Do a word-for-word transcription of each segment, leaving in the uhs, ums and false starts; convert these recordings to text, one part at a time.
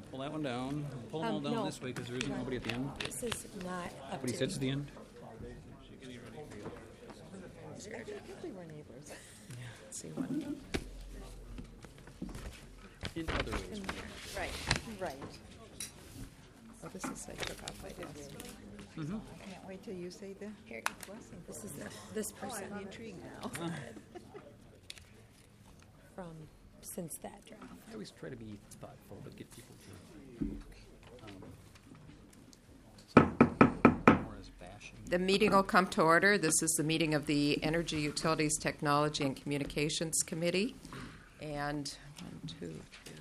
Pull that one down. Pull them all Um, down no. this way because there isn't nobody at the end. This is not up Nobody to sits at the end. I think we were neighbors. Let's see one. In other ways. Right, right. Oh, this is I took off my desk. Mm-hmm. I can't wait till you say the Here, blessing. this is the, this Oh, person I'm intrigued now. from since that draft. I always try to be thoughtful, but get people to. Um, more as bashing. The meeting will come to order. This is the meeting of the Energy, Utilities, Technology, and Communications Committee. And one, two, three.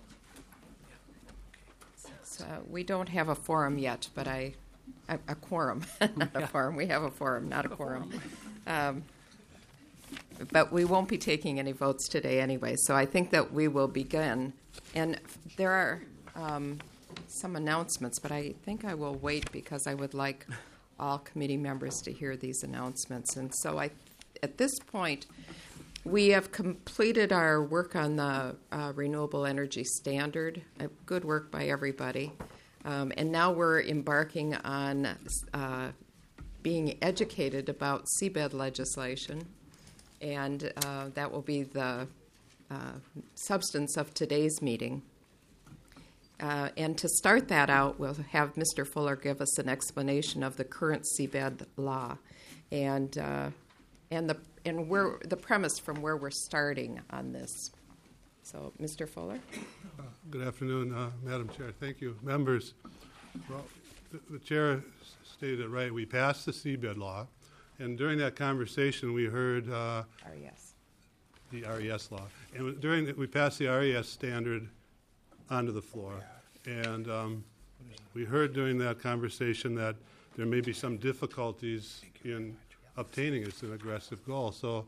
So we don't have a forum yet, but I, a, a quorum, not a forum. We have a forum, not a quorum. Um, but we won't be taking any votes today anyway, so I think that we will begin. And there are um, some announcements, but I think I will wait because I would like all committee members to hear these announcements. And so I, at this point, we have completed our work on the uh, renewable energy standard. Uh, good work by everybody. Um, and now we're embarking on uh, being educated about seabed legislation. And uh, that will be the uh, substance of today's meeting. Uh, and to start that out, we'll have Mister Fuller give us an explanation of the current seabed law and uh, and the and where the premise from where we're starting on this. So, Mister Fuller. Uh, good afternoon, uh, Madam Chair. Thank you, members. Well, the, the chair stated it right. We passed the seabed law, and during that conversation, we heard uh, R E S. the R E S law, and during the, we passed the R E S standard onto the floor, and um, we heard during that conversation that there may be some difficulties in obtaining it. It's an aggressive goal. So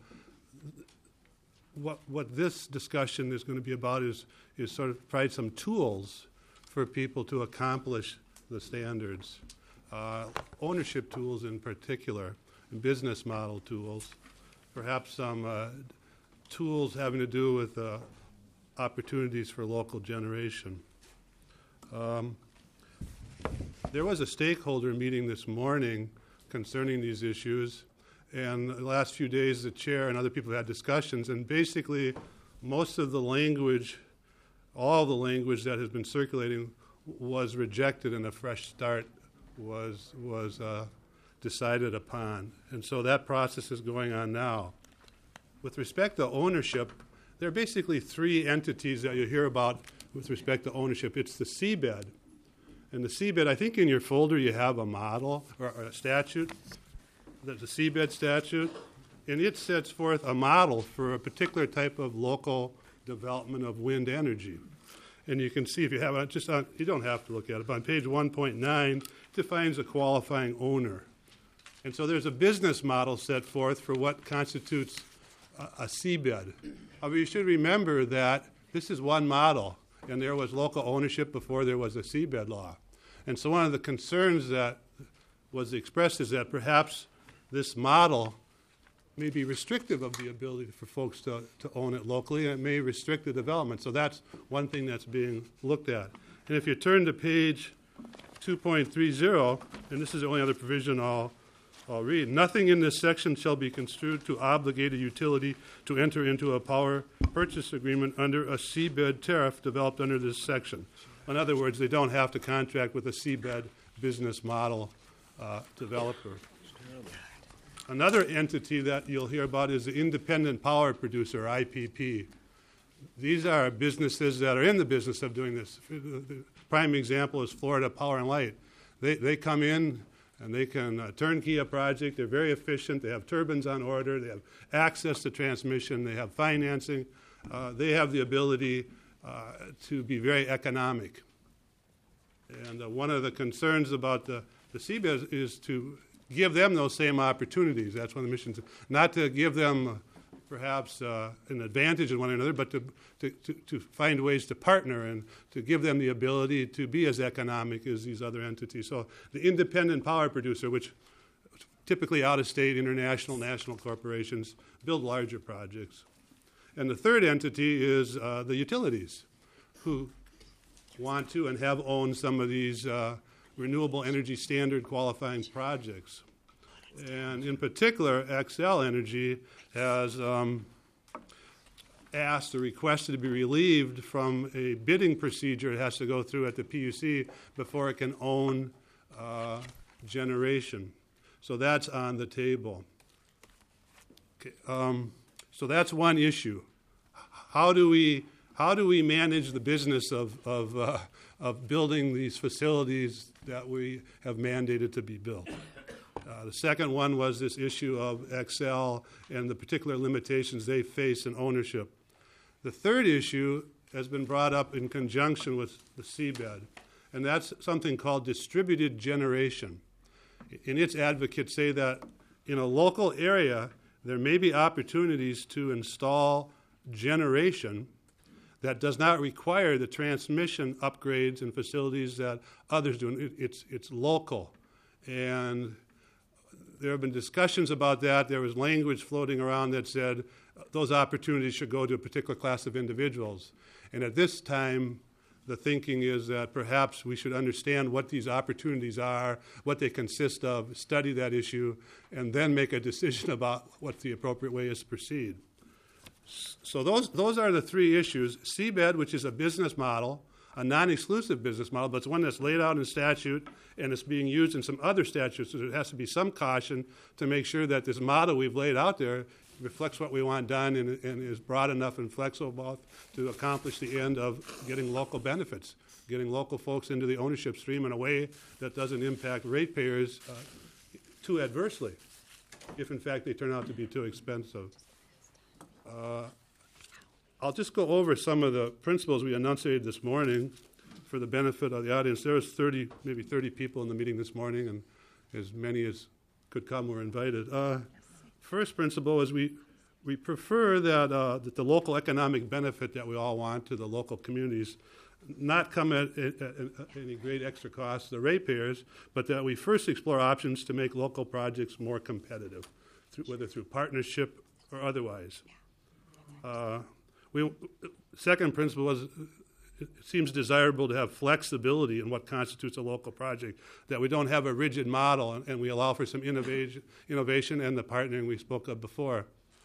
what what this discussion is going to be about is is sort of provide some tools for people to accomplish the standards, uh, ownership tools in particular, and business model tools, perhaps some uh, tools having to do with uh, opportunities for local generation. Um, there was a stakeholder meeting this morning concerning these issues, and the last few days the chair and other people had discussions, and basically most of the language, all the language that has been circulating was rejected and a fresh start was, was uh, decided upon. And so that process is going on now. With respect to ownership, there are basically three entities that you hear about with respect to ownership. It's the seabed. And the seabed, I think in your folder you have a model or, or a statute. There's a seabed statute. And it sets forth a model for a particular type of local development of wind energy. And you can see if you have it, just on, you don't have to look at it, but on page one point nine, it defines a qualifying owner. And so there's a business model set forth for what constitutes a, a seabed. However, you should remember that this is one model, and there was local ownership before there was a seabed law. And so one of the concerns that was expressed is that perhaps this model may be restrictive of the ability for folks to, to own it locally, and it may restrict the development. So that's one thing that's being looked at. And if you turn to page two point three zero, and this is the only other provision I'll I'll read. Nothing in this section shall be construed to obligate a utility to enter into a power purchase agreement under a seabed tariff developed under this section. In other words, they don't have to contract with a seabed business model uh, developer. Another entity that you'll hear about is the Independent Power Producer, I P P. These are businesses that are in the business of doing this. The prime example is Florida Power and Light. They, they come in and they can uh, turnkey a project. They're very efficient. They have turbines on order. They have access to transmission. They have financing. Uh, they have the ability uh, to be very economic. And uh, one of the concerns about the, the seabed is to give them those same opportunities. That's one of the missions. Not to give them uh, perhaps uh, an advantage in one another, but to, to, to, to find ways to partner and to give them the ability to be as economic as these other entities. So the independent power producer, which typically out-of-state, international, national corporations, build larger projects. And the third entity is uh, the utilities, who want to and have owned some of these uh, renewable energy standard qualifying projects. And in particular, Xcel Energy has um, asked or requested to be relieved from a bidding procedure it has to go through at the P U C before it can own uh, generation. So that's on the table. Okay, um, so that's one issue. How do we how do we manage the business of of, uh, of building these facilities that we have mandated to be built? Uh, the second one was this issue of Xcel and the particular limitations they face in ownership. The third issue has been brought up in conjunction with the seabed, and that's something called distributed generation. And its advocates say that in a local area, there may be opportunities to install generation that does not require the transmission upgrades and facilities that others do. It, it's, it's local. And there have been discussions about that. There was language floating around that said those opportunities should go to a particular class of individuals. And at this time, the thinking is that perhaps we should understand what these opportunities are, what they consist of, study that issue, and then make a decision about what the appropriate way is to proceed. So those, those are the three issues. Seabed, which is a business model, a non-exclusive business model, but it's one that's laid out in statute and it's being used in some other statutes, so there has to be some caution to make sure that this model we've laid out there reflects what we want done and, and is broad enough and flexible to accomplish the end of getting local benefits, getting local folks into the ownership stream in a way that doesn't impact ratepayers uh, too adversely, if in fact they turn out to be too expensive. Uh, I'll just go over some of the principles we enunciated this morning for the benefit of the audience. There was thirty, maybe thirty people in the meeting this morning, and as many as could come were invited. Uh, first principle is we we prefer that uh, that the local economic benefit that we all want to the local communities not come at, at, at any great extra cost to the ratepayers, but that we first explore options to make local projects more competitive, through, whether through partnership or otherwise. Uh, We, second principle was it seems desirable to have flexibility in what constitutes a local project, that we don't have a rigid model and, and we allow for some innovation, innovation and the partnering we spoke of before.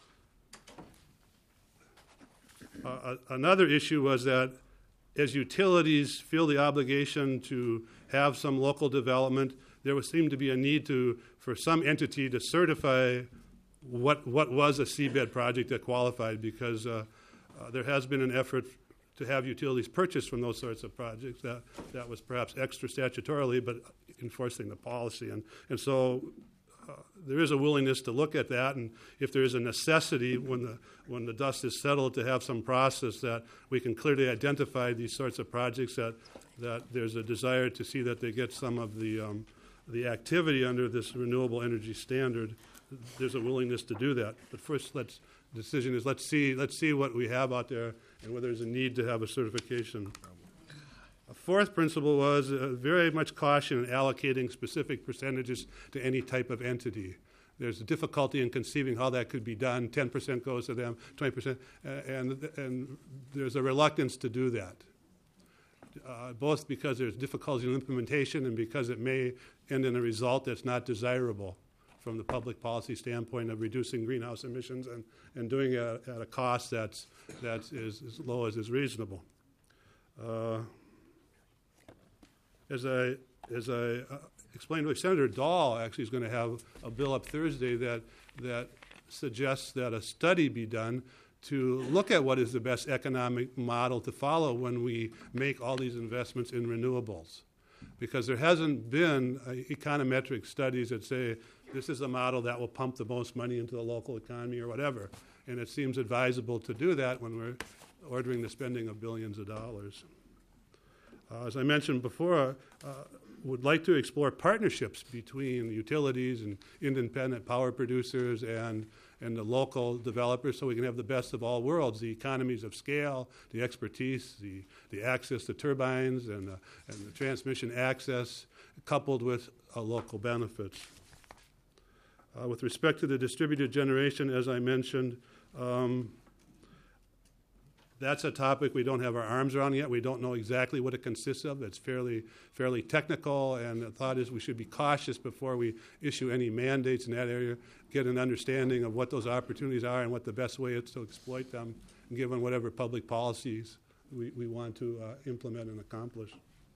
Uh, another issue was that as utilities feel the obligation to have some local development, there would seem to be a need to for some entity to certify what what was a seabed project that qualified, because uh, Uh, there has been an effort to have utilities purchased from those sorts of projects. That that was perhaps extra statutorily, but enforcing the policy. And, and so uh, there is a willingness to look at that, and if there is a necessity when the, when the dust is settled to have some process that we can clearly identify these sorts of projects, that, that there's a desire to see that they get some of the, um, the activity under this renewable energy standard, there's a willingness to do that. But first, let's decision is let's see let's see what we have out there and whether there's a need to have a certification. A fourth principle was uh, very much caution in allocating specific percentages to any type of entity. There's a difficulty in conceiving how that could be done. ten percent goes to them, twenty percent, uh, and and there's a reluctance to do that, uh, both because there's difficulty in implementation and because it may end in a result that's not desirable from the public policy standpoint of reducing greenhouse emissions and, and doing it at, at a cost that's, that's is, as low as is reasonable. Uh, as I, as I uh, explained, Senator Dahl actually is going to have a bill up Thursday that, that suggests that a study be done to look at what is the best economic model to follow when we make all these investments in renewables. Because there hasn't been uh, econometric studies that say this is a model that will pump the most money into the local economy or whatever. And it seems advisable to do that when we're ordering the spending of billions of dollars. Uh, as I mentioned before, uh, would like to explore partnerships between utilities and independent power producers and, and the local developers so we can have the best of all worlds, the economies of scale, the expertise, the, the access to turbines and, uh, and the transmission access coupled with uh, local benefits. Uh, with respect to the distributed generation, as I mentioned, um, that's a topic we don't have our arms around yet. We don't know exactly what it consists of. It's fairly fairly technical, and the thought is we should be cautious before we issue any mandates in that area, get an understanding of what those opportunities are and what the best way is to exploit them, given whatever public policies we, we want to uh, implement and accomplish.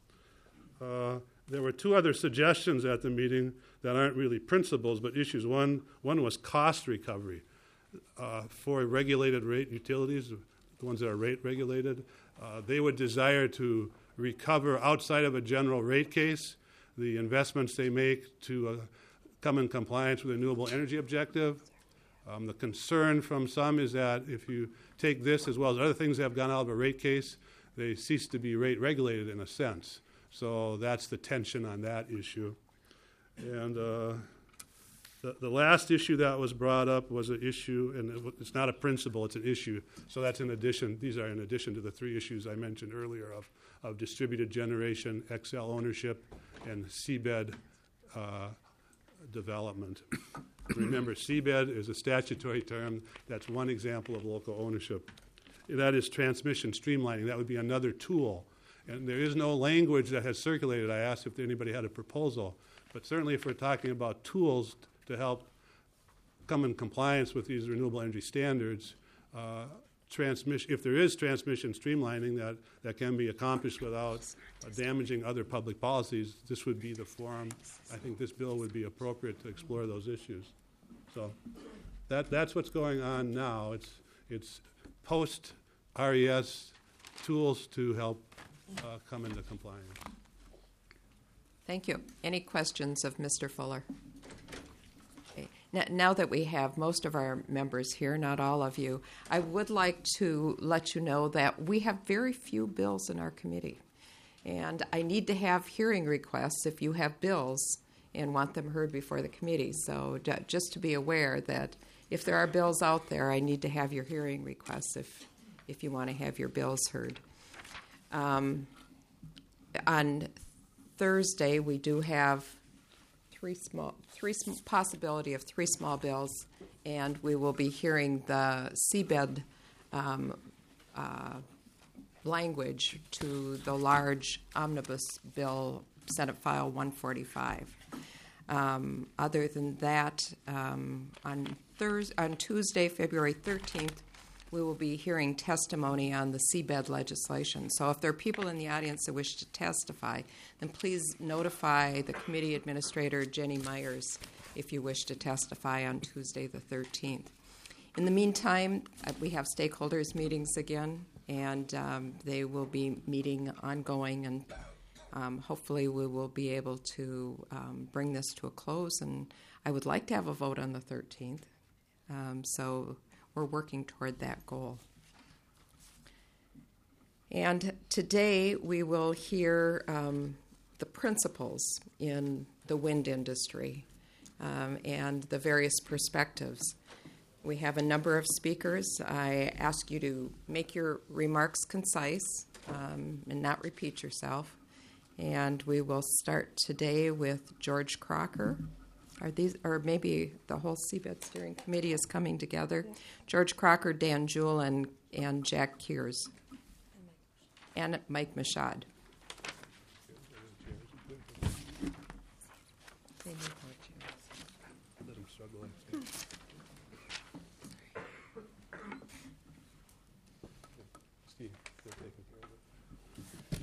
Uh, there were two other suggestions at the meeting that aren't really principles, but issues. One, one was cost recovery uh, for regulated rate utilities, the ones that are rate regulated. Uh, they would desire to recover outside of a general rate case the investments they make to uh, come in compliance with the renewable energy objective. Um, the concern from some is that if you take this as well as other things that have gone out of a rate case, they cease to be rate regulated in a sense. So that's the tension on that issue. And uh, the, the last issue that was brought up was an issue, and it, it's not a principle, it's an issue. So that's in addition, these are in addition to the three issues I mentioned earlier of, of distributed generation, X L ownership, and seabed uh, development. Remember, seabed is a statutory term. That's one example of local ownership. That is transmission streamlining. That would be another tool. And there is no language that has circulated. I asked if anybody had a proposal. But certainly if we're talking about tools to help come in compliance with these renewable energy standards, uh, transmission, if there is transmission streamlining that, that can be accomplished without uh, damaging other public policies, this would be the forum. I think this bill would be appropriate to explore those issues. So that, that's what's going on now. It's, it's post-R E S tools to help uh, come into compliance. Thank you. Any questions of Mister Fuller? Okay. Now, now that we have most of our members here, not all of you, I would like to let you know that we have very few bills in our committee. And I need to have hearing requests if you have bills and want them heard before the committee. So d- just to be aware that if there are bills out there, I need to have your hearing requests if, if you want to have your bills heard. Um, on Thursday, we do have three small, three sm- possibility of three small bills, and we will be hearing the seabed um, uh, language to the large omnibus bill, Senate File one forty-five. Um, other than that, um, on Thursday, on Tuesday, February thirteenth, we will be hearing testimony on the seabed legislation. So if there are people in the audience that wish to testify, then please notify the committee administrator, Jenny Myers, if you wish to testify on Tuesday the thirteenth. In the meantime, uh, we have stakeholders meetings again, and um, they will be meeting ongoing, and um, hopefully we will be able to um, bring this to a close. And I would like to have a vote on the thirteenth. Um, so we're working toward that goal. And today we will hear um, the principles in the wind industry um, and the various perspectives. We have a number of speakers. I ask you to make your remarks concise um, and not repeat yourself. And we will start today with George Crocker. Are these, or maybe the whole Seabed Steering Committee is coming together. George Crocker, Dan Jewell, and, and Jack Kears. And Mike Mashad. They need more chairs. Let them struggle. Steve, they're taking care of it.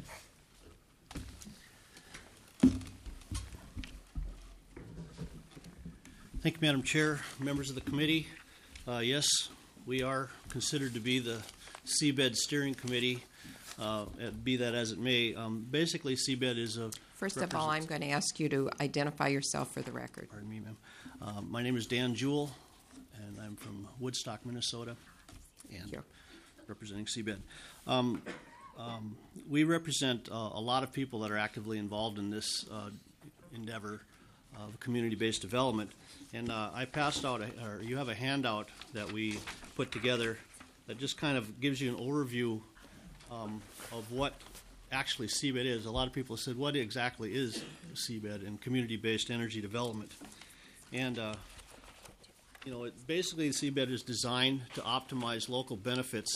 Thank you, Madam Chair, members of the committee. Uh, yes, we are considered to be the Seabed Steering Committee, uh, be that as it may. Um, basically, Seabed is a... First of all, I'm going to ask you to identify yourself for the record. Pardon me, ma'am. Uh, my name is Dan Jewell, and I'm from Woodstock, Minnesota, and you. representing Seabed. Um, um, we represent uh, a lot of people that are actively involved in this uh, endeavor of community-based development. And uh, I passed out, a, or you have a handout that we put together that just kind of gives you an overview um, of what actually Seabed is. A lot of people said, what exactly is Seabed and community-based energy development? And, uh, you know, it, basically Seabed is designed to optimize local benefits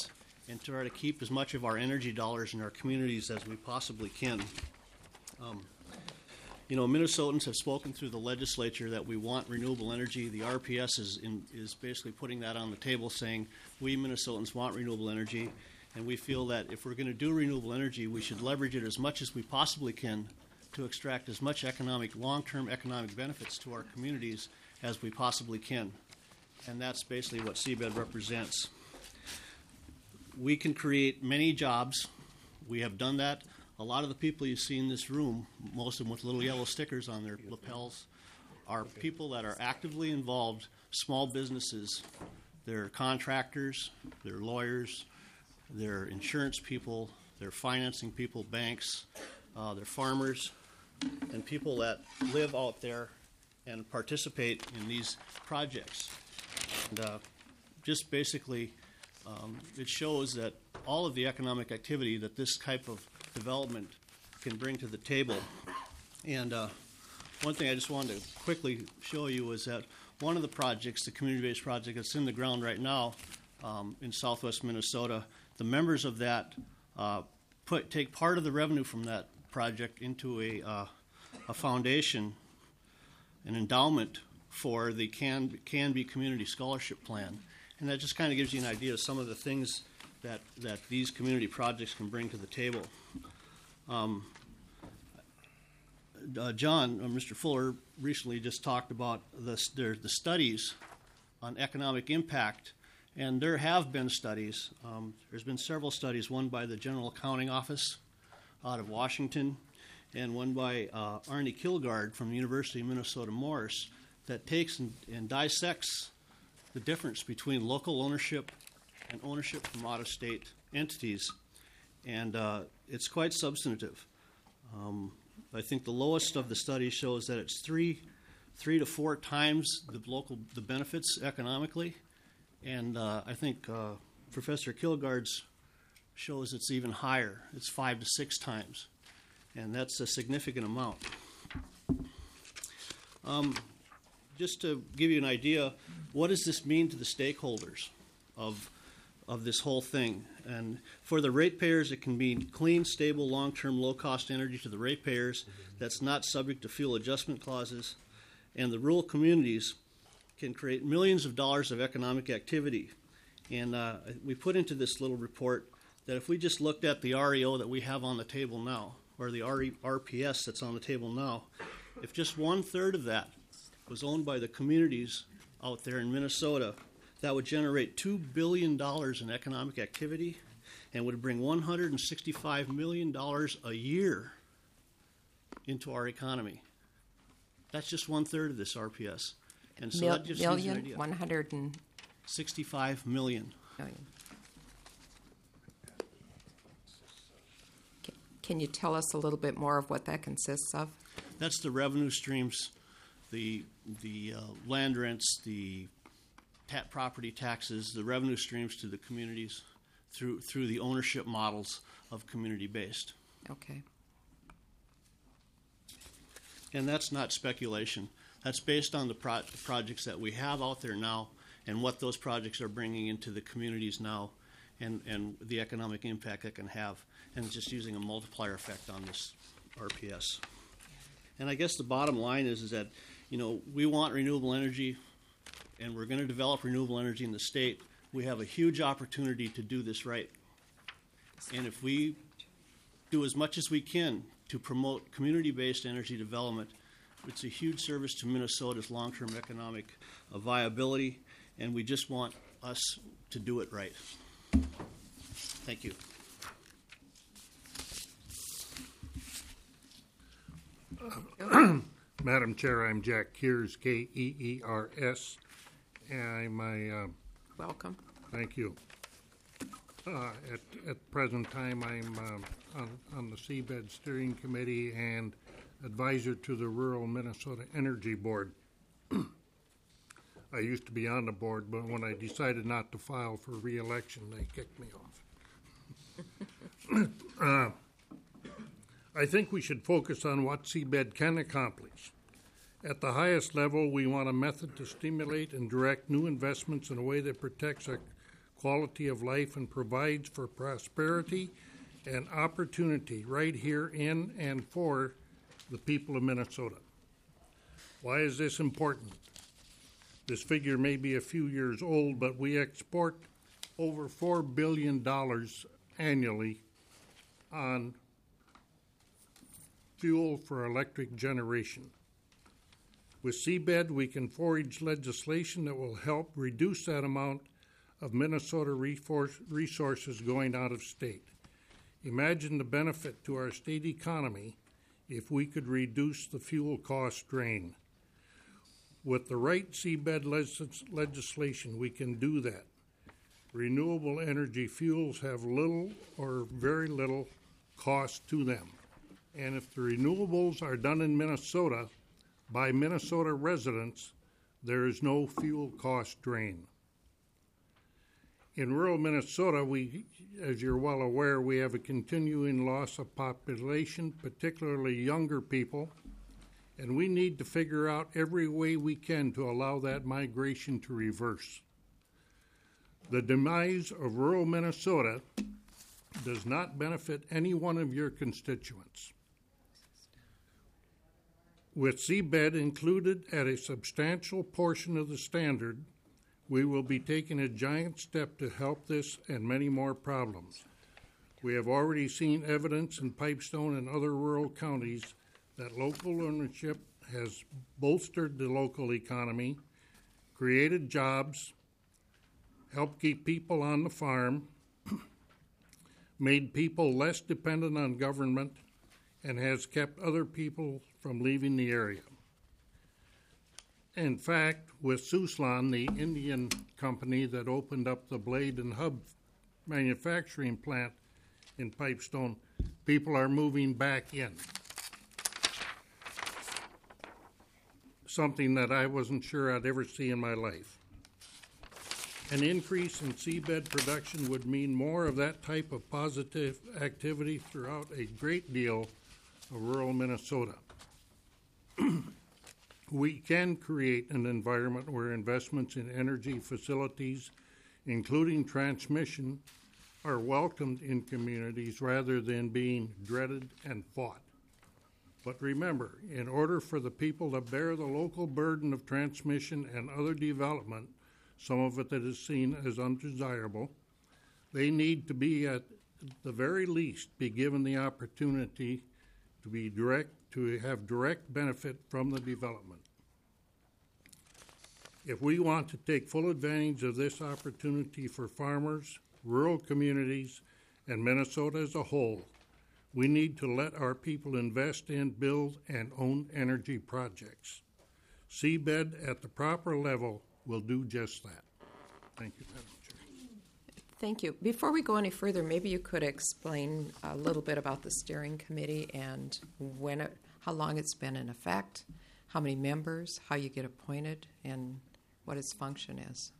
and try to keep as much of our energy dollars in our communities as we possibly can. Um, you know, Minnesotans have spoken through the legislature that we want renewable energy. The R P S is, in, is basically putting that on the table, saying we Minnesotans want renewable energy, and we feel that if we're going to do renewable energy, we should leverage it as much as we possibly can to extract as much economic, long-term economic benefits to our communities as we possibly can. And that's basically what seabed represents. We can create many jobs. We have done that. A lot of the people you see in this room, most of them with little yellow stickers on their lapels, are people that are actively involved, small businesses. They're contractors, they're lawyers, they're insurance people, they're financing people, banks, uh, they're farmers, and people that live out there and participate in these projects. And uh, just basically, um, it shows that all of the economic activity that this type of development can bring to the table. And uh, one thing I just wanted to quickly show you is that one of the projects, the community-based project that's in the ground right now um, in southwest Minnesota, the members of that uh, put take part of the revenue from that project into a, uh, a foundation, an endowment for the Can, Canby Community Scholarship Plan. And that just kind of gives you an idea of some of the things that, that these community projects can bring to the table. Um, uh, John, uh, Mister Fuller, recently just talked about the, the, the studies on economic impact, and there have been studies. Um, there's been several studies, one by the General Accounting Office out of Washington, and one by uh, Arnie Kilgard from the University of Minnesota Morris, that takes and, and dissects the difference between local ownership and ownership from out-of-state entities, and uh, it's quite substantive. Um, I think the lowest of the study shows that it's three, three to four times the local the benefits economically, and uh, I think uh, Professor Kilgard's shows it's even higher. It's five to six times, and that's a significant amount. Um, just to give you an idea, what does this mean to the stakeholders of of this whole thing? And for the ratepayers, it can mean clean, stable, long-term, low-cost energy to the ratepayers that's not subject to fuel adjustment clauses. And the rural communities can create millions of dollars of economic activity. And uh, we put into this little report that if we just looked at the R E O that we have on the table now, or the R P S that's on the table now, if just one-third of that was owned by the communities out there in Minnesota, that would generate two billion dollars in economic activity and would bring one hundred sixty-five million dollars a year into our economy. That's just one-third of this R P S. And so Mil- that just gives you an million, idea. one hundred and sixty-five million. million. Ca- Can you tell us a little bit more of what that consists of? That's the revenue streams, the the uh, land rents, the ta- property taxes, the revenue streams to the communities through through the ownership models of community-based. Okay. And that's not speculation. That's based on the pro- projects that we have out there now and what those projects are bringing into the communities now and, and the economic impact it can have, and just using a multiplier effect on this R P S. And I guess the bottom line is, is that, you know, we want renewable energy, and we're going to develop renewable energy in the state. We have a huge opportunity to do this right. And if we do as much as we can to promote community-based energy development, it's a huge service to Minnesota's long-term economic uh, viability, and we just want us to do it right. Thank you. Madam Chair, I'm Jack Keers, K E E R S, and I'm a, uh, Welcome. thank you. Uh, at, at present time, I'm um, on, on the Seabed Steering Committee and advisor to the Rural Minnesota Energy Board. I used to be on the board, but when I decided not to file for re-election, they kicked me off. uh, I think we should focus on what Seabed can accomplish. At the highest level, we want a method to stimulate and direct new investments in a way that protects our quality of life and provides for prosperity and opportunity right here in and for the people of Minnesota. Why is this important? This figure may be a few years old, but we export over four billion dollars annually on fuel for electric generation. With seabed, we can forge legislation that will help reduce that amount of Minnesota resources going out of state. Imagine the benefit to our state economy if we could reduce the fuel cost drain. With the right seabed legis- legislation, we can do that. Renewable energy fuels have little or very little cost to them. And if the renewables are done in Minnesota by Minnesota residents, there is no fuel cost drain. In rural Minnesota, we, as you're well aware, we have a continuing loss of population, particularly younger people, and we need to figure out every way we can to allow that migration to reverse. The demise of rural Minnesota does not benefit any one of your constituents. With seabed included at a substantial portion of the standard, we will be taking a giant step to help this and many more problems. We have already seen evidence in Pipestone and other rural counties that local ownership has bolstered the local economy, created jobs, helped keep people on the farm, made people less dependent on government, and has kept other people from leaving the area. In fact, with Suslan, the Indian company that opened up the blade and hub manufacturing plant in Pipestone, people are moving back in. Something that I wasn't sure I'd ever see in my life. An increase in seabed production would mean more of that type of positive activity throughout a great deal of rural Minnesota. We can create an environment where investments in energy facilities, including transmission, are welcomed in communities rather than being dreaded and fought. But remember, in order for the people to bear the local burden of transmission and other development, some of it that is seen as undesirable, they need to be, at the very least, be given the opportunity to be direct, to have direct benefit from the development. If we want to take full advantage of this opportunity for farmers, rural communities, and Minnesota as a whole, we need to let our people invest in, build, and own energy projects. Seabed at the proper level will do just that. Thank you, Madam Chair. Thank you. Before we go any further, maybe you could explain a little bit about the steering committee and when it, how long it's been in effect, how many members, how you get appointed, and what its function is.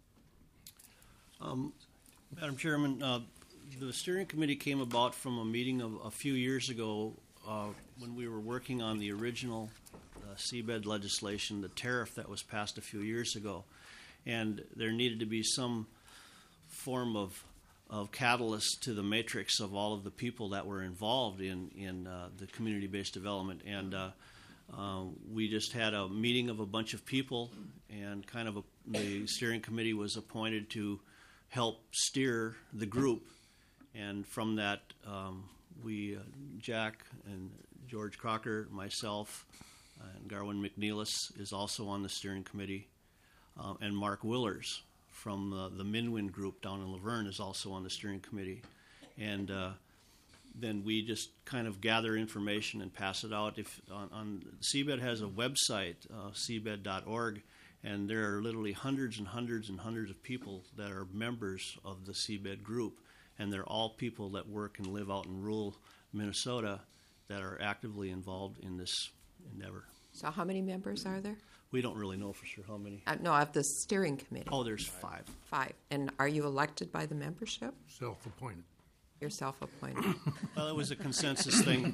Um, Madam Chairman, uh, the steering committee came about from a meeting of a few years ago uh, when we were working on the original uh, seabed legislation, the tariff that was passed a few years ago. And there needed to be some form of of catalyst to the matrix of all of the people that were involved in, in uh, the community-based development. And uh, uh, we just had a meeting of a bunch of people, and kind of a, the steering committee was appointed to help steer the group. And from that, um, we, uh, Jack and George Crocker, myself, uh, and Garwin McNeilis is also on the steering committee, uh, and Mark Willers from uh, the Minwin group down in Laverne is also on the steering committee. And uh, then we just kind of gather information and pass it out. If on, on Seabed has a website, uh, seabed dot org, and there are literally hundreds and hundreds and hundreds of people that are members of the Seabed group, and they're all people that work and live out in rural Minnesota that are actively involved in this endeavor. So how many members are there? We don't really know for sure how many. Uh, no, of the steering committee. Oh, there's five. Five. And are you elected by the membership? Self-appointed. You're self-appointed. Well, it was a consensus thing.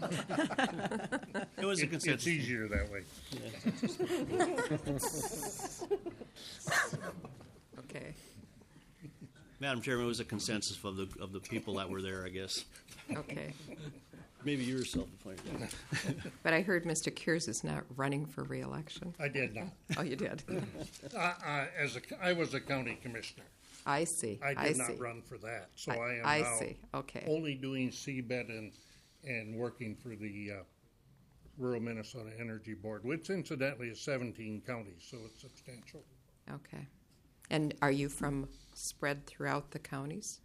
It was a It- consensus. It's easier that way. Okay. Madam Chairman, it was a consensus of the, of the people that were there, I guess. Okay. Maybe you were self-appointed. But I heard Mister Cures is not running for reelection. I did not. Oh, you did? Uh, uh, as a, I was a county commissioner. I see. I did see. not run for that, so I- I am I now see. Okay. only doing seabed and, and working for the uh, Rural Minnesota Energy Board, which incidentally is seventeen counties, so it's substantial. Okay. And are you from spread throughout the counties?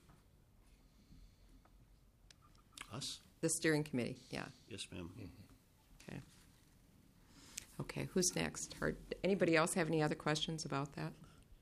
Us? The steering committee, yeah. Yes, ma'am. Okay. Okay, who's next? Or anybody else have any other questions about that?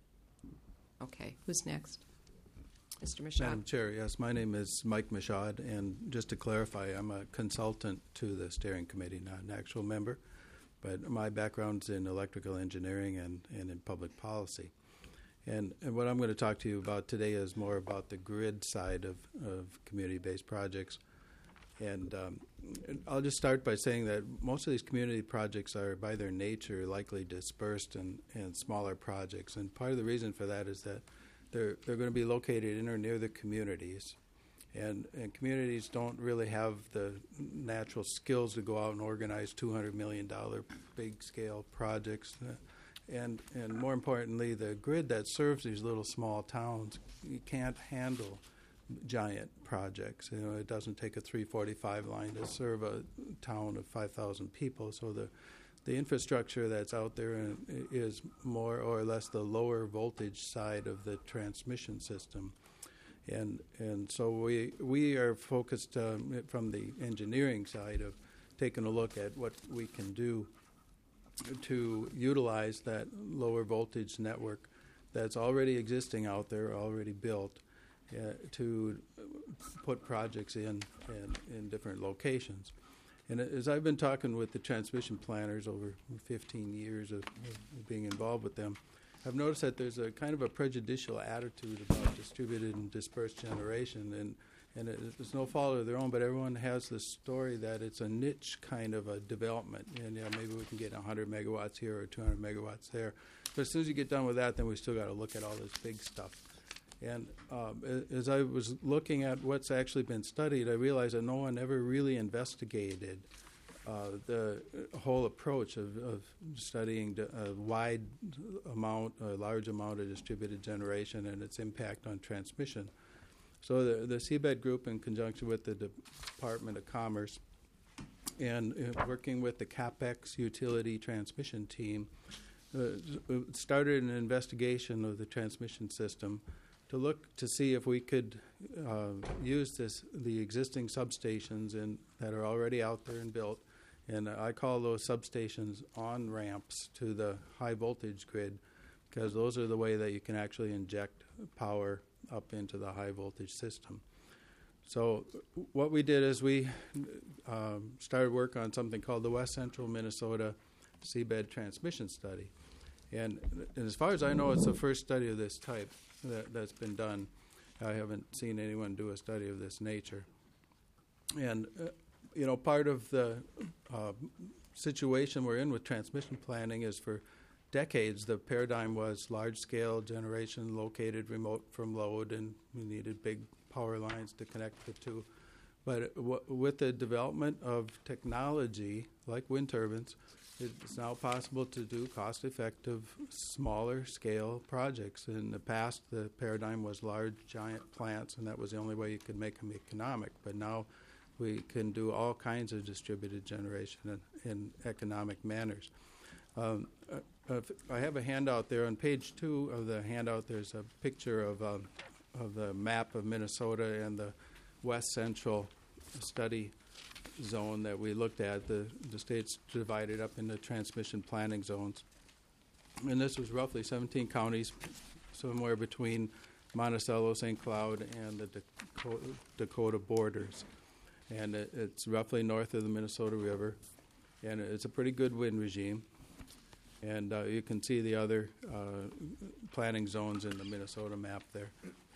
Okay, who's next? Mister Michaud. Madam Chair, yes, my name is Mike Michaud, and just to clarify, I'm a consultant to the steering committee, not an actual member, but my background's in electrical engineering and, and in public policy. And, and what I'm going to talk to you about today is more about the grid side of, of community-based projects. And um, I'll just start by saying that most of these community projects are, by their nature, likely dispersed and, and smaller projects. And part of the reason for that is that they're they're going to be located in or near the communities, and and communities don't really have the natural skills to go out and organize two hundred million dollar big scale projects. Uh, and and more importantly, the grid that serves these little small towns, you can't handle giant projects. You know, it doesn't take a three forty-five line to serve a town of five thousand people. So the the infrastructure that's out there is more or less the lower voltage side of the transmission system. And and so we we are focused um, from the engineering side of taking a look at what we can do to utilize that lower voltage network that's already existing out there, already built, uh, to put projects in, in in different locations. And as I've been talking with the transmission planners over fifteen years of, of being involved with them, I've noticed that there's a kind of a prejudicial attitude about distributed and dispersed generation, and and it, it's no fault of their own, but everyone has this story that it's a niche kind of a development, and you know, maybe we can get one hundred megawatts here or two hundred megawatts there. But as soon as you get done with that, then we still got to look at all this big stuff. And um, as I was looking at what's actually been studied, I realized that no one ever really investigated uh, the whole approach of, of studying a wide amount, a large amount of distributed generation and its impact on transmission. So the, the Seabed Group, in conjunction with the Department of Commerce and uh, working with the CapEx utility transmission team, uh, started an investigation of the transmission system to look to see if we could uh, use this the existing substations in, that are already out there and built, and I call those substations on ramps to the high voltage grid, because those are the way that you can actually inject power up into the high voltage system. So what we did is we um, started work on something called the West Central Minnesota Seabed Transmission Study, and, and as far as I know, it's the first study of this type that, that's been done. I haven't seen anyone do a study of this nature. And, uh, you know, part of the uh, situation we're in with transmission planning is for decades the paradigm was large-scale generation located remote from load, and we needed big power lines to connect the two. But w- with the development of technology like wind turbines, it's now possible to do cost-effective, smaller-scale projects. In the past, the paradigm was large, giant plants, and that was the only way you could make them economic. But now we can do all kinds of distributed generation in, in economic manners. Um, uh, I have a handout there. On page two of the handout, there's a picture of, um, of the map of Minnesota and the West Central study zone that we looked at. The, the state's divided up into transmission planning zones. And this was roughly seventeen counties, somewhere between Monticello, Saint Cloud, and the Dakota, Dakota borders. And it, it's roughly north of the Minnesota River. And it's a pretty good wind regime. And uh, you can see the other uh, planning zones in the Minnesota map there.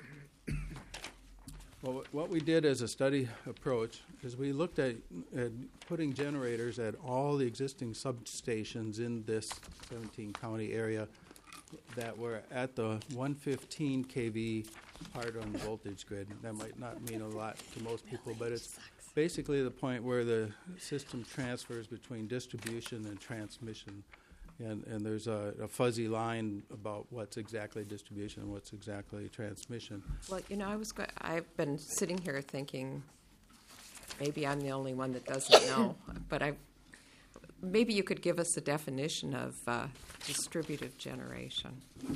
Well, what we did as a study approach is we looked at, at putting generators at all the existing substations in this seventeen county area that were at the one fifteen k V part on the voltage grid. That might not mean a lot to most people, but it's basically the point where the system transfers between distribution and transmission. And, and there's a, a fuzzy line about what's exactly distribution and what's exactly transmission. Well, you know, I was go- I've been sitting here thinking maybe I'm the only one that doesn't know, but I maybe you could give us a definition of uh, distributed generation.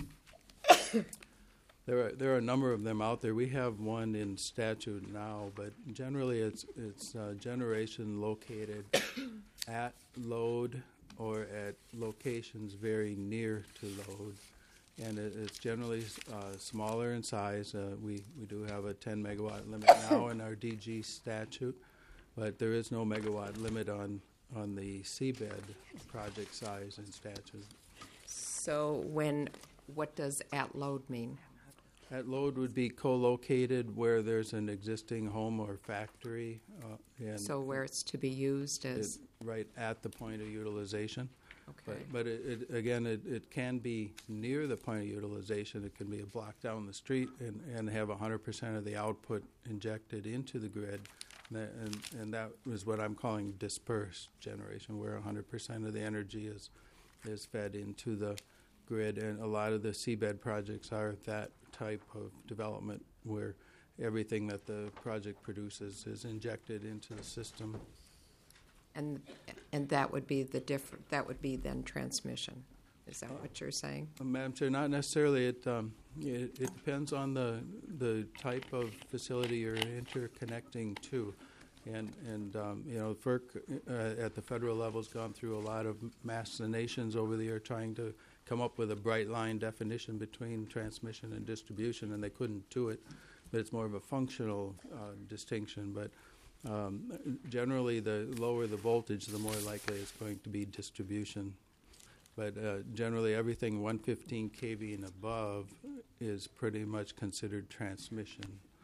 There are there are a number of them out there. We have one in statute now, but generally it's it's uh, generation located at load or at locations very near to load, and it, it's generally uh, smaller in size. Uh, we we do have a ten megawatt limit now in our D G statute, but there is no megawatt limit on on the seabed project size in statute. So when what does at load mean? At load would be co-located where there's an existing home or factory, uh, and So where it's to be used it, as right at the point of utilization. okay. But, but it, it, again, it, it can be near the point of utilization. It can be a block down the street and, and have one hundred percent of the output injected into the grid. And, that- and, and that is what I'm calling dispersed generation, where one hundred percent of the energy is is fed into the grid. And a lot of the seabed projects are that type of development where everything that the project produces is injected into the system. And and that would be the different. That would be then transmission. Is that what you're saying? Uh, Madam Chair, not necessarily. It, um, it it depends on the the type of facility you're interconnecting to, and and um, you know, FERC uh, at the federal level has gone through a lot of machinations over the year trying to come up with a bright line definition between transmission and distribution, and they couldn't do it. But it's more of a functional uh, distinction. But um, generally, the lower the voltage, the more likely it's going to be distribution. But uh, generally, everything one hundred fifteen k V and above is pretty much considered transmission.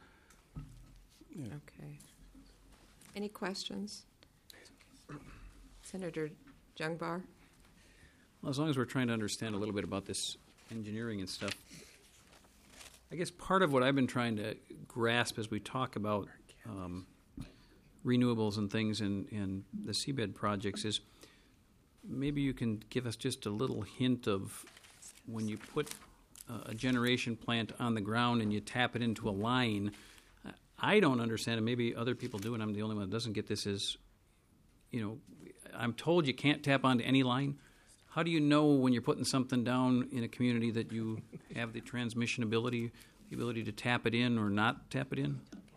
Yeah. Okay. Any questions? Senator Jungbar? Well, as long as we're trying to understand a little bit about this engineering and stuff, I guess part of what I've been trying to grasp as we talk about um, renewables and things in, in the seabed projects is maybe you can give us just a little hint of when you put uh, a generation plant on the ground and you tap it into a line. I don't understand, and maybe other people do, and I'm the only one that doesn't get this, is, you know, I'm told you can't tap onto any line. How do you know when you're putting something down in a community that you have the transmission ability, the ability to tap it in or not tap it in?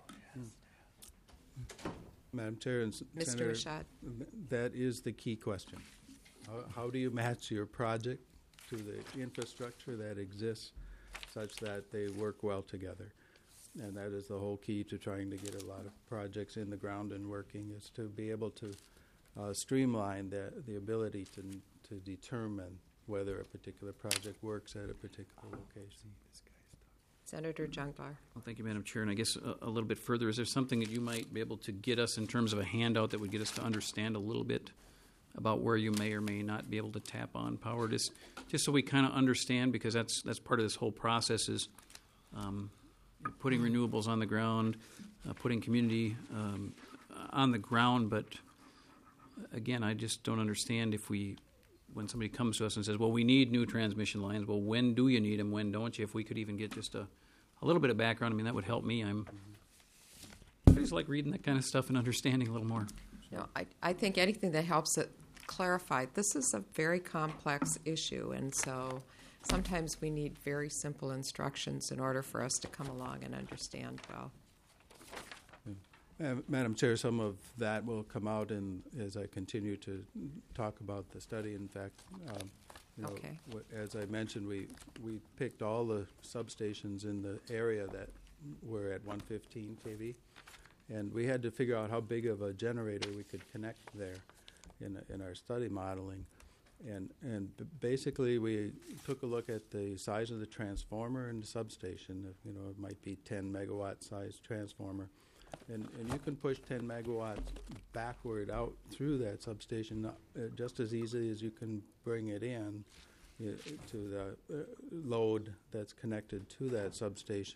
Madam Chair and Mister Senator, Michaud? that is the key question. How, how do you match your project to the infrastructure that exists such that they work well together? And that is the whole key to trying to get a lot of projects in the ground and working, is to be able to uh, streamline the, the ability to, to determine whether a particular project works at a particular location. Senator Jungbar? Well, thank you, Madam Chair. And I guess a, a little bit further, is there something that you might be able to get us in terms of a handout that would get us to understand a little bit about where you may or may not be able to tap on power, just just so we kind of understand, because that's that's part of this whole process is um, putting renewables on the ground, uh, putting community um, on the ground. But again, I just don't understand if we, when somebody comes to us and says, well, we need new transmission lines, well, when do you need them, when don't you? If we could even get just a, a little bit of background, I mean, that would help me. I'm I just like reading that kind of stuff and understanding a little more. You know, I, I think anything that helps it clarify. This is a very complex issue, and so sometimes we need very simple instructions in order for us to come along and understand well. Uh, Madam Chair, some of that will come out in, as I continue to talk about the study. In fact, um, you know, Okay. w- as I mentioned, we, we picked all the substations in the area that were at one hundred fifteen k V, and we had to figure out how big of a generator we could connect there in, in our study modeling. And, and b- basically, we took a look at the size of the transformer in the substation. You know, it might be ten megawatt size transformer. And, and you can push ten megawatts backward out through that substation uh, just as easily as you can bring it in uh, to the uh, load that's connected to that substation.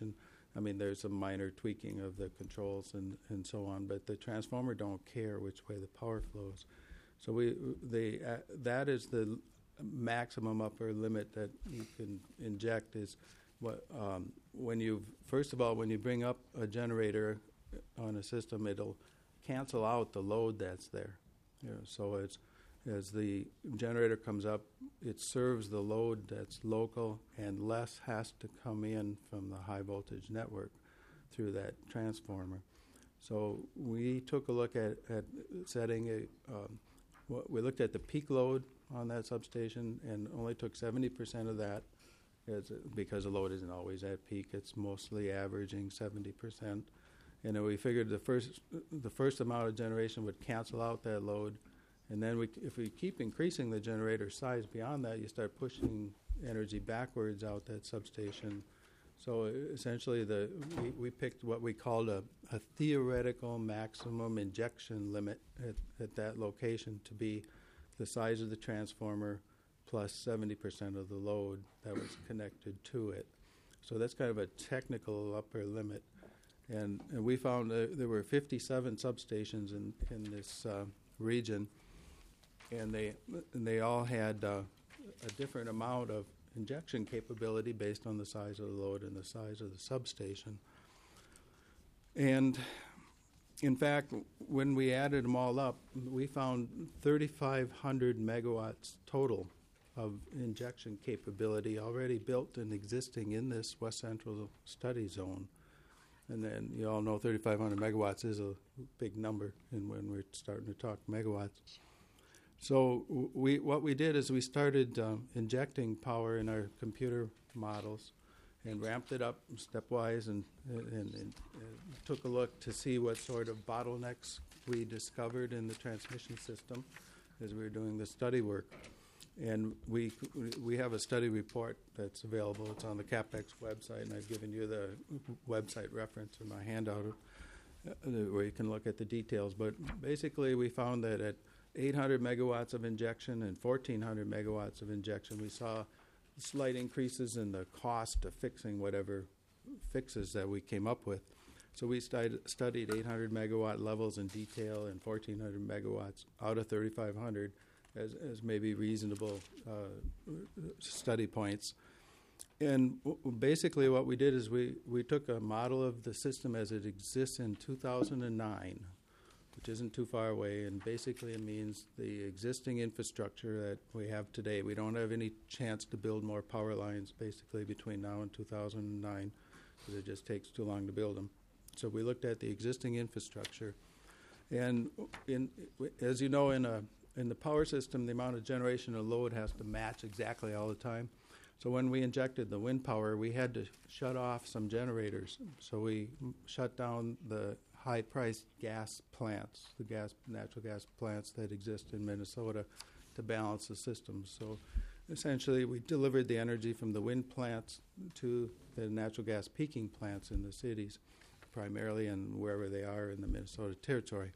I mean, there's some minor tweaking of the controls and, and so on, but the transformer don't care which way the power flows. So we they uh, that is the maximum upper limit that you can inject is what um, when you first of all when you bring up a generator on a system, it'll cancel out the load that's there. You know, so it's as the generator comes up, it serves the load that's local, and less has to come in from the high voltage network through that transformer. So we took a look at, at setting a, um, we looked at the peak load on that substation and only took seventy percent of that as, because the load isn't always at peak. It's mostly averaging seventy percent. And then we figured the first, the first amount of generation would cancel out that load. And then we, if we keep increasing the generator size beyond that, you start pushing energy backwards out that substation. So essentially, the we, we picked what we called a, a theoretical maximum injection limit at, at that location to be the size of the transformer plus seventy percent of the load that was connected to it. So that's kind of a technical upper limit. And, and we found uh, there were fifty-seven substations in, in this uh, region, and they and they all had uh, a different amount of injection capability based on the size of the load and the size of the substation. And in fact, when we added them all up, we found thirty-five hundred megawatts total of injection capability already built and existing in this West Central study zone. And then you all know thirty-five hundred megawatts is a big number and when we're starting to talk megawatts. So we, what we did is we started um, injecting power in our computer models and ramped it up stepwise and, and, and uh, took a look to see what sort of bottlenecks we discovered in the transmission system as we were doing the study work. And we we have a study report that's available. It's on the CapEx website, and I've given you the website reference in my handout uh, where you can look at the details. But basically, we found that at eight hundred megawatts of injection and fourteen hundred megawatts of injection, we saw slight increases in the cost of fixing whatever fixes that we came up with. So we studied, studied eight hundred megawatt levels in detail and fourteen hundred megawatts out of thirty-five hundred as, as maybe reasonable uh, study points. And w- basically what we did is we, we took a model of the system as it exists in two thousand nine, which isn't too far away, and basically it means the existing infrastructure that we have today. We don't have any chance to build more power lines basically between now and two thousand nine because it just takes too long to build them. So we looked at the existing infrastructure. And in, as you know, in, a, in the power system, the amount of generation and load has to match exactly all the time. So when we injected the wind power, we had to shut off some generators. So we shut down the high-priced gas plants, the gas, natural gas plants that exist in Minnesota to balance the system. So essentially, we delivered the energy from the wind plants to the natural gas peaking plants in the cities, primarily and wherever they are in the Minnesota territory.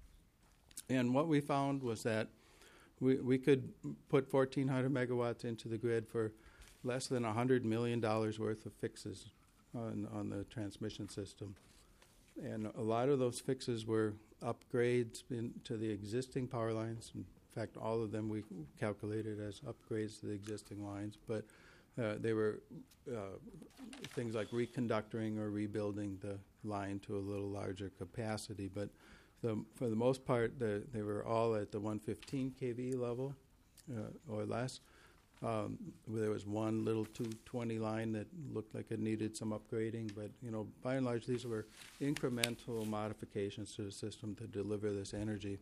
And what we found was that we, we could put fourteen hundred megawatts into the grid for less than one hundred million dollars worth of fixes on, on the transmission system. And a lot of those fixes were upgrades in, to the existing power lines. In fact, all of them we calculated as upgrades to the existing lines. But uh, they were uh, things like reconductoring or rebuilding the line to a little larger capacity. But the, for the most part, the, they were all at the one fifteen k V level uh, or less. Um, there was one little two twenty line that looked like it needed some upgrading, but you know, by and large, these were incremental modifications to the system to deliver this energy.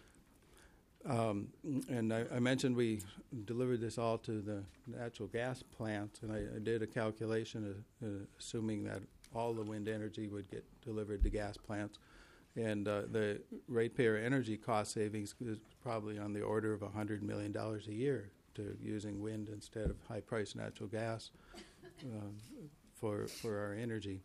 Um, and I, I mentioned we delivered this all to the natural gas plant, and I, I did a calculation uh, uh, assuming that all the wind energy would get delivered to gas plants, and uh, the ratepayer energy cost savings is probably on the order of one hundred million dollars a year to using wind instead of high-priced natural gas um, for for our energy.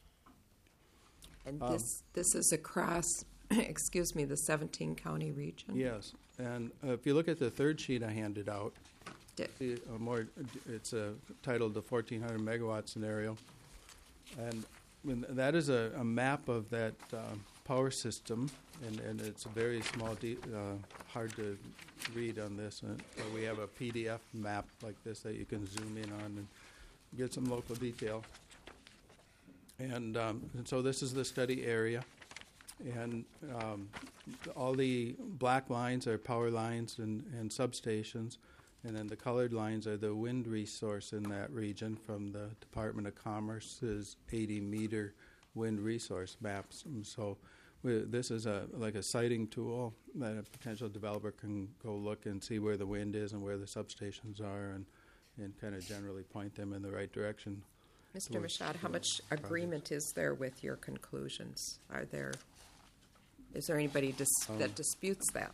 And Um, this this is across, excuse me, the seventeen county region? Yes, and uh, if you look at the third sheet I handed out, Di- see, uh, more, it's uh, titled the fourteen hundred megawatt scenario, and and that is a, a map of that um, power system, and, and it's a very small, de- uh, hard to read on this. Uh, so we have a P D F map like this that you can zoom in on and get some local detail. And, um, and so this is the study area, and um, all the black lines are power lines and, and substations, and then the colored lines are the wind resource in that region from the Department of Commerce's eighty meter wind resource maps. And so we, this is a like a sighting tool that a potential developer can go look and see where the wind is and where the substations are, and, and kind of generally point them in the right direction. Mister Michaud, how much agreement is there with your conclusions? Are there, is there anybody dis- Um, that disputes that?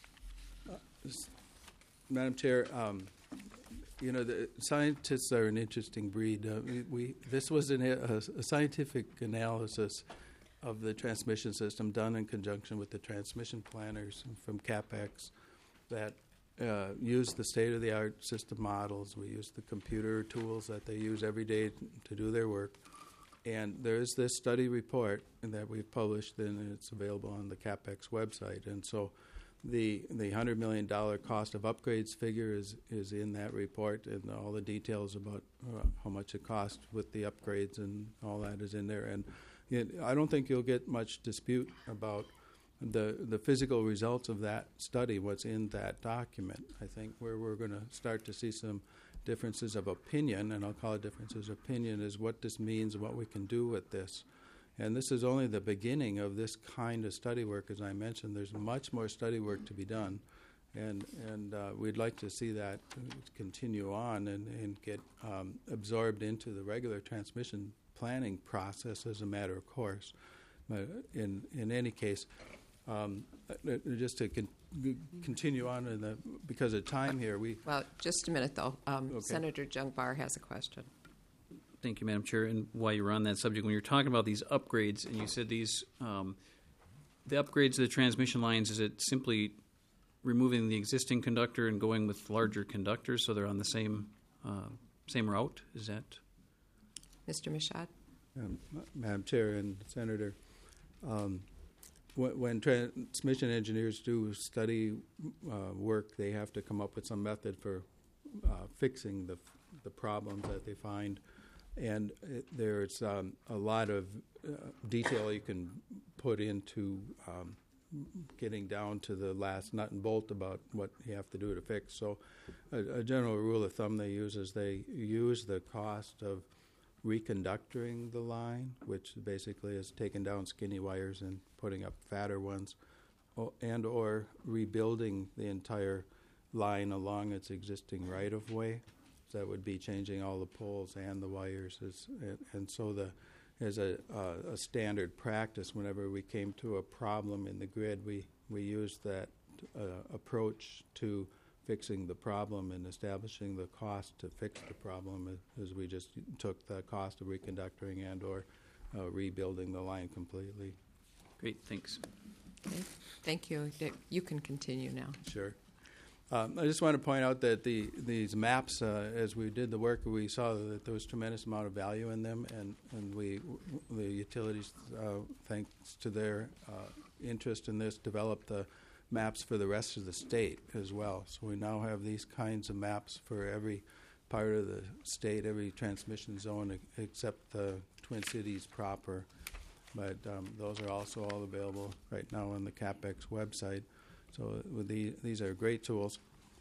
Madam Chair, um, you know, the scientists are an interesting breed. Uh, we, we this was an, a, a scientific analysis of the transmission system done in conjunction with the transmission planners from CAPEX that uh, used the state-of-the-art system models. We used the computer tools that they use every day to do their work. And there is this study report that we've published, and it's available on the CAPEX website. And so the the one hundred million dollars cost of upgrades figure is, is in that report, and all the details about uh, how much it costs with the upgrades and all that is in there. And it, I don't think you'll get much dispute about the the physical results of that study, what's in that document. I think where we're going to start to see some differences of opinion, and I'll call it differences of opinion, is what this means and what we can do with this. And this is only the beginning of this kind of study work. As I mentioned, there's much more study work to be done, and and uh, we'd like to see that continue on and, and get um, absorbed into the regular transmission planning process as a matter of course. But in in any case, um, just to con- continue on, in the, because of time here, we... Well, just a minute, though. Um, Okay. Senator Jungbar has a question. Thank you, Madam Chair. And while you were on that subject, when you're talking about these upgrades, and you said these, um, the upgrades to the transmission lines, is it simply removing the existing conductor and going with larger conductors so they're on the same uh, same route? Is that? Mister Michaud? Um, Madam Chair and Senator, um, when, when transmission engineers do study uh, work, they have to come up with some method for uh, fixing the the problems that they find. And it, there's um, a lot of uh, detail you can put into um, getting down to the last nut and bolt about what you have to do to fix. So a, a general rule of thumb they use is they use the cost of reconductoring the line, which basically is taking down skinny wires and putting up fatter ones, o- and or rebuilding the entire line along its existing right-of-way. That would be changing all the poles and the wires, as, and, and so the as a, uh, a standard practice, whenever we came to a problem in the grid, we we used that uh, approach to fixing the problem and establishing the cost to fix the problem, as we just took the cost of reconductoring and or uh, rebuilding the line completely. Great, thanks. Okay. Thank you. You can continue now. Sure. Um, I just want to point out that the these maps, uh, as we did the work, we saw that there was tremendous amount of value in them, and, and we, the utilities, uh, thanks to their uh, interest in this, developed the maps for the rest of the state as well. So we now have these kinds of maps for every part of the state, every transmission zone e- except the Twin Cities proper. But um, those are also all available right now on the CAPEX website. So with the, these are great tools.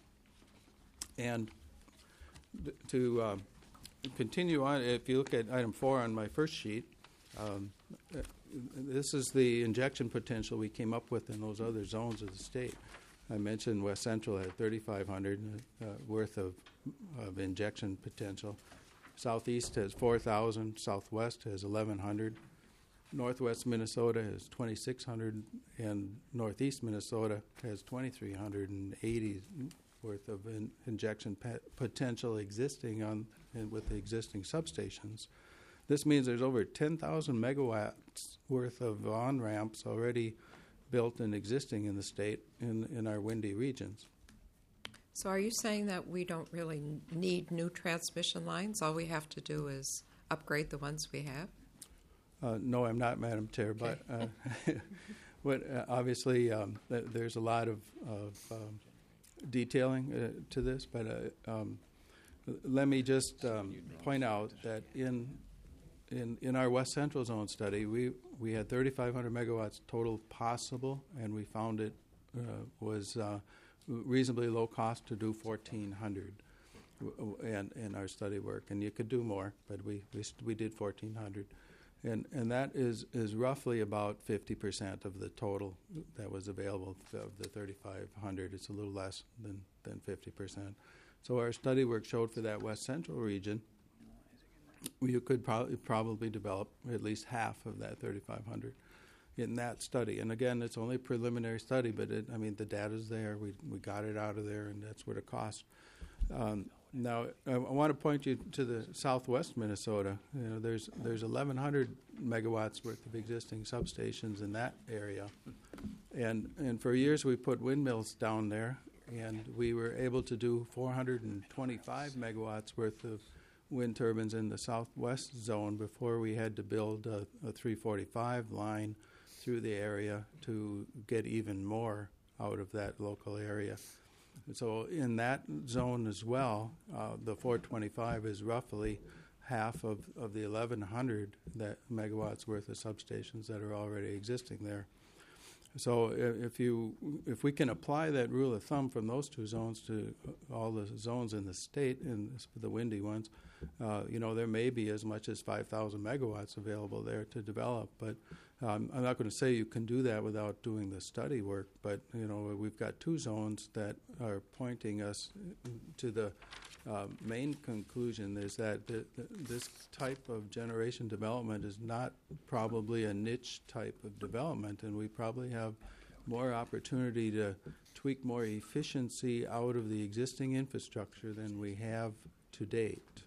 And th- to um, continue on, if you look at item four on my first sheet, um, uh, this is the injection potential we came up with in those other zones of the state. I mentioned West Central had thirty-five hundred uh, worth of, of injection potential. Southeast has four thousand. Southwest has eleven hundred. Northwest Minnesota has twenty-six hundred, and Northeast Minnesota has twenty-three eighty worth of in, injection pe- potential existing on and with the existing substations. This means there's over ten thousand megawatts worth of on-ramps already built and existing in the state in, in our windy regions. So are you saying that we don't really need new transmission lines? All we have to do is upgrade the ones we have? Uh, no, I'm not, Madam Chair, but uh, what, uh, obviously um, th- there's a lot of, of um, detailing uh, to this, but uh, um, l- let me just um, point out that in, in in our West Central Zone study, we, we had thirty-five hundred megawatts total possible, and we found it uh, was uh, reasonably low cost to do fourteen hundred in, in our study work, and you could do more, but we, we, we did fourteen hundred. And and that is, is roughly about fifty percent of the total that was available of the thirty-five hundred. It's a little less than, than fifty percent. So our study work showed for that West Central region, you could probably probably develop at least half of that thirty-five hundred in that study. And again, it's only a preliminary study, but it, I mean, the data's there. We we got it out of there, and that's what it costs. Um, Now, I, I want to point you to the southwest Minnesota. You know, there's there's eleven hundred megawatts worth of existing substations in that area, and and for years we put windmills down there, and we were able to do four hundred twenty-five megawatts worth of wind turbines in the southwest zone before we had to build a, a three forty-five line through the area to get even more out of that local area. So in that zone as well, uh, the four twenty-five is roughly half of, of the eleven hundred that megawatts worth of substations that are already existing there. So if you if we can apply that rule of thumb from those two zones to all the zones in the state, and the windy ones, uh, you know, there may be as much as five thousand megawatts available there to develop. But um, I'm not going to say you can do that without doing the study work. But you know, we've got two zones that are pointing us to the uh, main conclusion is that th- th- this type of generation development is not probably a niche type of development, and we probably have more opportunity to tweak more efficiency out of the existing infrastructure than we have to date.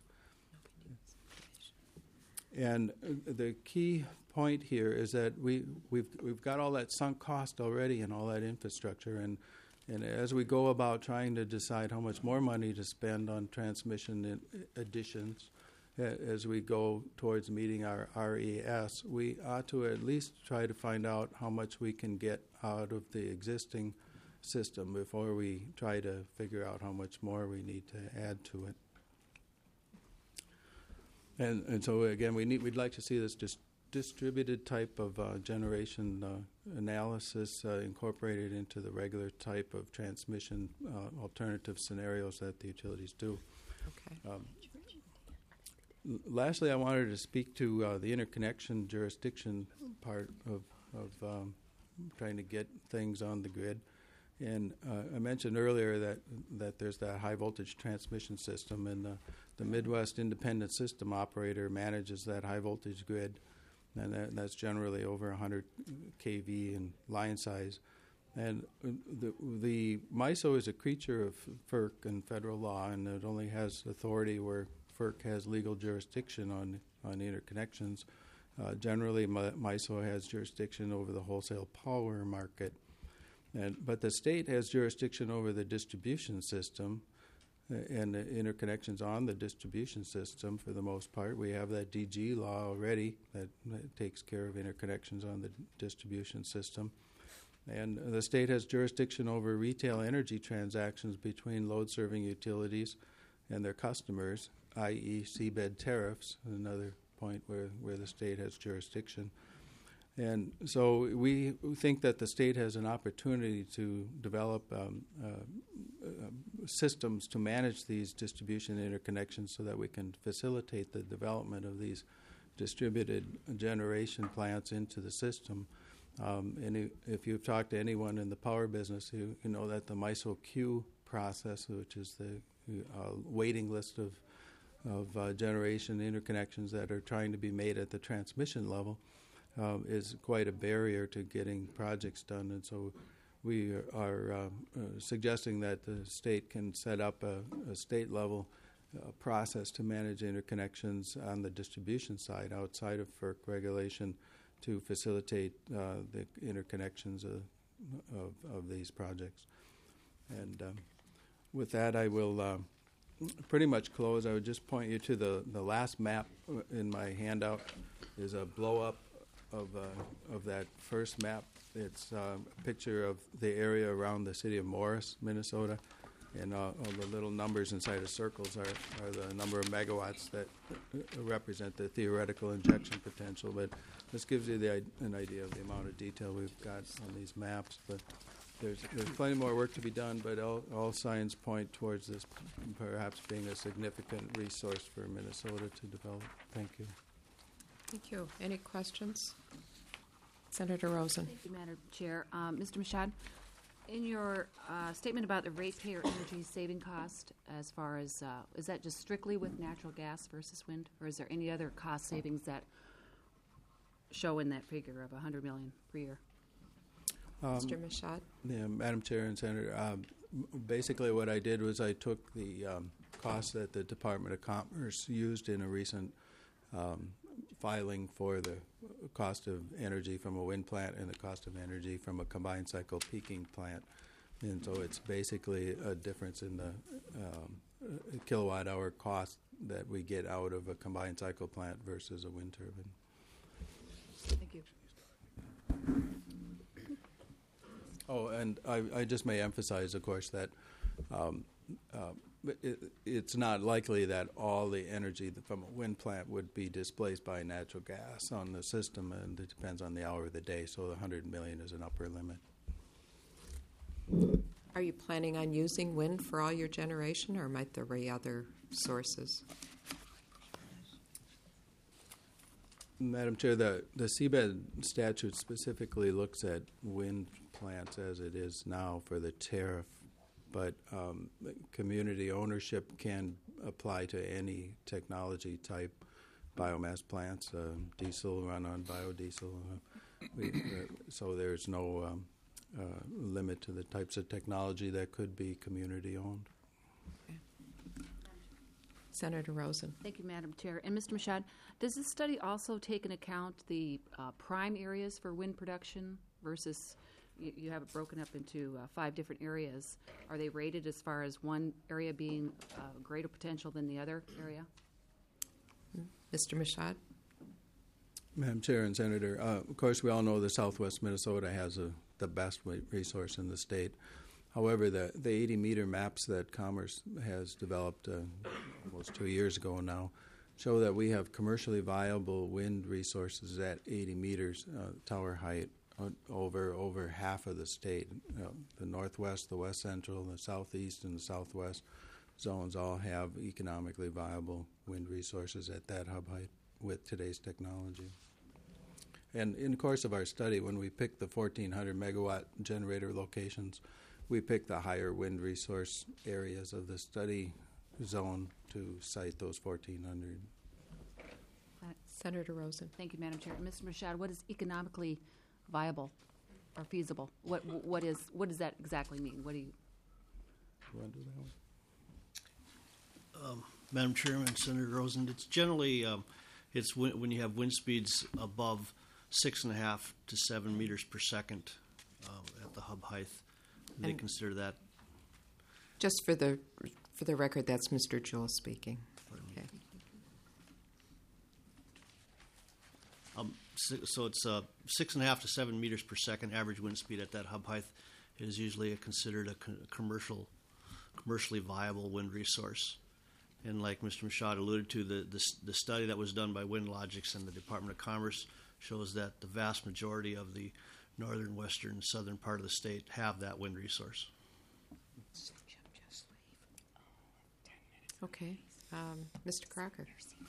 And uh, the key point here is that we, we've, we've got all that sunk cost already in all that infrastructure, and And as we go about trying to decide how much more money to spend on transmission additions, uh, as we go towards meeting our R E S, we ought to at least try to find out how much we can get out of the existing system before we try to figure out how much more we need to add to it. And and so again, we need we'd like to see this just distributed type of uh, generation uh, analysis uh, incorporated into the regular type of transmission uh, alternative scenarios that the utilities do. Okay. Um, l- lastly, I wanted to speak to uh, the interconnection jurisdiction part of, of um, trying to get things on the grid. And uh, I mentioned earlier that that there's that high voltage transmission system, and the, the Midwest Independent System Operator manages that high voltage grid. And that, that's generally over one hundred k V in line size. And the, the MISO is a creature of FERC and federal law, and it only has authority where FERC has legal jurisdiction on, on interconnections. Uh, generally, MISO has jurisdiction over the wholesale power market. And, but the state has jurisdiction over the distribution system, and the interconnections on the distribution system for the most part. We have that D G law already that, that takes care of interconnections on the distribution system. And the state has jurisdiction over retail energy transactions between load-serving utilities and their customers, that is seabed tariffs, another point where, where the state has jurisdiction. And so we think that the state has an opportunity to develop um, uh, uh, systems to manage these distribution interconnections so that we can facilitate the development of these distributed generation plants into the system. Um, and if you've talked to anyone in the power business, you, you know that the MISO queue process, which is the uh, waiting list of, of uh, generation interconnections that are trying to be made at the transmission level, Um, is quite a barrier to getting projects done. And so we are uh, uh, suggesting that the state can set up a, a state-level uh, process to manage interconnections on the distribution side outside of FERC regulation to facilitate uh, the interconnections of, of, of these projects. And um, with that, I will uh, pretty much close. I would just point you to the, the last map in my handout is a blow-up of uh, of that first map. It's uh, a picture of the area around the city of Morris, Minnesota, and uh, all the little numbers inside of circles are, are the number of megawatts that uh, represent the theoretical injection potential. But this gives you the, an idea of the amount of detail we've got on these maps. But there's there's plenty more work to be done. But all, all signs point towards this perhaps being a significant resource for Minnesota to develop. Thank you. Thank you. Any questions? Senator Rosen. Thank you, Madam Chair. Um, Mister Mashad, in your uh, statement about the ratepayer energy saving cost, as far as, uh, is that just strictly with natural gas versus wind, or is there any other cost savings that show in that figure of one hundred million dollars per year? Um, Mister Mashad. Yeah, Madam Chair and Senator, um, basically what I did was I took the um, costs that the Department of Commerce used in a recent um, filing for the cost of energy from a wind plant and the cost of energy from a combined cycle peaking plant. And so it's basically a difference in the um, kilowatt hour cost that we get out of a combined cycle plant versus a wind turbine. Thank you. Oh, and I, I just may emphasize, of course, that um, uh, it, it's not likely that all the energy from a wind plant would be displaced by natural gas on the system, and it depends on the hour of the day, so the one hundred million is an upper limit. Are you planning on using wind for all your generation, or might there be other sources? Madam Chair, the, the seabed statute specifically looks at wind plants as it is now for the tariff, but um, community ownership can apply to any technology type biomass plants, uh, diesel run on biodiesel. Uh, we, uh, so there's no um, uh, limit to the types of technology that could be community owned. Senator Rosen. Thank you, Madam Chair. And Mister Mashad, does this study also take into account the uh, prime areas for wind production versus, you, you have it broken up into uh, five different areas. Are they rated as far as one area being uh, greater potential than the other area? Mister Mashad. Madam Chair and Senator, uh, of course, we all know that Southwest Minnesota has a, the best resource in the state. However, the, the eighty meter maps that Commerce has developed uh, almost two years ago now show that we have commercially viable wind resources at eighty meters uh, tower height uh, over over half of the state. Uh, the northwest, the west central, the southeast, and the southwest zones all have economically viable wind resources at that hub height with today's technology. And in the course of our study, when we picked the fourteen hundred megawatt generator locations, we picked the higher wind resource areas of the study zone to cite those fourteen hundred. Uh, Senator Rosen. Thank you, Madam Chair. Mister Mashad, what is economically viable or feasible? What what is what does that exactly mean? What do you? You want to do that one? Um, Madam Chairman, Senator Rosen, it's generally um, it's when, when you have wind speeds above six and a half to seven meters per second uh, at the hub height. They And consider that. Just for the for the record, that's Mister Jewell speaking. Okay. Um, so, so it's uh, six and a half to seven meters per second average wind speed at that hub height is usually a considered a co- commercial, commercially viable wind resource. And like Mister Mashad alluded to, the, the the study that was done by WindLogix and the Department of Commerce shows that the vast majority of the northern, western, southern part of the state have that wind resource. Okay. Um, Mister Crocker.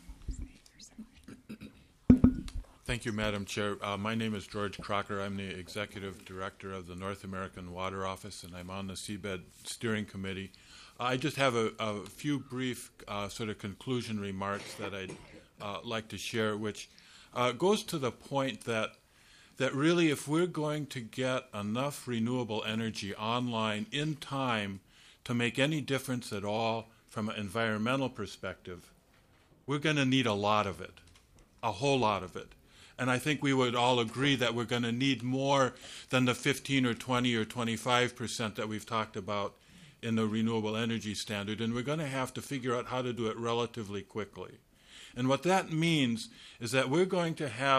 Thank you, Madam Chair. Uh, my name is George Crocker. I'm the Executive Director of the North American Water Office, and I'm on the Seabed Steering Committee. I just have a, a few brief uh, sort of conclusion remarks that I'd uh, like to share, which uh, goes to the point that that really if we're going to get enough renewable energy online in time to make any difference at all from an environmental perspective, we're going to need a lot of it, a whole lot of it. And I think we would all agree that we're going to need more than the fifteen or twenty or twenty-five percent that we've talked about in the renewable energy standard, and we're going to have to figure out how to do it relatively quickly. And what that means is that we're going to have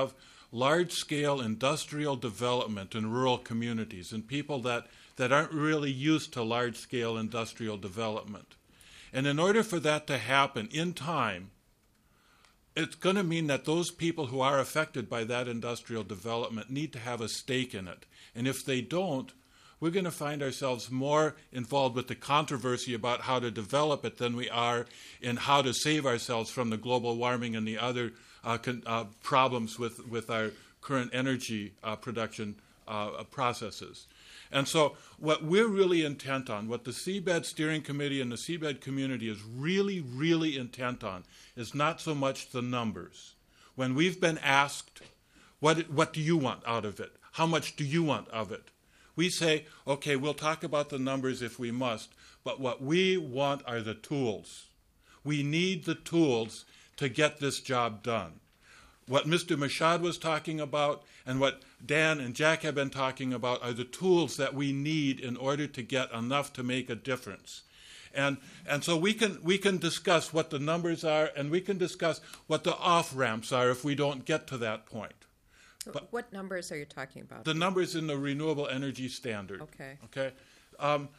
large-scale industrial development in rural communities and people that, that aren't really used to large-scale industrial development. And in order for that to happen in time, it's going to mean that those people who are affected by that industrial development need to have a stake in it. And if they don't, we're going to find ourselves more involved with the controversy about how to develop it than we are in how to save ourselves from the global warming and the other uh, con- uh, problems with, with our current energy uh, production uh, processes. And so what we're really intent on, what the Seabed Steering Committee and the Seabed community is really, really intent on, is not so much the numbers. When we've been asked, what, what do you want out of it? How much do you want of it? We say, okay, we'll talk about the numbers if we must, but what we want are the tools. We need the tools to get this job done. What Mister Michaud was talking about and what Dan and Jack have been talking about are the tools that we need in order to get enough to make a difference. And, and so we can, we can discuss what the numbers are, and we can discuss what the off-ramps are if we don't get to that point. But what numbers are you talking about? The numbers in the Renewable Energy Standard. Okay. Okay. Um,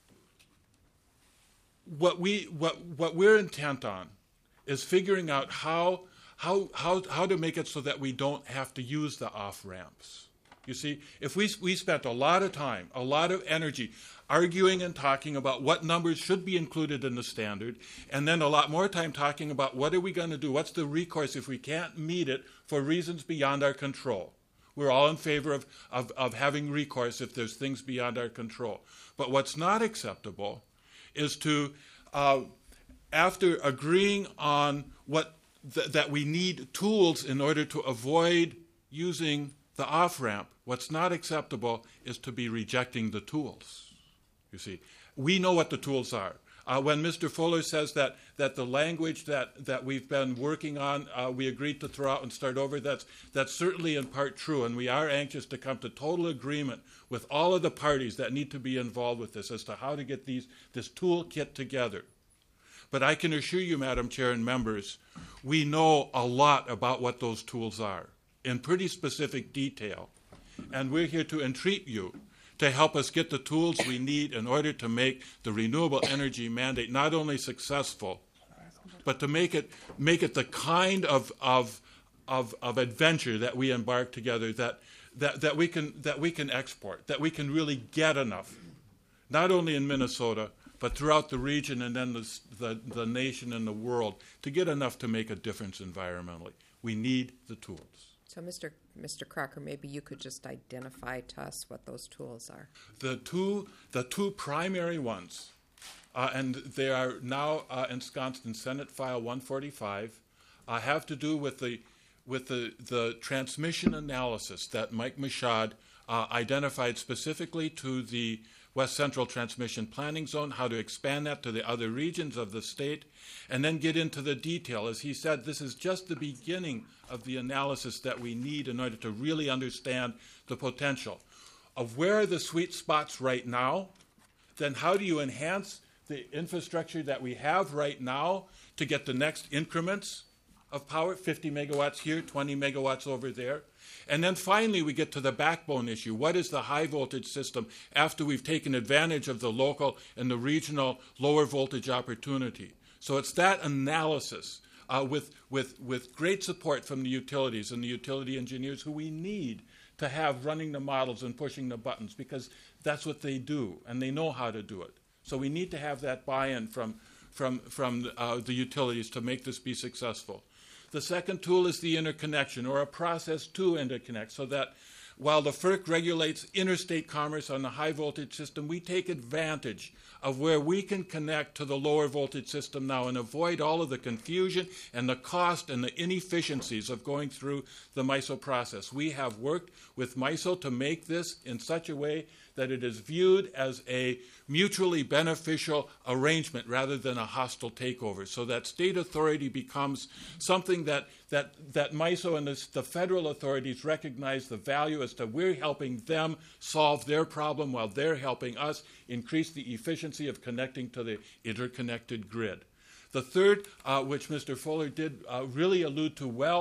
what we what what we're intent on is figuring out how how how how to make it so that we don't have to use the off ramps. You see, if we we spent a lot of time, a lot of energy arguing and talking about what numbers should be included in the standard, and then a lot more time talking about what are we going to do, what's the recourse if we can't meet it for reasons beyond our control. We're all in favor of, of, of having recourse if there's things beyond our control. But what's not acceptable is to, uh, after agreeing on what th- that we need tools in order to avoid using the off-ramp, what's not acceptable is to be rejecting the tools. You see, we know what the tools are. Uh, when Mister Fuller says that, that the language that, that we've been working on, uh, we agreed to throw out and start over, that's, that's certainly in part true, and we are anxious to come to total agreement with all of the parties that need to be involved with this as to how to get these, this toolkit together. But I can assure you, Madam Chair and members, we know a lot about what those tools are in pretty specific detail, and we're here to entreat you to help us get the tools we need in order to make the renewable energy mandate not only successful, but to make it make it the kind of of of, of adventure that we embark together that, that that we can that we can export, that we can really get enough, not only in Minnesota but throughout the region and then the the, the nation and the world, to get enough to make a difference environmentally. We need the tools. So, Mister Mister Crocker, maybe you could just identify to us what those tools are. The two, the two primary ones, uh, and they are now uh, ensconced in Senate File one forty-five, uh, have to do with the with the, the transmission analysis that Mike Michaud uh, identified specifically to the West Central Transmission Planning Zone, how to expand that to the other regions of the state, and then get into the detail. As he said, this is just the beginning of the analysis that we need in order to really understand the potential of where are the sweet spots right now, then how do you enhance the infrastructure that we have right now to get the next increments of power, fifty megawatts here, twenty megawatts over there. And then finally we get to the backbone issue. What is the high voltage system after we've taken advantage of the local and the regional lower voltage opportunity? So it's that analysis uh, with, with, with great support from the utilities and the utility engineers who we need to have running the models and pushing the buttons, because that's what they do and they know how to do it. So we need to have that buy-in from, from, from uh, the utilities to make this be successful. The second tool is the interconnection, or a process to interconnect, so that while the F E R C regulates interstate commerce on the high voltage system, we take advantage of where we can connect to the lower voltage system now and avoid all of the confusion and the cost and the inefficiencies of going through the MISO process. We have worked with MISO to make this in such a way that it is viewed as a mutually beneficial arrangement rather than a hostile takeover, so that state authority becomes something that that, that MISO and the, the federal authorities recognize the value as to we're helping them solve their problem while they're helping us increase the efficiency of connecting to the interconnected grid. The third, uh, which Mister Fuller did uh, really allude to well,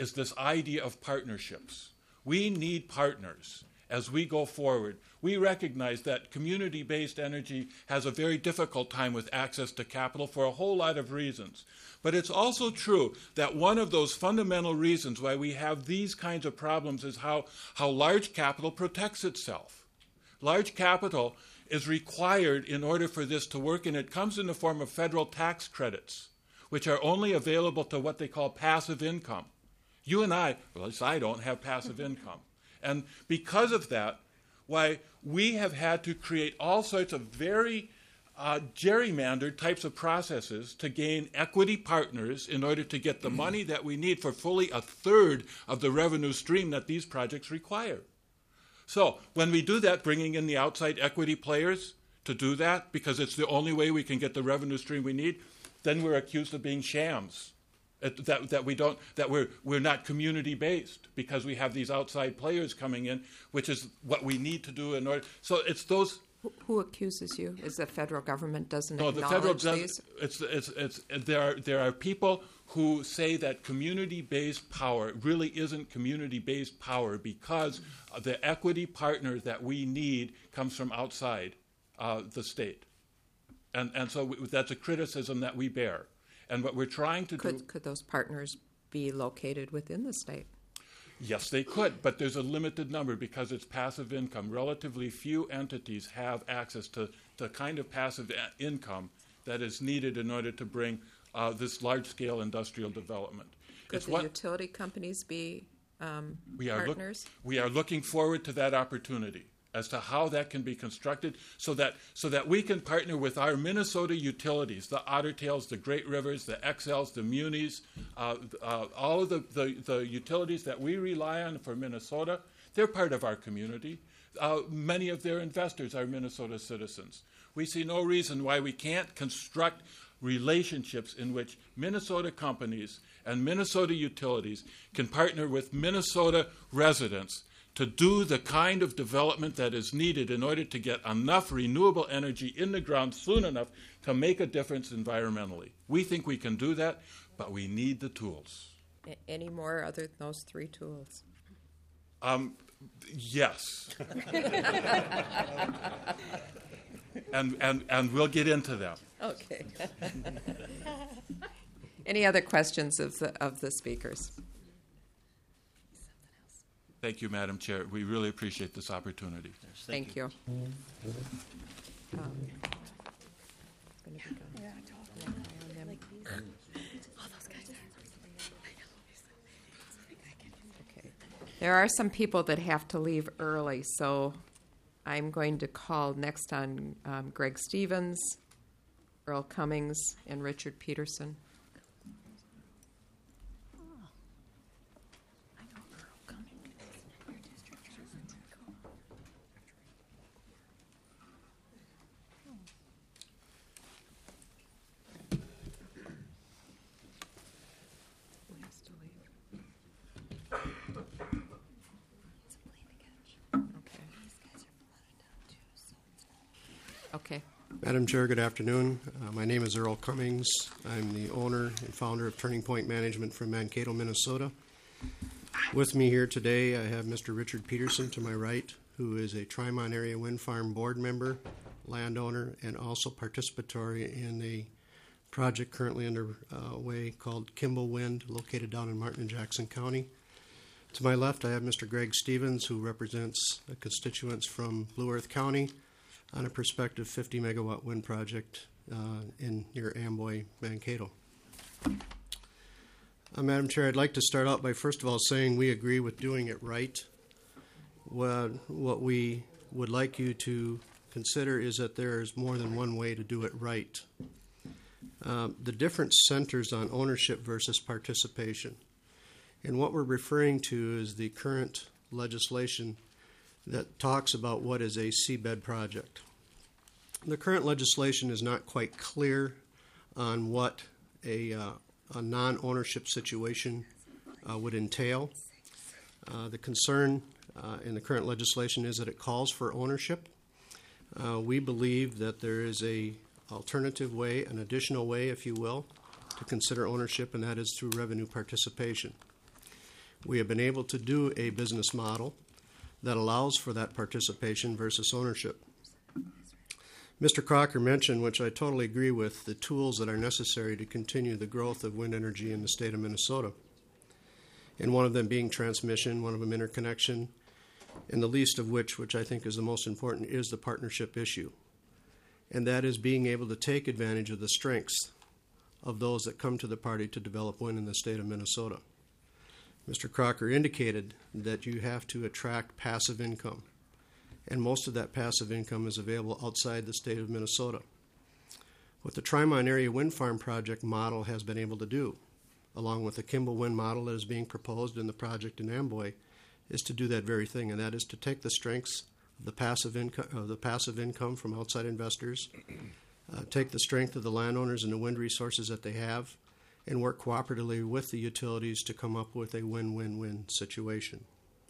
is this idea of partnerships. We need partners as we go forward. We recognize that community-based energy has a very difficult time with access to capital for a whole lot of reasons. But it's also true that one of those fundamental reasons why we have these kinds of problems is how, how large capital protects itself. Large capital is required in order for this to work, and it comes in the form of federal tax credits, which are only available to what they call passive income. You and I, well, at least I don't have passive income. And because of that, why we have had to create all sorts of very uh, gerrymandered types of processes to gain equity partners in order to get the money that we need for fully a third of the revenue stream that these projects require. So when we do that, bringing in the outside equity players to do that, because it's the only way we can get the revenue stream we need, then we're accused of being shams. That, that we don't, that we're, we're not community-based because we have these outside players coming in, which is what we need to do in order. So it's those. Who, who accuses you? Is the federal government doesn't no, the federal acknowledge does, these? It's, it's, it's, there are there are people who say that community-based power really isn't community-based power because the equity partner that we need comes from outside uh, the state, and and so we, that's a criticism that we bear. And what we're trying to could, do... Could those partners be located within the state? Yes, they could, but there's a limited number because it's passive income. Relatively few entities have access to the kind of passive a- income that is needed in order to bring uh, this large-scale industrial development. Could It's the what utility companies be um, we are look- partners? we are looking forward to that opportunity as to how that can be constructed so that so that we can partner with our Minnesota utilities, the Otter Tails, the Great Rivers, the X Ls, the Munis, uh, uh, all of the, the, the utilities that we rely on for Minnesota. They're part of our community. Uh, many of their investors are Minnesota citizens. We see no reason why we can't construct relationships in which Minnesota companies and Minnesota utilities can partner with Minnesota residents to do the kind of development that is needed in order to get enough renewable energy in the ground soon enough to make a difference environmentally. We think we can do that, but we need the tools. A- any more other than those three tools? Um, yes. and, and, and we'll get into them. Okay. Any other questions of the, of the speakers? Thank you, Madam Chair. We really appreciate this opportunity. Yes, Thank, thank you. Um, gonna be good. Okay. There are some people that have to leave early, so I'm going to call next on um, Greg Stevens, Earl Cummings, and Richard Peterson. Okay. Madam Chair, good afternoon. Uh, my name is Earl Cummings. I'm the owner and founder of Turning Point Management from Mankato, Minnesota. With me here today, I have Mister Richard Peterson to my right, who is a Trimont Area Wind Farm board member, landowner, and also participatory in a project currently underway called Kimball Wind, located down in Martin and Jackson County. To my left, I have Mister Greg Stevens, who represents the constituents from Blue Earth County on a prospective fifty megawatt wind project uh, in near Amboy, Mankato. Uh, Madam Chair, I'd like to start out by first of all saying we agree with doing it right. What, what we would like you to consider is that there is more than one way to do it right. Um, the difference centers on ownership versus participation. And what we're referring to is the current legislation that talks about what is a seabed project. The current legislation is not quite clear on what a, uh, a non-ownership situation uh, would entail. Uh, the concern uh, in the current legislation is that it calls for ownership. Uh, we believe that there is a alternative way, an additional way, if you will, to consider ownership, and that is through revenue participation. we have been able to do a business model that allows for that participation versus ownership. Mister Crocker mentioned, which I totally agree with, the tools that are necessary to continue the growth of wind energy in the state of Minnesota. And one of them being transmission, one of them interconnection, and the least of which, which I think is the most important, is the partnership issue. And that is being able to take advantage of the strengths of those that come to the party to develop wind in the state of Minnesota. Mister Crocker indicated that you have to attract passive income, and most of that passive income is available outside the state of Minnesota. What the Trimont Area Wind Farm Project model has been able to do, along with the Kimball Wind model that is being proposed in the project in Amboy, is to do that very thing, and that is to take the strengths of the passive income of the passive income from outside investors, uh, take the strength of the landowners and the wind resources that they have, and work cooperatively with the utilities to come up with a win-win-win situation.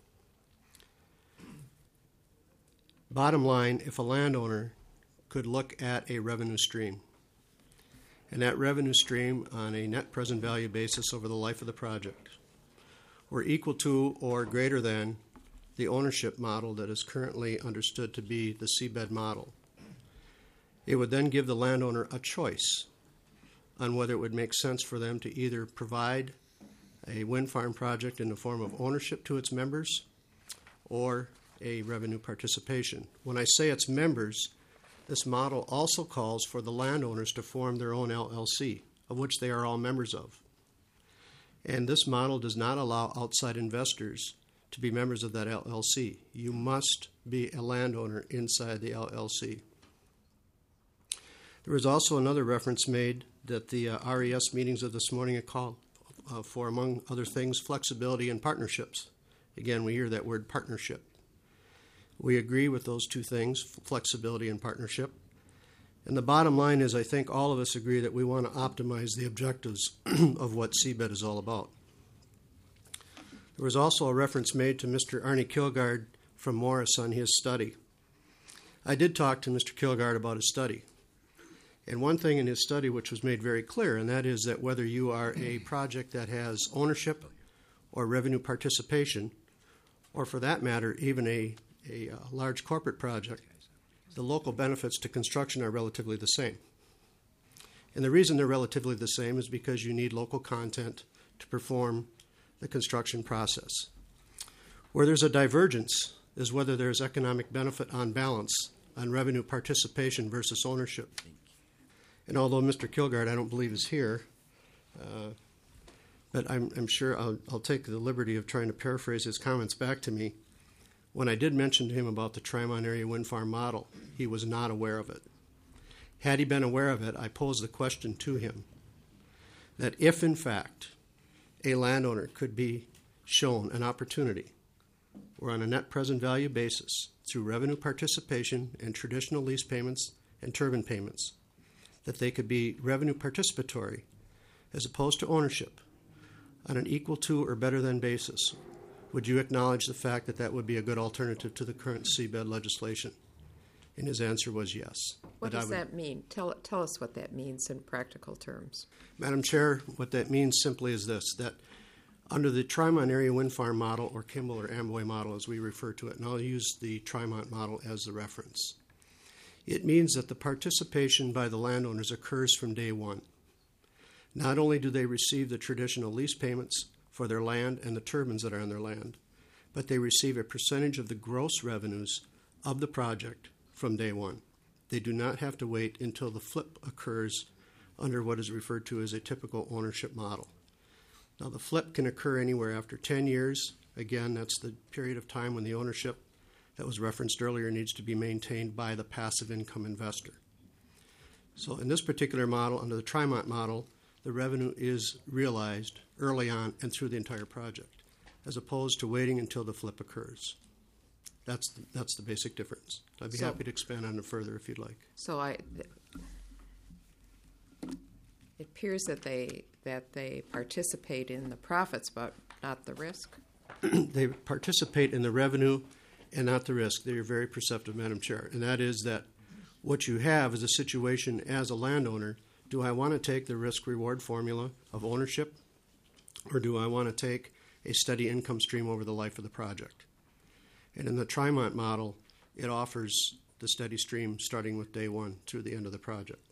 Bottom line, if a landowner could look at a revenue stream, and that revenue stream on a net present value basis over the life of the project were equal to or greater than the ownership model that is currently understood to be the seabed model, it would then give the landowner a choice on whether it would make sense for them to either provide a wind farm project in the form of ownership to its members or a revenue participation. When I say its members, this model also calls for the landowners to form their own L L C, of which they are all members of. And this model does not allow outside investors to be members of that L L C. You must be a landowner inside the L L C. There was also another reference made that the uh, R E S meetings of this morning are called uh, for, among other things, flexibility and partnerships. Again, we hear that word partnership. We agree with those two things, flexibility and partnership. And the bottom line is I think all of us agree that we want to optimize the objectives of what seabed is all about. There was also a reference made to Mister Arnie Kilgard from Morris on his study. I did talk to Mister Kilgard about his study. And one thing in his study which was made very clear, and that is that whether you are a project that has ownership or revenue participation, or for that matter, even a, a, a large corporate project, the local benefits to construction are relatively the same. And the reason they're relatively the same is because you need local content to perform the construction process. Where there's a divergence is whether there's economic benefit on balance on revenue participation versus ownership. And although Mister Kilgard, I don't believe, is here, uh, but I'm, I'm sure I'll, I'll take the liberty of trying to paraphrase his comments back to me. When I did mention to him about the Trimont Area Wind Farm model, he was not aware of it. Had he been aware of it, I posed the question to him that if, in fact, a landowner could be shown an opportunity where on a net present value basis, through revenue participation and traditional lease payments and turbine payments, that they could be revenue participatory as opposed to ownership on an equal to or better than basis, would you acknowledge the fact that that would be a good alternative to the current seabed legislation? And his answer was yes. What But I does would- that mean? Tell, tell us what that means in practical terms. Madam Chair, what that means simply is this, that under the Trimont Area Wind Farm model, or Kimball or Amboy model as we refer to it, and I'll use the Trimont model as the reference, it means that the participation by the landowners occurs from day one. Not only do they receive the traditional lease payments for their land and the turbines that are on their land, but they receive a percentage of the gross revenues of the project from day one. They do not have to wait until the flip occurs under what is referred to as a typical ownership model. Now, the flip can occur anywhere after ten years. Again, that's the period of time when the ownership that was referenced earlier needs to be maintained by the passive income investor. So in this particular model, under the Trimont model, the revenue is realized early on and through the entire project, as opposed to waiting until the flip occurs. That's the, that's the basic difference. I'd be So- happy to expand on it further if you'd like. So I, it appears that they, that they participate in the profits, but not the risk. They participate in the revenue and not the risk. They're very perceptive, Madam Chair. And that is that what you have is a situation as a landowner, do I want to take the risk-reward formula of ownership, or do I want to take a steady income stream over the life of the project. And in the Trimont model, it offers the steady stream starting with day one through the end of the project.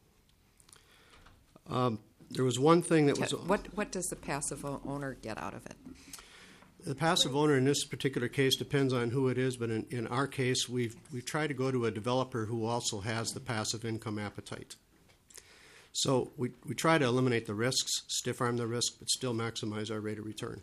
Um, there was one thing that was... What, what does the passive o- owner get out of it? The passive owner in this particular case depends on who it is, but in, in our case, we've, we've tried to go to a developer who also has the passive income appetite. So we, we try to eliminate the risks, stiff arm the risk, but still maximize our rate of return.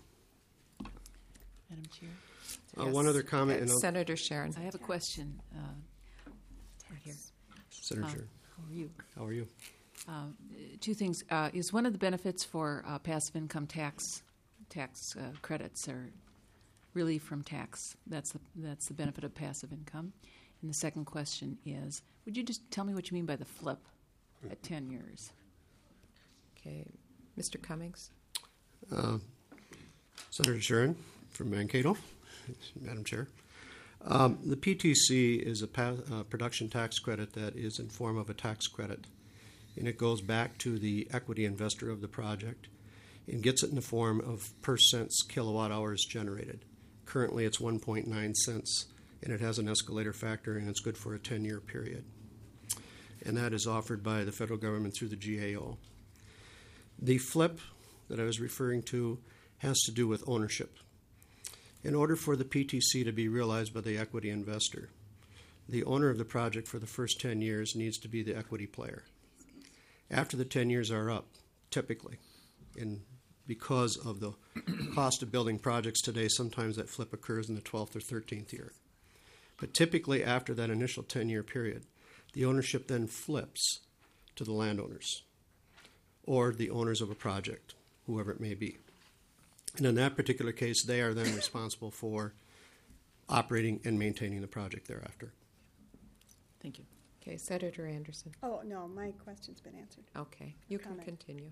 Madam Chair, Uh, One other comment. Uh, and I'll- Senator Sharon. I have a question. Uh, right here. Senator Uh, Sharon, How are you? how are you? Uh, two things. Uh, is one of the benefits for uh, passive income tax tax uh, credits or relief from tax? That's the that's the benefit of passive income. And the second question is, would you just tell me what you mean by the flip at ten years? Okay, Mister Cummings. Uh, Senator Sharon from Mankato, Madam Chair. Um, the P T C is a pa- uh, production tax credit that is in form of a tax credit, and it goes back to the equity investor of the project and gets it in the form of per cents kilowatt hours generated. Currently, it's one point nine cents, and it has an escalator factor, and it's good for a ten-year period. And that is offered by the federal government through the G A O. The flip that I was referring to has to do with ownership. In order for the P T C to be realized by the equity investor, the owner of the project for the first ten years needs to be the equity player. After the ten years are up, typically, and because of the cost of building projects today, sometimes that flip occurs in the twelfth or thirteenth year. But typically after that initial ten-year period, the ownership then flips to the landowners or the owners of a project, whoever it may be. And in that particular case, they are then responsible for operating and maintaining the project thereafter. Thank you. Okay, Senator Anderson. Oh, no, my question's been answered. Okay, you can Comment. continue.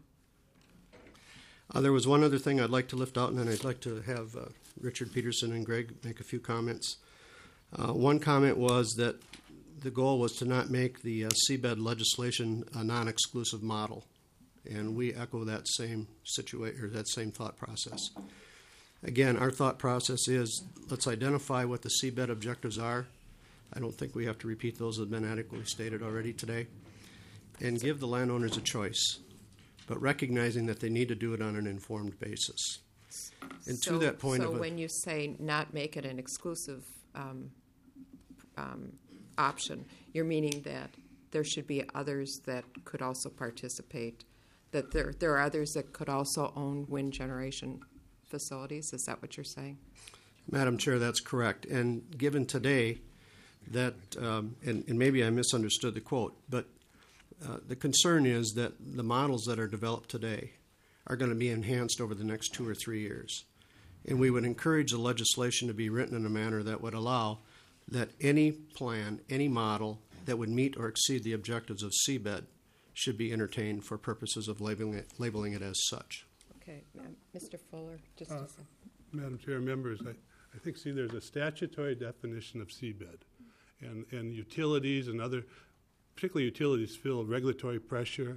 Uh, there was one other thing I'd like to lift out, and then I'd like to have uh, Richard Peterson and Greg make a few comments. Uh, one comment was that the goal was to not make the uh, seabed legislation a non-exclusive model, and we echo that same situation or that same thought process. Again, our thought process is let's identify what the seabed objectives are. I don't think we have to repeat those that have been adequately stated already today, and give the landowners a choice, but recognizing that they need to do it on an informed basis. And so, to that point so of a, when you say not make it an exclusive um, um, option, you're meaning that there should be others that could also participate, that there there are others that could also own wind generation facilities. Is that what you're saying? Madam Chair, that's correct. And given today that, um, and, and maybe I misunderstood the quote, but uh, the concern is that the models that are developed today are going to be enhanced over the next two or three years. And we would encourage the legislation to be written in a manner that would allow that any plan, any model that would meet or exceed the objectives of seabed should be entertained for purposes of labeling it, labeling it as such. Okay, um, Mister Fuller, just Uh, a second. Madam Chair, members, I, I think, see, there's a statutory definition of seabed. And, and utilities and other, particularly utilities, feel regulatory pressure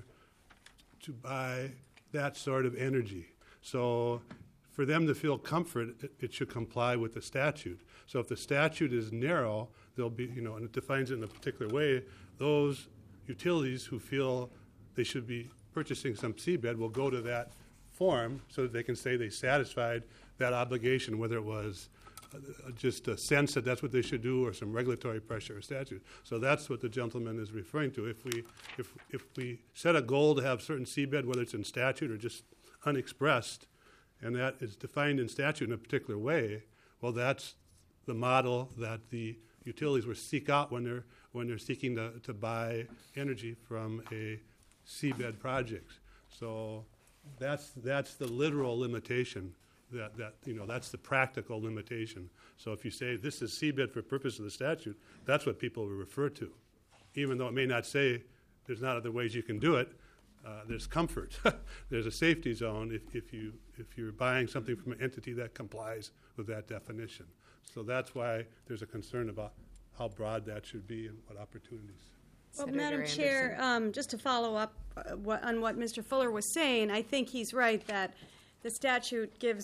to buy that sort of energy. So for them to feel comfort, it, it should comply with the statute. So if the statute is narrow, there'll be, you know, and it defines it in a particular way, those utilities who feel they should be purchasing some seabed will go to that form so that they can say they satisfied that obligation, whether it was uh, just a sense that that's what they should do or some regulatory pressure or statute. So that's what the gentleman is referring to. If we if if we set a goal to have certain seabed, whether it's in statute or just unexpressed, and that is defined in statute in a particular way, well, that's the model that the utilities will seek out when they're when they're seeking to, to buy energy from a seabed project. So that's that's the literal limitation. That, that you know that's the practical limitation. So if you say this is seabed for purpose of the statute, that's what people will refer to, even though it may not say there's not other ways you can do it. Uh, there's comfort. There's a safety zone if, if you if you're buying something from an entity that complies with that definition. So that's why there's a concern about how broad that should be and what opportunities. Well, Senator Madam Anderson. Chair, um, just to follow up uh, what, on what Mister Fuller was saying, I think he's right that the statute gives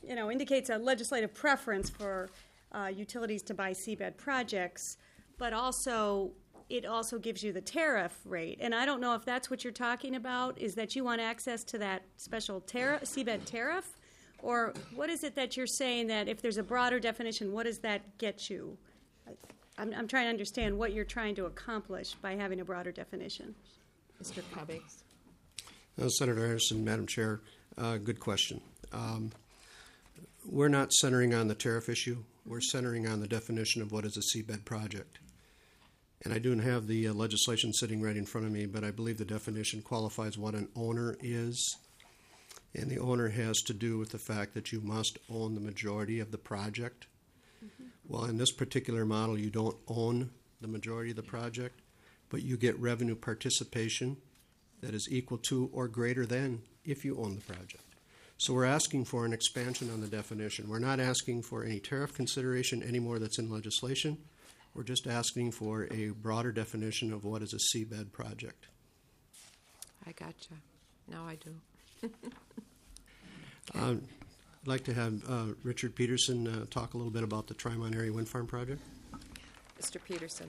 you know, indicates a legislative preference for uh, utilities to buy seabed projects, but also it also gives you the tariff rate. And I don't know if that's what you're talking about, is that you want access to that special tariff, seabed tariff? Or what is it that you're saying that if there's a broader definition, what does that get you? I'm, I'm trying to understand what you're trying to accomplish by having a broader definition. Mister Cobbings. Uh, Senator Anderson, Madam Chair, uh, good question. Um, we're not centering on the tariff issue. We're centering on the definition of what is a seabed project. And I do have the uh, legislation sitting right in front of me, but I believe the definition qualifies what an owner is. And the owner has to do with the fact that you must own the majority of the project. Mm-hmm. Well, in this particular model, you don't own the majority of the project, but you get revenue participation that is equal to or greater than if you own the project. So we're asking for an expansion on the definition. We're not asking for any tariff consideration anymore that's in legislation. We're just asking for a broader definition of what is a seabed project. I gotcha. Now I do. uh, I'd like to have uh, Richard Peterson uh, talk a little bit about the Trimont Area Wind Farm project. Mister Peterson.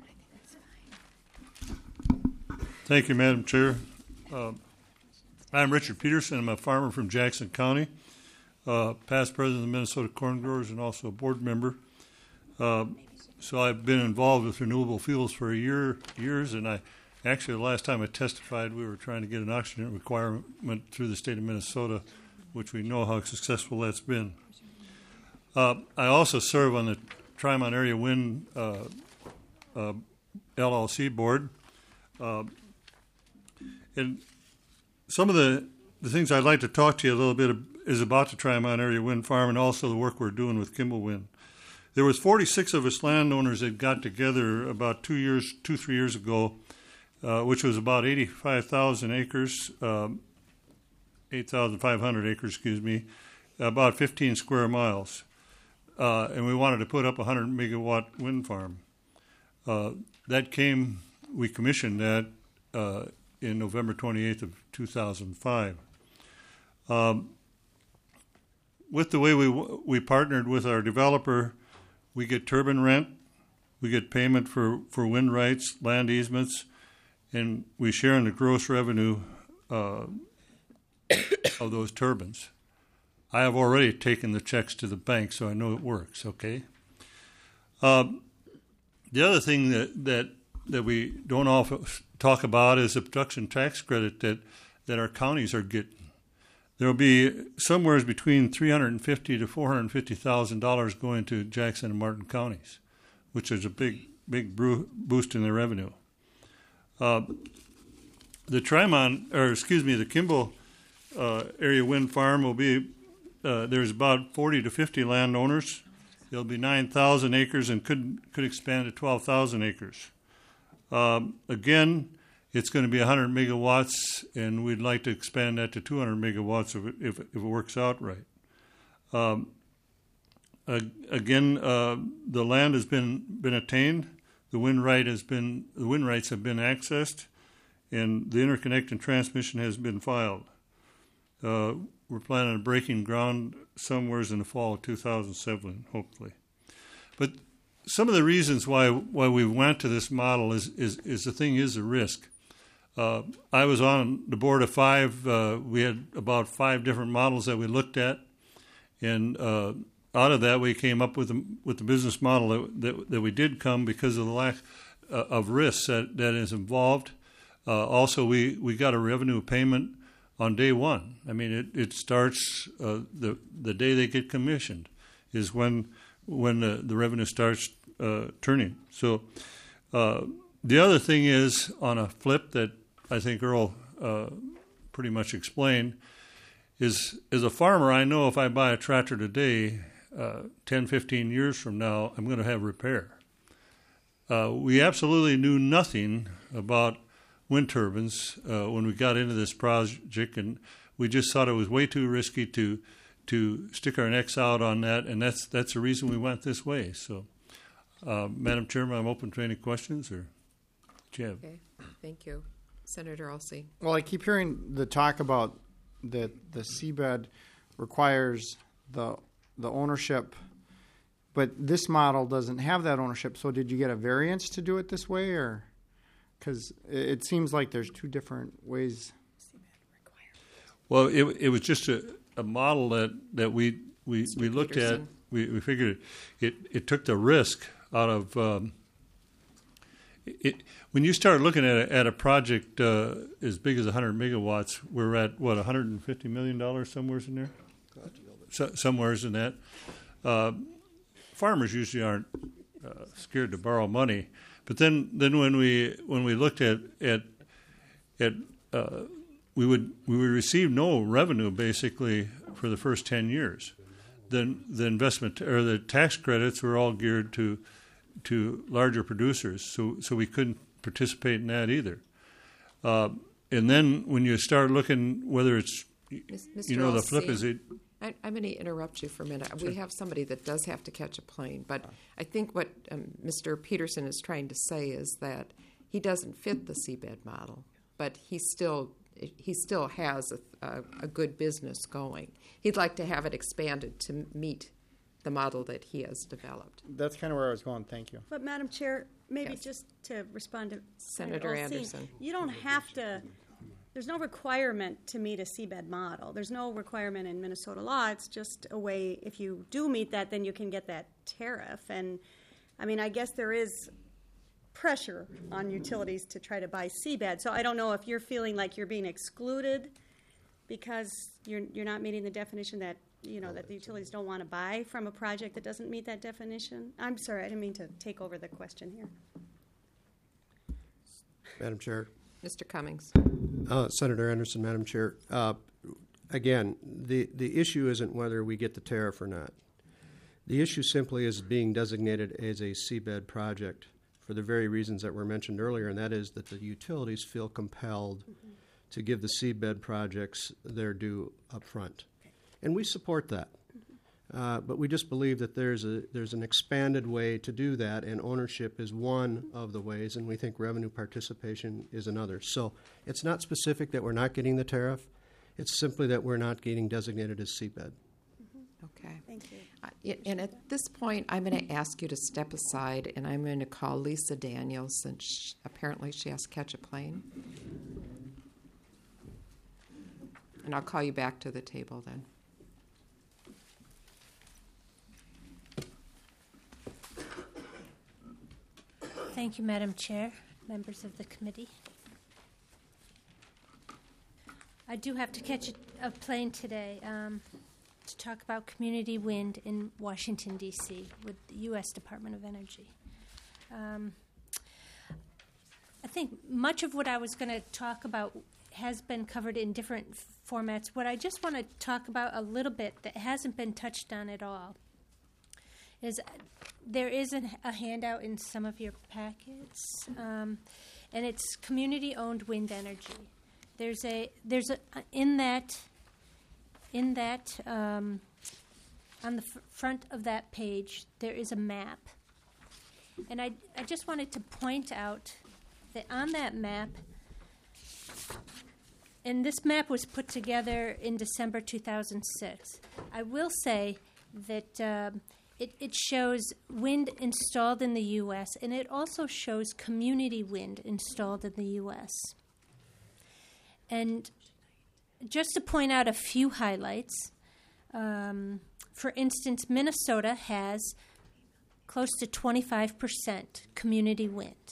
Thank you, Madam Chair. Uh, I'm Richard Peterson. I'm a farmer from Jackson County, uh, past president of the Minnesota Corn Growers and also a board member. Uh, so I've been involved with renewable fuels for a year, years, and I actually the last time I testified, we were trying to get an oxygen requirement through the state of Minnesota, which we know how successful that's been. Uh, I also serve on the Trimont Area Wind uh, uh, L L C board. Uh, and some of the, the things I'd like to talk to you a little bit is about the Trimont Area Wind Farm and also the work we're doing with Kimball Wind. There was forty-six of us landowners that got together about two years, two, three years ago, uh, which was about eighty-five thousand acres, um, eight thousand five hundred acres, excuse me, about fifteen square miles. Uh, and we wanted to put up a one hundred megawatt wind farm. Uh, that came, we commissioned that uh, in November twenty-eighth of two thousand five. Um, with the way we we partnered with our developer, we get turbine rent, we get payment for, for wind rights, land easements, and we share in the gross revenue uh, of those turbines. I have already taken the checks to the bank, so I know it works, okay? Uh, the other thing that, that, that we don't often talk about is the production tax credit that, that our counties are getting. There will be somewhere between three hundred fifty thousand to four hundred fifty thousand dollars going to Jackson and Martin counties, which is a big, big boost in their revenue. Uh, the Trimont, or excuse me, the Kimball uh, Area Wind Farm will be, uh, there's about forty to fifty landowners. There'll be nine thousand acres and could could expand to twelve thousand acres. Um, again, it's going to be one hundred megawatts, and we'd like to expand that to two hundred megawatts if it, if, if it works out right. Um, uh, again, uh, the land has been been attained. The wind right has been the wind rights have been accessed, and the interconnect and transmission has been filed. Uh, we're planning on breaking ground somewhere in the fall of two thousand seven, hopefully. But some of the reasons why why we went to this model is is, is the thing is the risk. Uh, I was on the board of five. Uh, we had about five different models that we looked at, and uh, out of that we came up with the, with the business model that, that, that we did come because of the lack uh, of risks that, that is involved. Uh, also, we, we got a revenue payment on day one. I mean, it, it starts uh, the the day they get commissioned is when when the, the revenue starts uh, turning. So uh, the other thing is, on a flip that I think Earl uh, pretty much explained, is as a farmer, I know if I buy a tractor today, uh, ten, fifteen years from now, I'm going to have repair. Uh, we absolutely knew nothing about wind turbines uh, when we got into this project, and we just thought it was way too risky to to stick our necks out on that, and that's that's the reason we went this way. So, uh, Madam Chairman, I'm open to any questions, or do you have? Okay, thank you. Senator Olsey. Well, I keep hearing the talk about that the seabed requires the the ownership, but this model doesn't have that ownership. So did you get a variance to do it this way, or because it, it seems like there's two different ways? Well, it it was just a, a model that, that we we, Mister we looked Peterson. at. We, we figured it, it it took the risk out of um, it. When you start looking at a, at a project uh, as big as one hundred megawatts, we're at what one hundred fifty million dollars somewheres in there. So, somewheres in that. Uh, farmers usually aren't uh, scared to borrow money, but then then when we when we looked at at at uh, we would we would receive no revenue basically for the first ten years. Then the investment or the tax credits were all geared to to larger producers, so so we couldn't participate in that either. Uh, and then when you start looking whether it's Mister you know the Olsey, flip is it. I, I'm going to interrupt you for a minute. We have somebody that does have to catch a plane, but I think what um, Mister Peterson is trying to say is that he doesn't fit the seabed model, but he still he still has a, a, a good business going. He'd like to have it expanded to meet the model that he has developed. That's kind of where I was going. Thank you. But Madam Chair, maybe Yes. just to respond to Senator Olsey, Anderson. you don't have to. There's no requirement to meet a seabed model. There's no requirement in Minnesota law. It's just a way, if you do meet that, then you can get that tariff. And, I mean, I guess there is pressure on utilities to try to buy seabed. So I don't know if you're feeling like you're being excluded because you're you're not meeting the definition that, you know, that the utilities don't want to buy from a project that doesn't meet that definition. I'm sorry, I didn't mean to take over the question here. Madam Chair. Mister Cummings. Uh, Senator Anderson, Madam Chair. Uh, again, the, the issue isn't whether we get the tariff or not. The issue simply is being designated as a seabed project for the very reasons that were mentioned earlier, and that is that the utilities feel compelled mm-hmm. to give the seabed projects their due up front. And we support that. Uh, but we just believe that there's a there's an expanded way to do that, and ownership is one of the ways, and we think revenue participation is another. So it's not specific that we're not getting the tariff. It's simply that we're not getting designated as seabed. Okay. Thank you. Uh, y- and at this point, I'm going to ask you to step aside, and I'm going to call Lisa Daniels, since sh- apparently she has to catch a plane. And I'll call you back to the table then. Thank you, Madam Chair, members of the committee. I do have to catch a, a plane today um, to talk about community wind in Washington, D C with the U S Department of Energy. Um, I think much of what I was going to talk about has been covered in different f- formats. What I just want to talk about a little bit that hasn't been touched on at all is there is a, a handout in some of your packets, um, and it's community-owned wind energy. There's a there's a in that in that um, on the f- front of that page there is a map, and I I just wanted to point out that on that map, and this map was put together in December two thousand six. I will say that. Um, It, it shows wind installed in the U S, and it also shows community wind installed in the U S. And just to point out a few highlights, um, for instance, Minnesota has close to twenty-five percent community wind.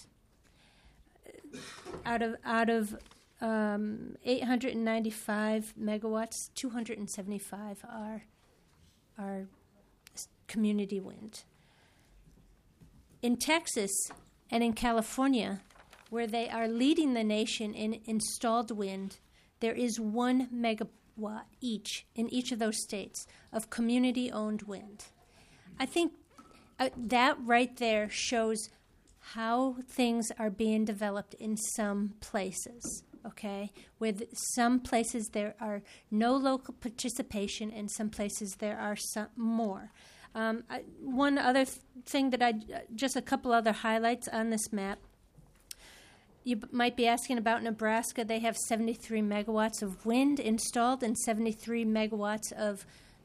Out of out of um, eight hundred ninety-five megawatts, two hundred seventy-five are are community wind. In Texas and in California, where they are leading the nation in installed wind, there is one megawatt each in each of those states of community-owned wind. I think uh, that right there shows how things are being developed in some places, okay? With some places there are no local participation, and some places there are some more. Um, I, one other th- thing that I, uh, just a couple other highlights on this map. You b- might be asking about Nebraska. They have seventy-three megawatts of wind installed and seventy-three megawatts of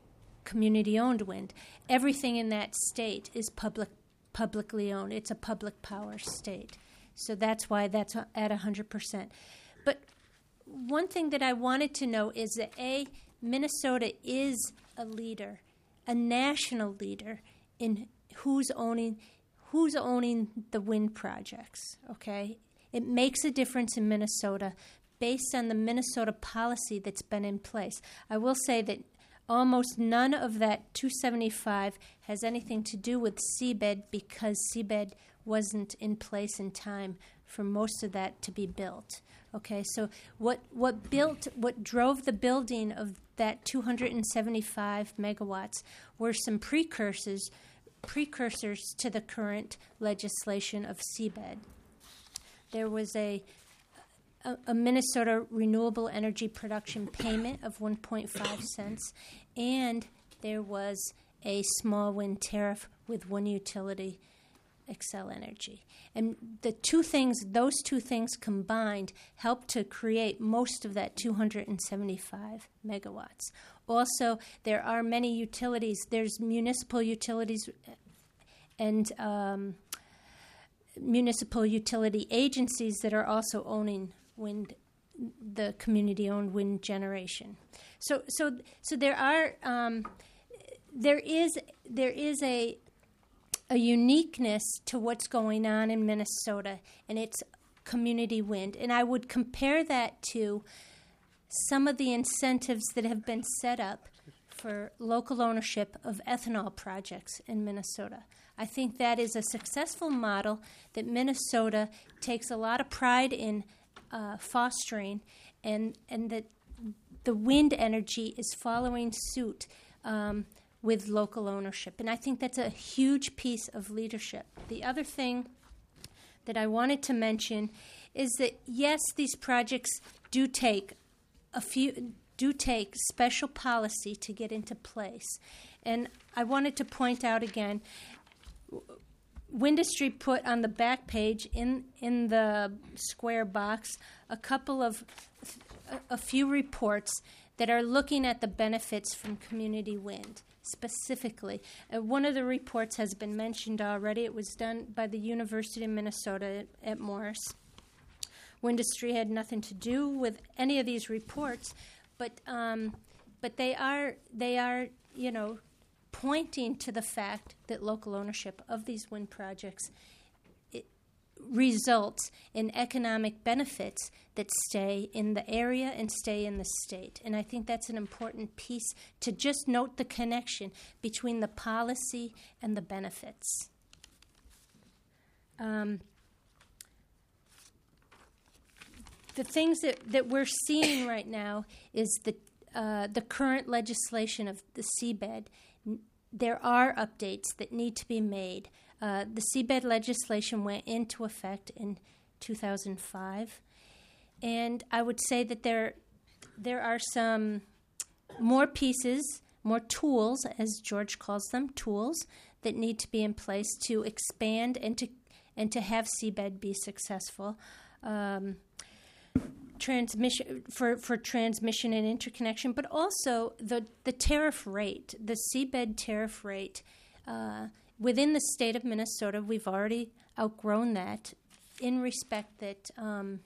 community-owned wind. Everything in that state is public, publicly owned. It's a public power state. So that's why that's at one hundred percent. But one thing that I wanted to know is that, A, Minnesota is a leader, a national leader in who's owning who's owning the wind projects, okay? It makes a difference in Minnesota based on the Minnesota policy that's been in place. I will say that almost none of that two seventy-five has anything to do with seabed because seabed wasn't in place in time for most of that to be built. Okay, so what what built what drove the building of that two hundred seventy-five megawatts were some precursors precursors to the current legislation of seabed. There was a a, a Minnesota renewable energy production payment of one point five cents, and there was a small wind tariff with one utility, Xcel Energy. And the two things, those two things combined, helped to create most of that two hundred seventy-five megawatts. Also, there are many utilities. There's municipal utilities and um, municipal utility agencies that are also owning wind, the community-owned wind generation. So, so, so there are, um, there is, there is a a uniqueness to what's going on in Minnesota, and it's community wind. And I would compare that to some of the incentives that have been set up for local ownership of ethanol projects in Minnesota. I think that is a successful model that Minnesota takes a lot of pride in uh, fostering, and, and that the wind energy is following suit um, with local ownership. And I think that's a huge piece of leadership. The other thing that I wanted to mention is that, yes, these projects do take a few do take special policy to get into place. And I wanted to point out again, Windustry put on the back page in, in the square box a couple of, a, a few reports that are looking at the benefits from community wind. Specifically, uh, one of the reports has been mentioned already. It was done by the University of Minnesota at, at Morris. Windustry had nothing to do with any of these reports, but um, but they are they are you know pointing to the fact that local ownership of these wind projects it results in economic benefits that stay in the area and stay in the state. And I think that's an important piece to just note the connection between the policy and the benefits. Um, the things that, that we're seeing right now is the, uh, the current legislation of the seabed. There are updates that need to be made. Uh, the seabed legislation went into effect in two thousand five. And I would say that there, there are some more pieces, more tools, as George calls them, tools that need to be in place to expand and to and to have seabed be successful. Um, transmission for, for transmission and interconnection, but also the the tariff rate, the seabed tariff rate uh, within the state of Minnesota. We've already outgrown that in respect that. Um,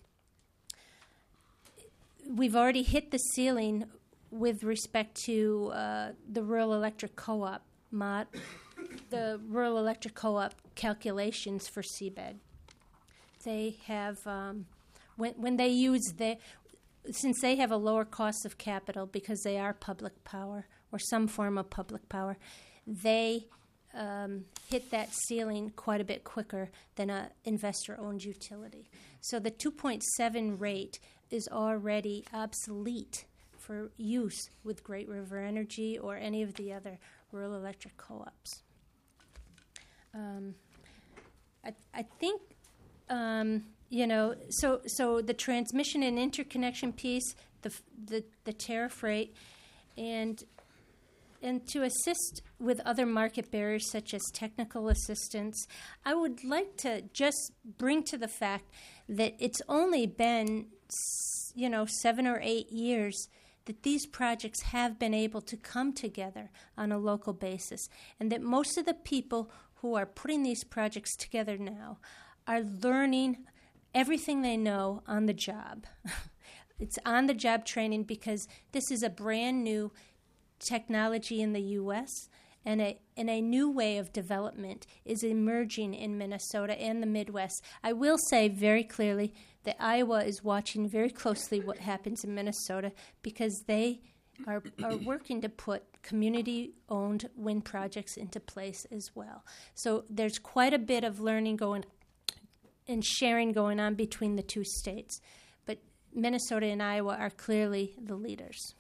We've already hit the ceiling with respect to uh, the rural electric co-op mod, the rural electric co-op calculations for seabed. They have um, when when they use the since they have a lower cost of capital because they are public power or some form of public power, they um, hit that ceiling quite a bit quicker than an investor-owned utility. So the two point seven rate is already obsolete for use with Great River Energy or any of the other rural electric co-ops. Um, I, I think, um, you know, so so the transmission and interconnection piece, the the, the tariff rate, and and to assist with other market barriers such as technical assistance, I would like to just bring to the fact that it's only been, you know, seven or eight years that these projects have been able to come together on a local basis, and that most of the people who are putting these projects together now are learning everything they know on the job. It's on the job training because this is a brand new technology in the U S, and a, and a new way of development is emerging in Minnesota and the Midwest. I will say very clearly that Iowa is watching very closely what happens in Minnesota because they are, are working to put community-owned wind projects into place as well. So there's quite a bit of learning going and sharing going on between the two states. But Minnesota and Iowa are clearly the leaders.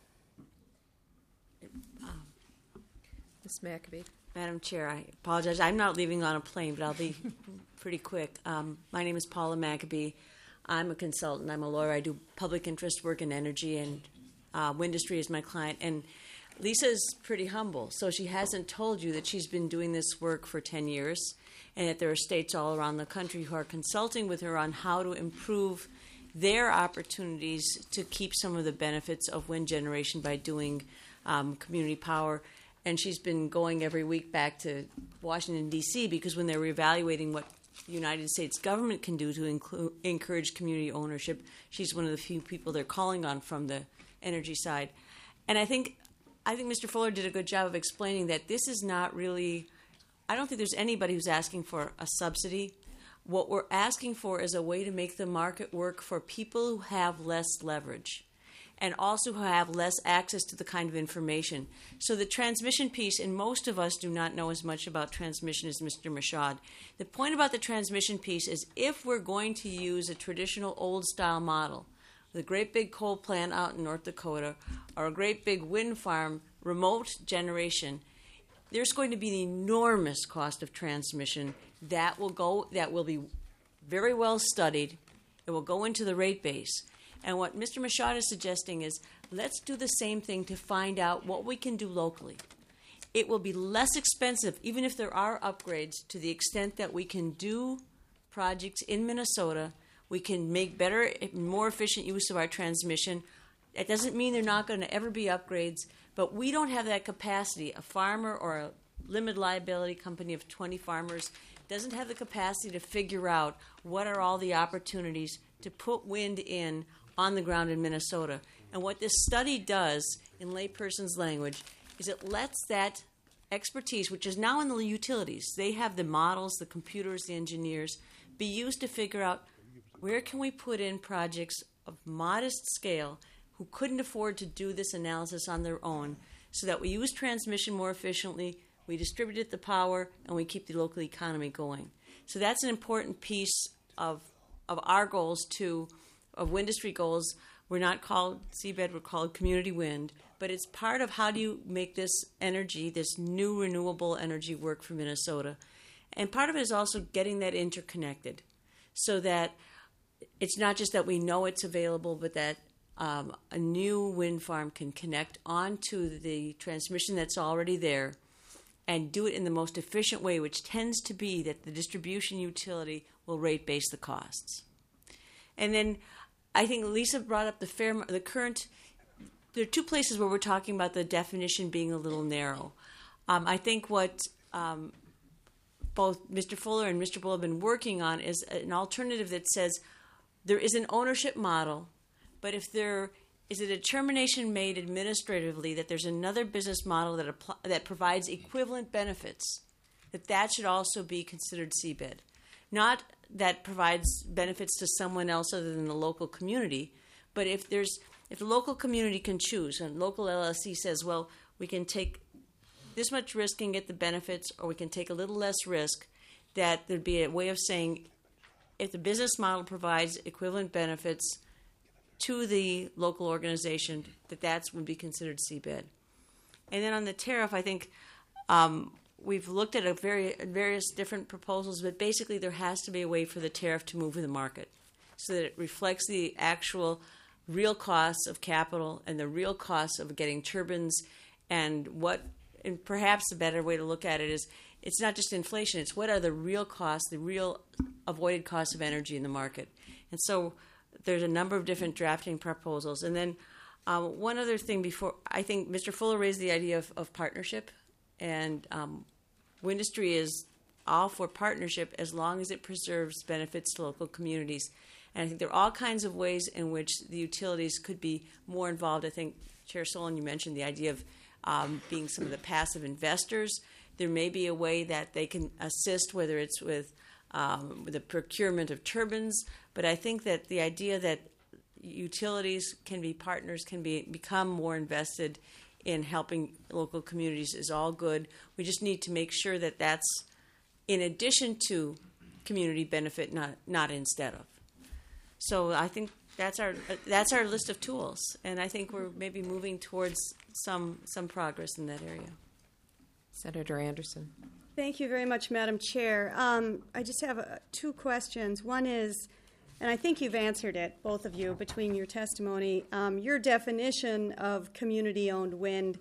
Miz McAbee. Madam Chair, I apologize. I'm not leaving on a plane, but I'll be pretty quick. Um, my name is Paula McAbee. I'm a consultant. I'm a lawyer. I do public interest work in energy, and uh, Windustry is my client. And Lisa's pretty humble, so she hasn't told you that she's been doing this work for ten years, and that there are states all around the country who are consulting with her on how to improve their opportunities to keep some of the benefits of wind generation by doing um, community power. And she's been going every week back to Washington, D C, because when they're reevaluating what the United States government can do to include, encourage community ownership, she's one of the few people they're calling on from the energy side. And I think I think Mister Fuller did a good job of explaining that this is not really, I don't think there's anybody who's asking for a subsidy. What we're asking for is a way to make the market work for people who have less leverage, and also who have less access to the kind of information. So the transmission piece, and most of us do not know as much about transmission as Mister Michaud. The point about the transmission piece is if we're going to use a traditional old-style model, with a great big coal plant out in North Dakota, or a great big wind farm, remote generation, there's going to be an enormous cost of transmission that will go, that will be very well studied. It will go into the rate base. And what Mister Michaud is suggesting is let's do the same thing to find out what we can do locally. It will be less expensive, even if there are upgrades, to the extent that we can do projects in Minnesota. We can make better, more efficient use of our transmission. It doesn't mean there are not going to ever be upgrades, but we don't have that capacity. A farmer or a limited liability company of twenty farmers doesn't have the capacity to figure out what are all the opportunities to put wind in on the ground in Minnesota. And what this study does, in layperson's language, is it lets that expertise, which is now in the utilities, they have the models, the computers, the engineers, be used to figure out where can we put in projects of modest scale who couldn't afford to do this analysis on their own, so that we use transmission more efficiently, we distribute the power, and we keep the local economy going. So that's an important piece of of our goals too, of Windustry goals. We're not called seabed, we're called community wind, but it's part of how do you make this energy, this new renewable energy work for Minnesota. And part of it is also getting that interconnected so that it's not just that we know it's available, but that um, a new wind farm can connect onto the transmission that's already there and do it in the most efficient way, which tends to be that the distribution utility will rate base the costs. And then I think Lisa brought up the fair, the current, there are two places where we're talking about the definition being a little narrow. Um, I think what um, both Mister Fuller and Mister Bull have been working on is an alternative that says there is an ownership model, but if there is a determination made administratively that there's another business model that apply, that provides equivalent benefits, that that should also be considered seabed. Not that provides benefits to someone else other than the local community, but if there's if the local community can choose, and local L L C says, well, we can take this much risk and get the benefits, or we can take a little less risk, that there'd be a way of saying if the business model provides equivalent benefits to the local organization, that that would be considered seabed. And then on the tariff, I think um, we've looked at a very various different proposals, but basically there has to be a way for the tariff to move with the market so that it reflects the actual real costs of capital and the real costs of getting turbines, and what, and perhaps a better way to look at it is it's not just inflation, it's what are the real costs, the real avoided costs of energy in the market. And so there's a number of different drafting proposals. And then Um, one other thing before, I think Mister Fuller raised the idea of, of partnership, and um, Windustry is all for partnership as long as it preserves benefits to local communities. And I think there are all kinds of ways in which the utilities could be more involved. I think, Chair Solon, you mentioned the idea of um, being some of the passive investors. There may be a way that they can assist, whether it's with, um, with the procurement of turbines. But I think that the idea that utilities can be partners, can be become more invested in helping local communities is all good. We just need to make sure that that's in addition to community benefit, not not instead of. So I think that's our that's our list of tools, and I think we're maybe moving towards some some progress in that area. Senator Anderson. Thank you very much, Madam Chair. Um, I just have uh, two questions. One is, and I think you've answered it, both of you, between your testimony. Um, your definition of community-owned wind,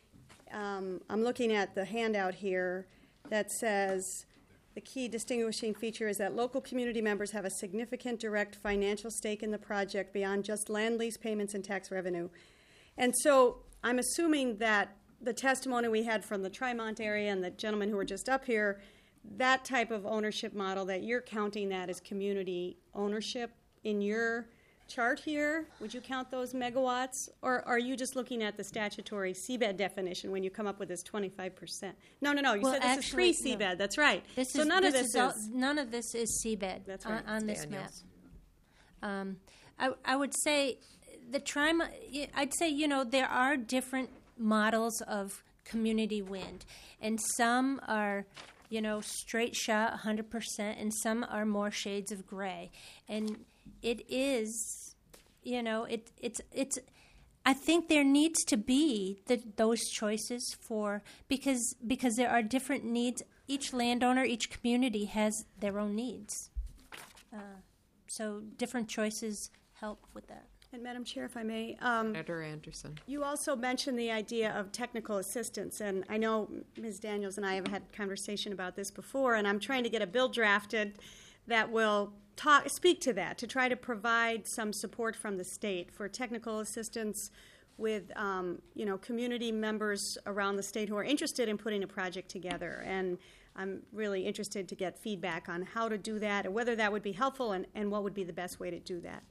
um, I'm looking at the handout here that says the key distinguishing feature is that local community members have a significant direct financial stake in the project beyond just land lease payments and tax revenue. And so I'm assuming that the testimony we had from the Trimont area and the gentlemen who were just up here, that type of ownership model, that you're counting that as community ownership in your chart here. Would you count those megawatts? Or are you just looking at the statutory seabed definition when you come up with this twenty-five percent? No, no, no. You Well, said this actually, is pre-seabed. no. That's right. This so is, none this of this is, all, is... none of this is seabed That's on, right. on this Daniels. map. Um, I, I would say the Trim. I'd say you know there are different models of community wind, and some are, you know, straight shot, one hundred percent, and some are more shades of gray. And it is, you know, it it's it's. I think there needs to be the, those choices for because because there are different needs. Each landowner, each community has their own needs. Uh, so different choices help with that. And Madam Chair, if I may, um, Senator Anderson. you also mentioned the idea of technical assistance, and I know Miz Daniels and I have had conversation about this before, and I'm trying to get a bill drafted that will talk, speak to that, to try to provide some support from the state for technical assistance with, um, you know, community members around the state who are interested in putting a project together. And I'm really interested to get feedback on how to do that, and whether that would be helpful, and, and what would be the best way to do that.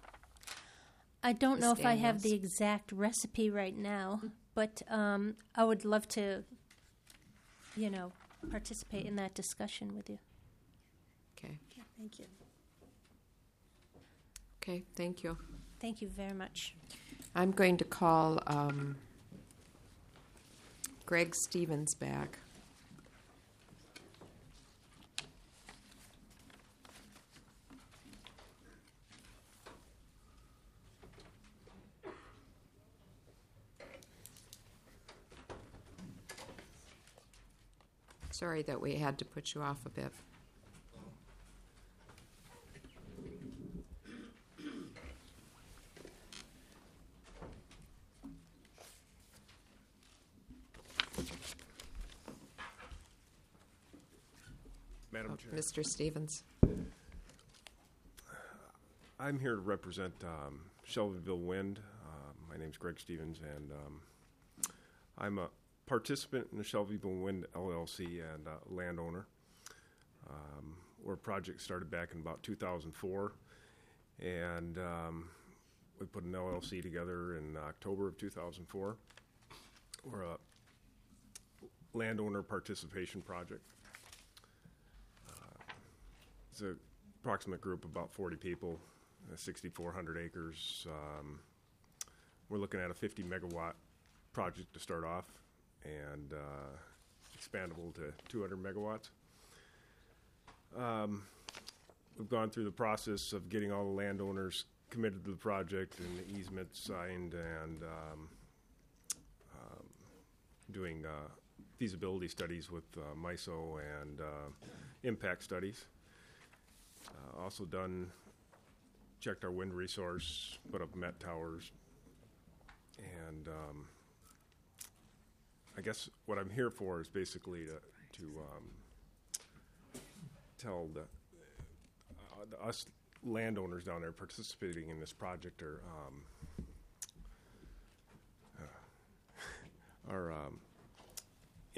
I don't know Miz if I have Daniels. the exact recipe right now, but um, I would love to, you know, participate in that discussion with you. Okay. Yeah, thank you. Okay, thank you. Thank you very much. I'm going to call um, Greg Stevens back. Sorry that we had to put you off a bit. Madam Oh, Chair. Mister Stevens. I'm here to represent um, Shelbyville Wind. Uh, my name's Greg Stevens, and um, I'm a participant in the Shelbyville Wind L L C and uh, landowner. Um, our project started back in about two thousand four, and um, we put an L L C together in October of two thousand four. We're a landowner participation project. Uh, it's an approximate group of about forty people, uh, sixty-four hundred acres. Um, we're looking at a fifty megawatt project to start off, and uh, expandable to two hundred megawatts. Um, we've gone through the process of getting all the landowners committed to the project and the easement signed, and um, um, doing uh, feasibility studies with uh, MISO and uh, impact studies. Uh, also done, checked our wind resource, put up met towers, and um, I guess what I'm here for is basically to, to um, tell the, uh, the us landowners down there participating in this project are um,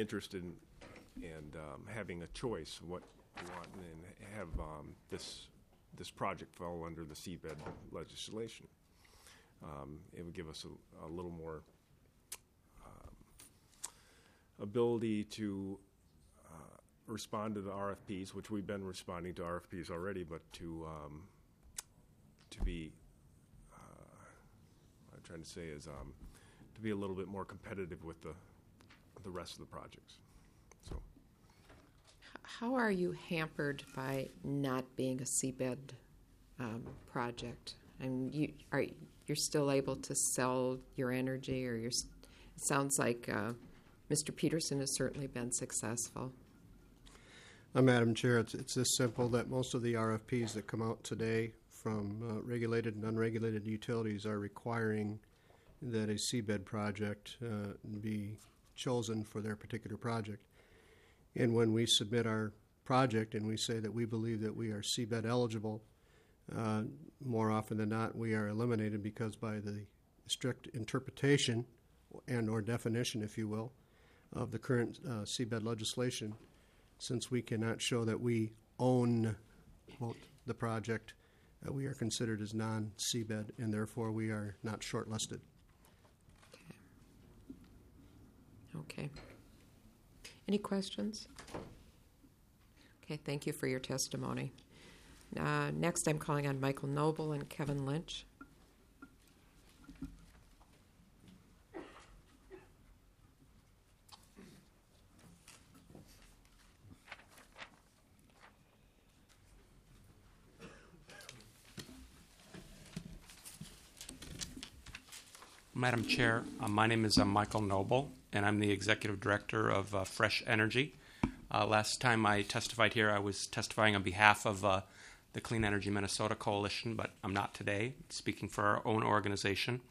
interested in and um, having a choice of what we want, and have um, this this project fall under the seabed legislation. Um, it would give us a, a little more um, ability to uh, respond to the R F Ps, which we've been responding to R F Ps already, but to um, to be uh, what I'm trying to say is um, to be a little bit more competitive with the the rest of the projects. So, how are you hampered by not being a seabed um, project? And you are you're still able to sell your energy, or you're? It sounds like uh, Mister Peterson has certainly been successful. Uh, Madam Chair, it's, it's this simple that most of the R F Ps that come out today from uh, regulated and unregulated utilities are requiring that a seabed project uh, be chosen for their particular project. And when we submit our project and we say that we believe that we are seabed eligible, uh, more often than not we are eliminated, because by the strict interpretation and or definition, if you will, of the current uh, seabed legislation, since we cannot show that we own, quote, the project, uh, we are considered as non-seabed, and therefore we are not shortlisted. Okay. Any questions? Okay, thank you for your testimony. Uh, next, I'm calling on Michael Noble and Kevin Lynch. Madam Chair, uh, my name is uh, Michael Noble, and I'm the Executive Director of uh, Fresh Energy. Uh, last time I testified here, I was testifying on behalf of uh, the Clean Energy Minnesota Coalition, but I'm not today, speaking for our own organization.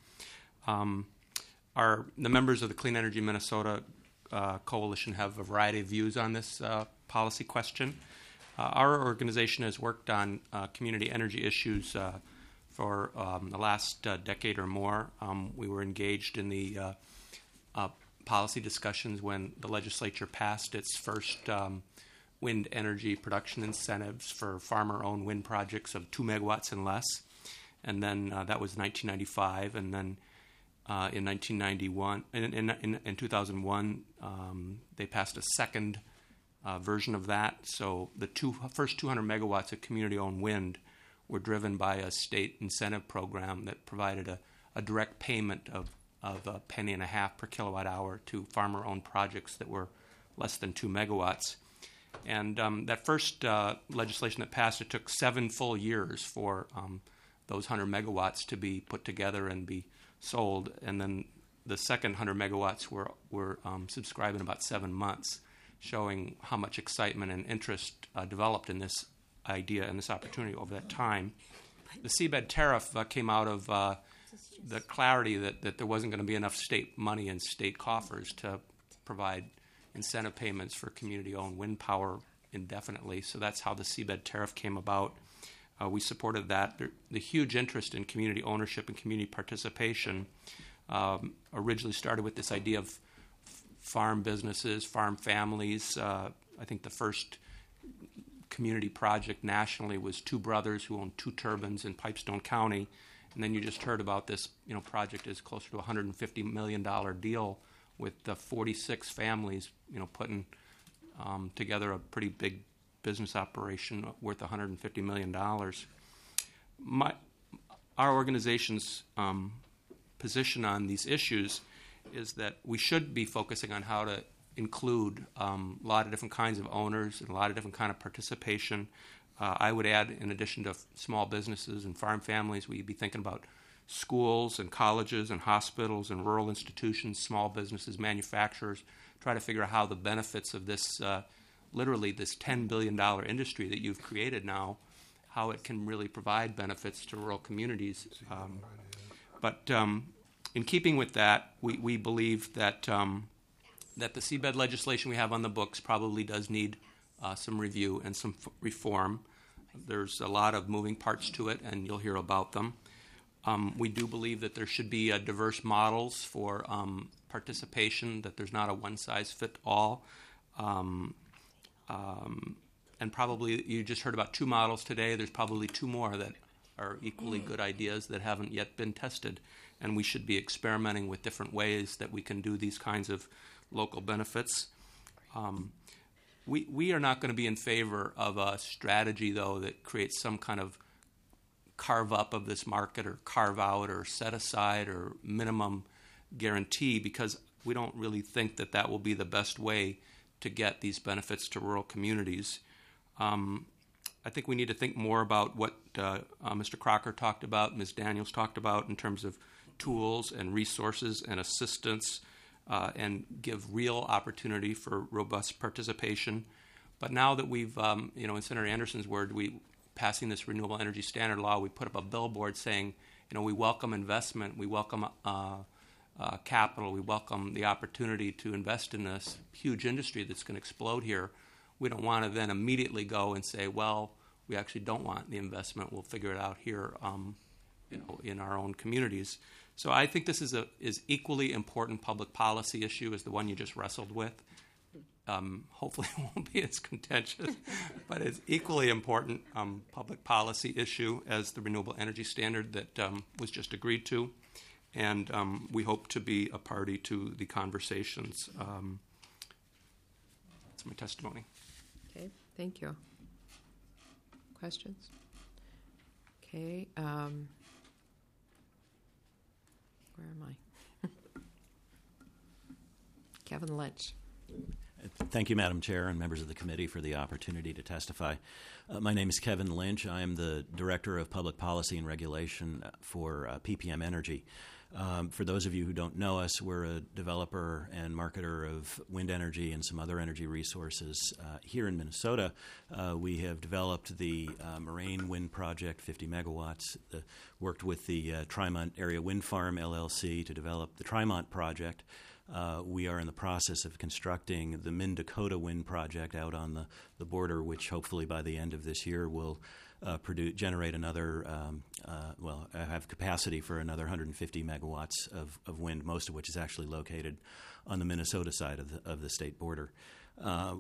Um, our, the members of the Clean Energy Minnesota uh, Coalition have a variety of views on this uh, policy question. Uh, our organization has worked on uh, community energy issues uh, for um, the last uh, decade or more. Um, we were engaged in the uh, uh, policy discussions when the legislature passed its first um, wind energy production incentives for farmer-owned wind projects of two megawatts and less. And then uh, that was nineteen ninety-five. And then uh, in nineteen ninety-one, in, in, in, in two thousand one, um, they passed a second uh, version of that. So the two, first two hundred megawatts of community-owned wind were driven by a state incentive program that provided a, a direct payment of, of a penny and a half per kilowatt hour to farmer-owned projects that were less than two megawatts. And um, that first uh, legislation that passed, it took seven full years for um, those one hundred megawatts to be put together and be sold. And then the second one hundred megawatts were, were um, subscribed in about seven months, showing how much excitement and interest uh, developed in this idea and this opportunity over that time. The seabed tariff uh, came out of uh, the clarity that, that there wasn't going to be enough state money in state coffers to provide incentive payments for community-owned wind power indefinitely. So that's how the seabed tariff came about. Uh, we supported that. The, the huge interest in community ownership and community participation um, originally started with this idea of f- farm businesses, farm families. Uh, I think the first community project nationally was two brothers who owned two turbines in Pipestone County. And then you just heard about this, you know, project is closer to a one hundred fifty million dollars deal with the forty-six families, you know, putting um, together a pretty big business operation worth one hundred fifty million dollars. My, our organization's um, position on these issues is that we should be focusing on how to include um, a lot of different kinds of owners and a lot of different kind of participation. Uh, I would add, in addition to f- small businesses and farm families, we'd be thinking about schools and colleges and hospitals and rural institutions, small businesses, manufacturers, try to figure out how the benefits of this, uh, literally this ten billion dollars industry that you've created now, how it can really provide benefits to rural communities. Um, but um, in keeping with that, we, we believe that um, that the seabed legislation we have on the books probably does need uh, some review and some f- reform. There's a lot of moving parts to it, and you'll hear about them. Um, we do believe that there should be uh, diverse models for um, participation, that there's not a one-size-fit-all. Um, um, and probably you just heard about two models today. There's probably two more that are equally good ideas that haven't yet been tested. And we should be experimenting with different ways that we can do these kinds of local benefits. Um, we, we are not going to be in favor of a strategy, though, that creates some kind of carve up of this market or carve out or set aside or minimum guarantee, because we don't really think that that will be the best way to get these benefits to rural communities. Um, I think we need to think more about what uh, uh, Mister Crocker talked about, Miz Daniels talked about in terms of tools and resources and assistance, uh, and give real opportunity for robust participation. But now that we've, um, you know, in Senator Anderson's word, we passing this renewable energy standard law, we put up a billboard saying, you know, we welcome investment, we welcome uh, uh, capital, we welcome the opportunity to invest in this huge industry that's going to explode here. We don't want to then immediately go and say, well, we actually don't want the investment. We'll figure it out here, um, you know, in our own communities. So I think this is a is equally important public policy issue as the one you just wrestled with. Um, hopefully it won't be as contentious, but it's equally important um, public policy issue as the renewable energy standard that um, was just agreed to. And um, we hope to be a party to the conversations. Um, that's my testimony. Okay, thank you. Questions? Okay. Um, where am I? Kevin Lynch. Thank you, Madam Chair, and members of the committee for the opportunity to testify. Uh, my name is Kevin Lynch. I am the Director of Public Policy and Regulation for uh, P P M Energy. Um, for those of you who don't know us, we're a developer and marketer of wind energy and some other energy resources. Uh, here in Minnesota, uh, we have developed the uh, Moraine Wind Project, fifty megawatts, uh, worked with the uh, Trimont Area Wind Farm, L L C, to develop the Trimont Project. Uh, we are in the process of constructing the Minn-Dakota Wind Project out on the, the border, which hopefully by the end of this year will uh, produce, generate another, um, uh, well, have capacity for another one hundred fifty megawatts of, of wind, most of which is actually located on the Minnesota side of the, of the state border. Uh,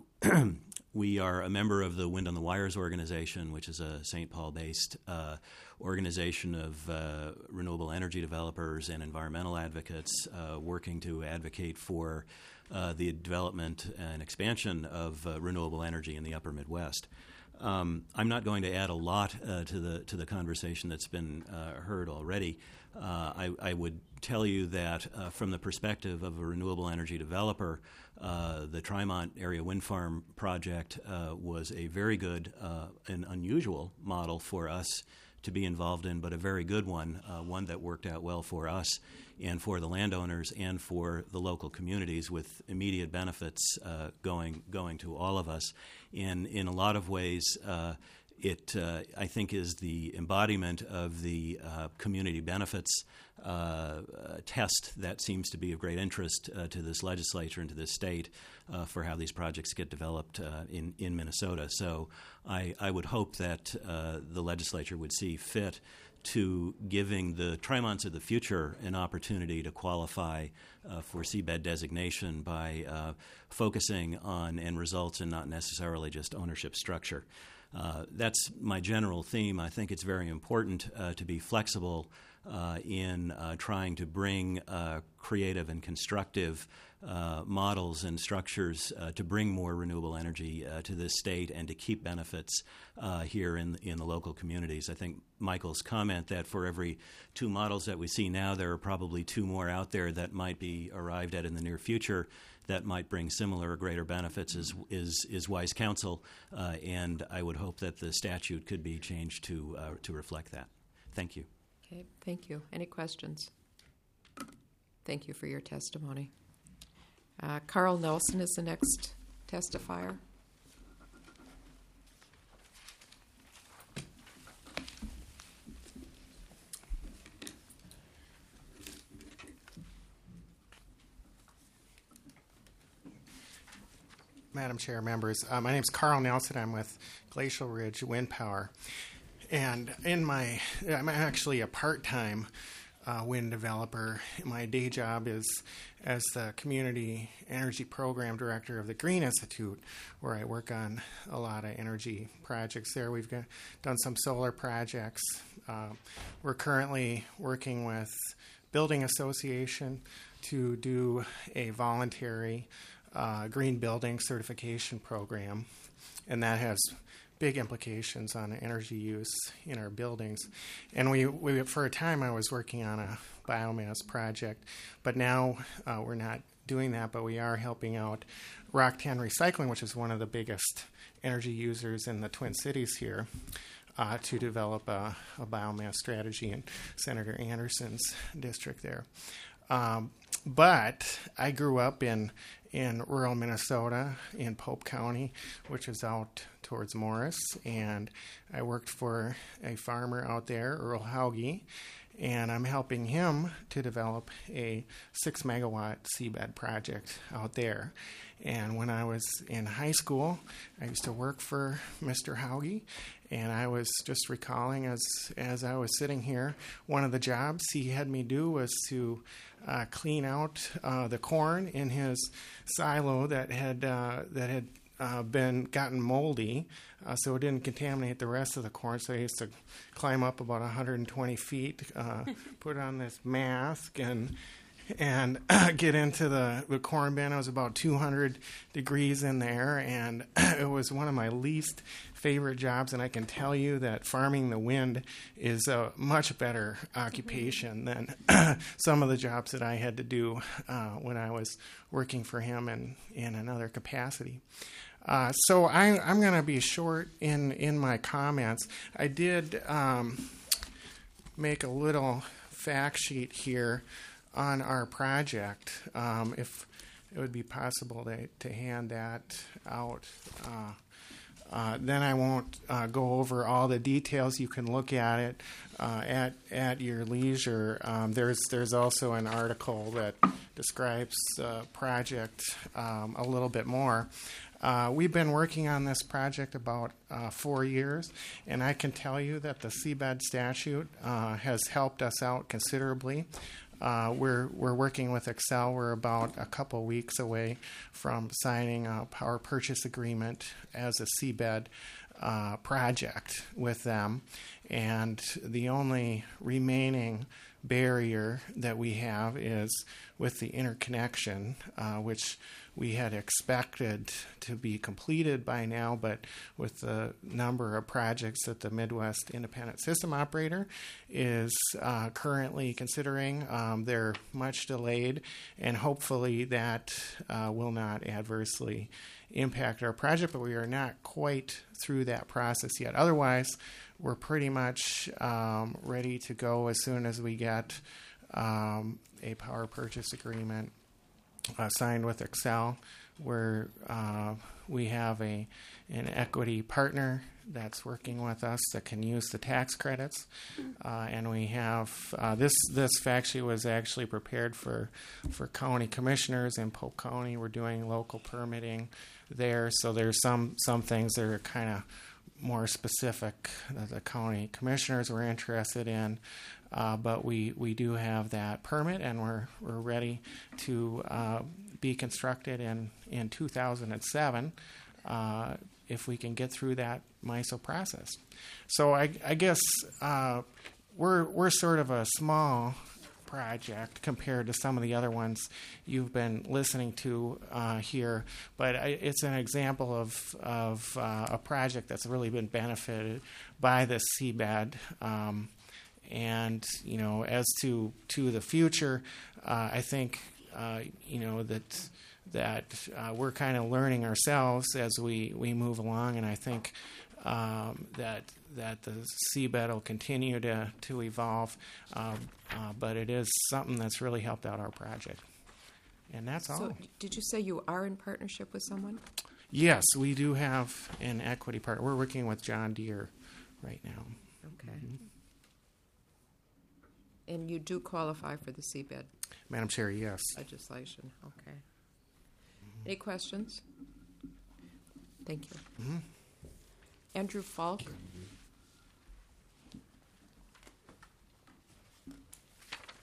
we are a member of the Wind on the Wires organization, which is a Saint Paul-based uh, organization of uh, renewable energy developers and environmental advocates uh, working to advocate for uh, the development and expansion of uh, renewable energy in the upper Midwest. Um, I'm not going to add a lot uh, to the to the conversation that's been uh, heard already. Uh, I, I would tell you that uh, from the perspective of a renewable energy developer, uh, the Trimont Area Wind Farm project uh, was a very good uh, and unusual model for us to be involved in, but a very good one, uh, one that worked out well for us and for the landowners and for the local communities, with immediate benefits uh, going going to all of us. And in a lot of ways, uh, it, uh, I think, is the embodiment of the uh, community benefits uh, uh, test that seems to be of great interest uh, to this legislature and to this state uh, for how these projects get developed uh, in, in Minnesota. So I, I would hope that uh, the legislature would see fit to giving the Trimonts of the future an opportunity to qualify uh, for seabed designation by uh, focusing on end results and not necessarily just ownership structure. Uh, that's my general theme. I think it's very important uh, to be flexible uh, in uh, trying to bring uh, creative and constructive uh, models and structures uh, to bring more renewable energy uh, to this state and to keep benefits uh, here in in the local communities. I think Michael's comment that for every two models that we see now, there are probably two more out there that might be arrived at in the near future that might bring similar or greater benefits is is, is wise counsel, uh, and I would hope that the statute could be changed to uh, to reflect that. Thank you. Okay, thank you. Any questions? Thank you for your testimony. Uh, Carl Nelson is the next testifier. Madam Chair, members, uh, my name is Carl Nelson. I'm with Glacial Ridge Wind Power. And in my, I'm actually a part-time uh, wind developer. My day job is as the Community Energy Program Director of the Green Institute, where I work on a lot of energy projects there. We've got, done some solar projects. Uh, we're currently working with Building Association to do a voluntary uh, green building certification program, and that has big implications on energy use in our buildings. And we, we for a time, I was working on a biomass project, but now uh, we're not doing that, but we are helping out Rocktan Recycling, which is one of the biggest energy users in the Twin Cities here, uh, to develop a, a biomass strategy in Senator Anderson's district there. Um, but I grew up in in rural Minnesota in Pope County, which is out towards Morris, and I worked for a farmer out there, Earl Hauge, and I'm helping him to develop a six megawatt seabed project out there. And when I was in high school, I used to work for Mister Hauge, and I was just recalling as as I was sitting here, one of the jobs he had me do was to uh, clean out uh, the corn in his silo that had uh, that had uh, been gotten moldy, uh, so it didn't contaminate the rest of the corn. So I used to climb up about one hundred twenty feet, uh, put on this mask, and and get into the, the corn bin. It was about two hundred degrees in there, and it was one of my least favorite jobs, and I can tell you that farming the wind is a much better occupation than some of the jobs that I had to do uh, when I was working for him in, in another capacity. Uh, so I, I'm going to be short in, in my comments. I did um, make a little fact sheet here on our project, um, if it would be possible to, to hand that out. Uh, uh, then I won't uh, go over all the details. You can look at it uh, at at your leisure. Um, there's there's also an article that describes the project um, a little bit more. Uh, we've been working on this project about uh, four years, and I can tell you that the seabed statute uh, has helped us out considerably. Uh, we're we're working with Xcel. We're about a couple weeks away from signing a power purchase agreement as a seabed uh, project with them, and the only remaining barrier that we have is with the interconnection, uh, which we had expected to be completed by now, but with the number of projects that the Midwest Independent System Operator is uh, currently considering, um, they're much delayed, and hopefully that uh, will not adversely impact our project, but we are not quite through that process yet. Otherwise, we're pretty much um, ready to go as soon as we get um, a power purchase agreement Uh, signed with Xcel, where uh, we have a an equity partner that's working with us that can use the tax credits, uh, and we have uh, this this fact sheet was actually prepared for for county commissioners in Polk County. We're doing local permitting there, so there's some some things that are kind of more specific that the county commissioners were interested in. Uh, but we, we do have that permit, and we're we're ready to uh, be constructed in, in two thousand seven uh, if we can get through that M I S O process. So I, I guess uh, we're we're sort of a small project compared to some of the other ones you've been listening to uh, here, but I, it's an example of of uh, a project that's really been benefited by the seabed. Um, And, you know, as to to the future, uh, I think, uh, you know, that that uh, we're kind of learning ourselves as we, we move along, and I think um, that that the seabed will continue to, to evolve, uh, uh, but it is something that's really helped out our project. And that's so all. Did you say you are in partnership with someone? Yes, we do have an equity partner. We're working with John Deere right now. Okay. Mm-hmm. And you do qualify for the seabed? Madam Chair, yes. Legislation, okay. Any questions? Thank you. Mm-hmm. Andrew Falk.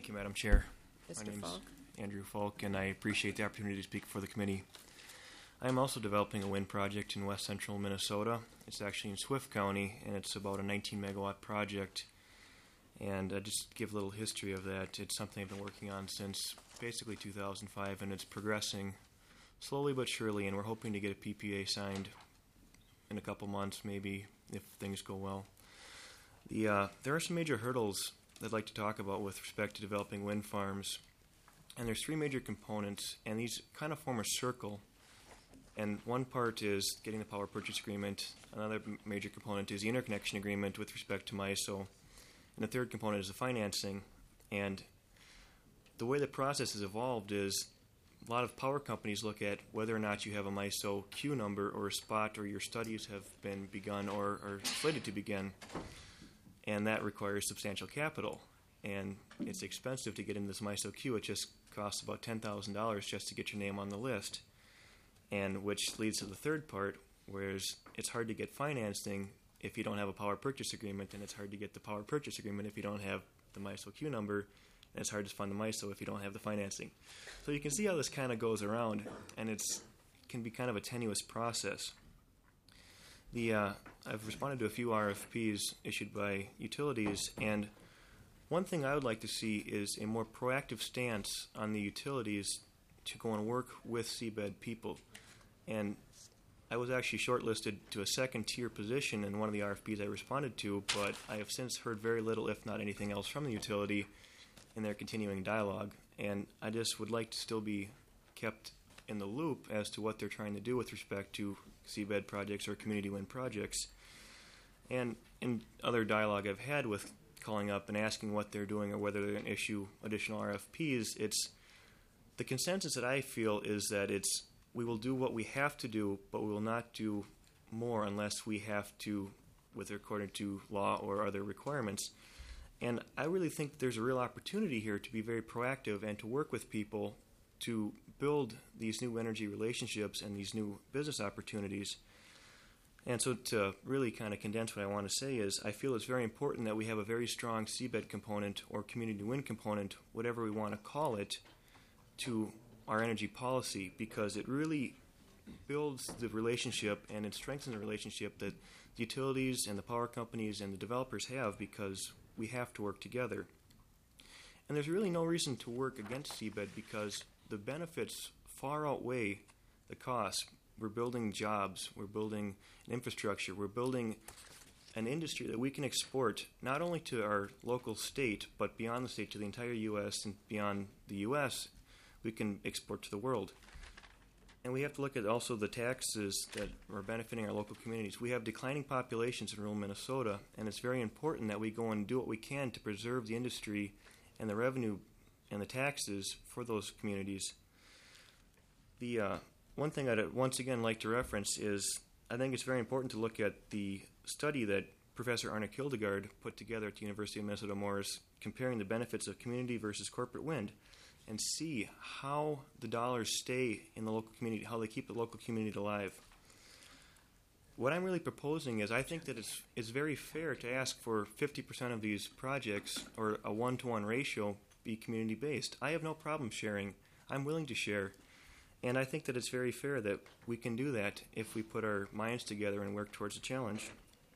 Thank you, Madam Chair. Mister My name's Falk. Andrew Falk, and I appreciate the opportunity to speak before the committee. I am also developing a wind project in west central Minnesota. It's actually in Swift County, and it's about a nineteen megawatt project. And uh, just give a little history of that. It's something I've been working on since basically two thousand five, and it's progressing slowly but surely, and we're hoping to get a P P A signed in a couple months, maybe, if things go well. The uh, there are some major hurdles I'd like to talk about with respect to developing wind farms. And there's three major components, and these kind of form a circle. And one part is getting the power purchase agreement. Another m- major component is the interconnection agreement with respect to MISO. And the third component is the financing. And the way the process has evolved is a lot of power companies look at whether or not you have a MISO queue number or a spot, or your studies have been begun or are slated to begin. And that requires substantial capital. And it's expensive to get into this MISO queue. It just costs about ten thousand dollars just to get your name on the list. And which leads to the third part, whereas it's hard to get financing if you don't have a power purchase agreement, and it's hard to get the power purchase agreement if you don't have the MISO queue number, and it's hard to fund the MISO if you don't have the financing. So you can see how this kind of goes around, and it's it can be kind of a tenuous process. The uh, I've responded to a few R F Ps issued by utilities, and one thing I would like to see is a more proactive stance on the utilities to go and work with seabed people. And I was actually shortlisted to a second-tier position in one of the R F Ps I responded to, but I have since heard very little, if not anything else, from the utility in their continuing dialogue. And I just would like to still be kept in the loop as to what they're trying to do with respect to seabed projects or community wind projects. And in other dialogue I've had with calling up and asking what they're doing or whether they're going to issue additional R F Ps, it's the consensus that I feel is that it's we will do what we have to do, but we will not do more unless we have to, with according to law or other requirements. And I really think there's a real opportunity here to be very proactive and to work with people to build these new energy relationships and these new business opportunities. And so to really kind of condense what I want to say is I feel it's very important that we have a very strong seabed component or community wind component, whatever we want to call it, to our energy policy, because it really builds the relationship and it strengthens the relationship that the utilities and the power companies and the developers have, because we have to work together. And there's really no reason to work against seabed because the benefits far outweigh the costs. We're building jobs, we're building an infrastructure, we're building an industry that we can export not only to our local state, but beyond the state to the entire U S and beyond the U S, we can export to the world. And we have to look at also the taxes that are benefiting our local communities. We have declining populations in rural Minnesota, and it's very important that we go and do what we can to preserve the industry and the revenue and the taxes for those communities. The uh, one thing I'd once again like to reference is I think it's very important to look at the study that Professor Arne Kildegard put together at the University of Minnesota Morris comparing the benefits of community versus corporate wind and see how the dollars stay in the local community, how they keep the local community alive. What I'm really proposing is I think that it's, it's very fair to ask for fifty percent of these projects or a one-to-one ratio be community-based. I have no problem sharing. I'm willing to share. And I think that it's very fair that we can do that if we put our minds together and work towards a challenge.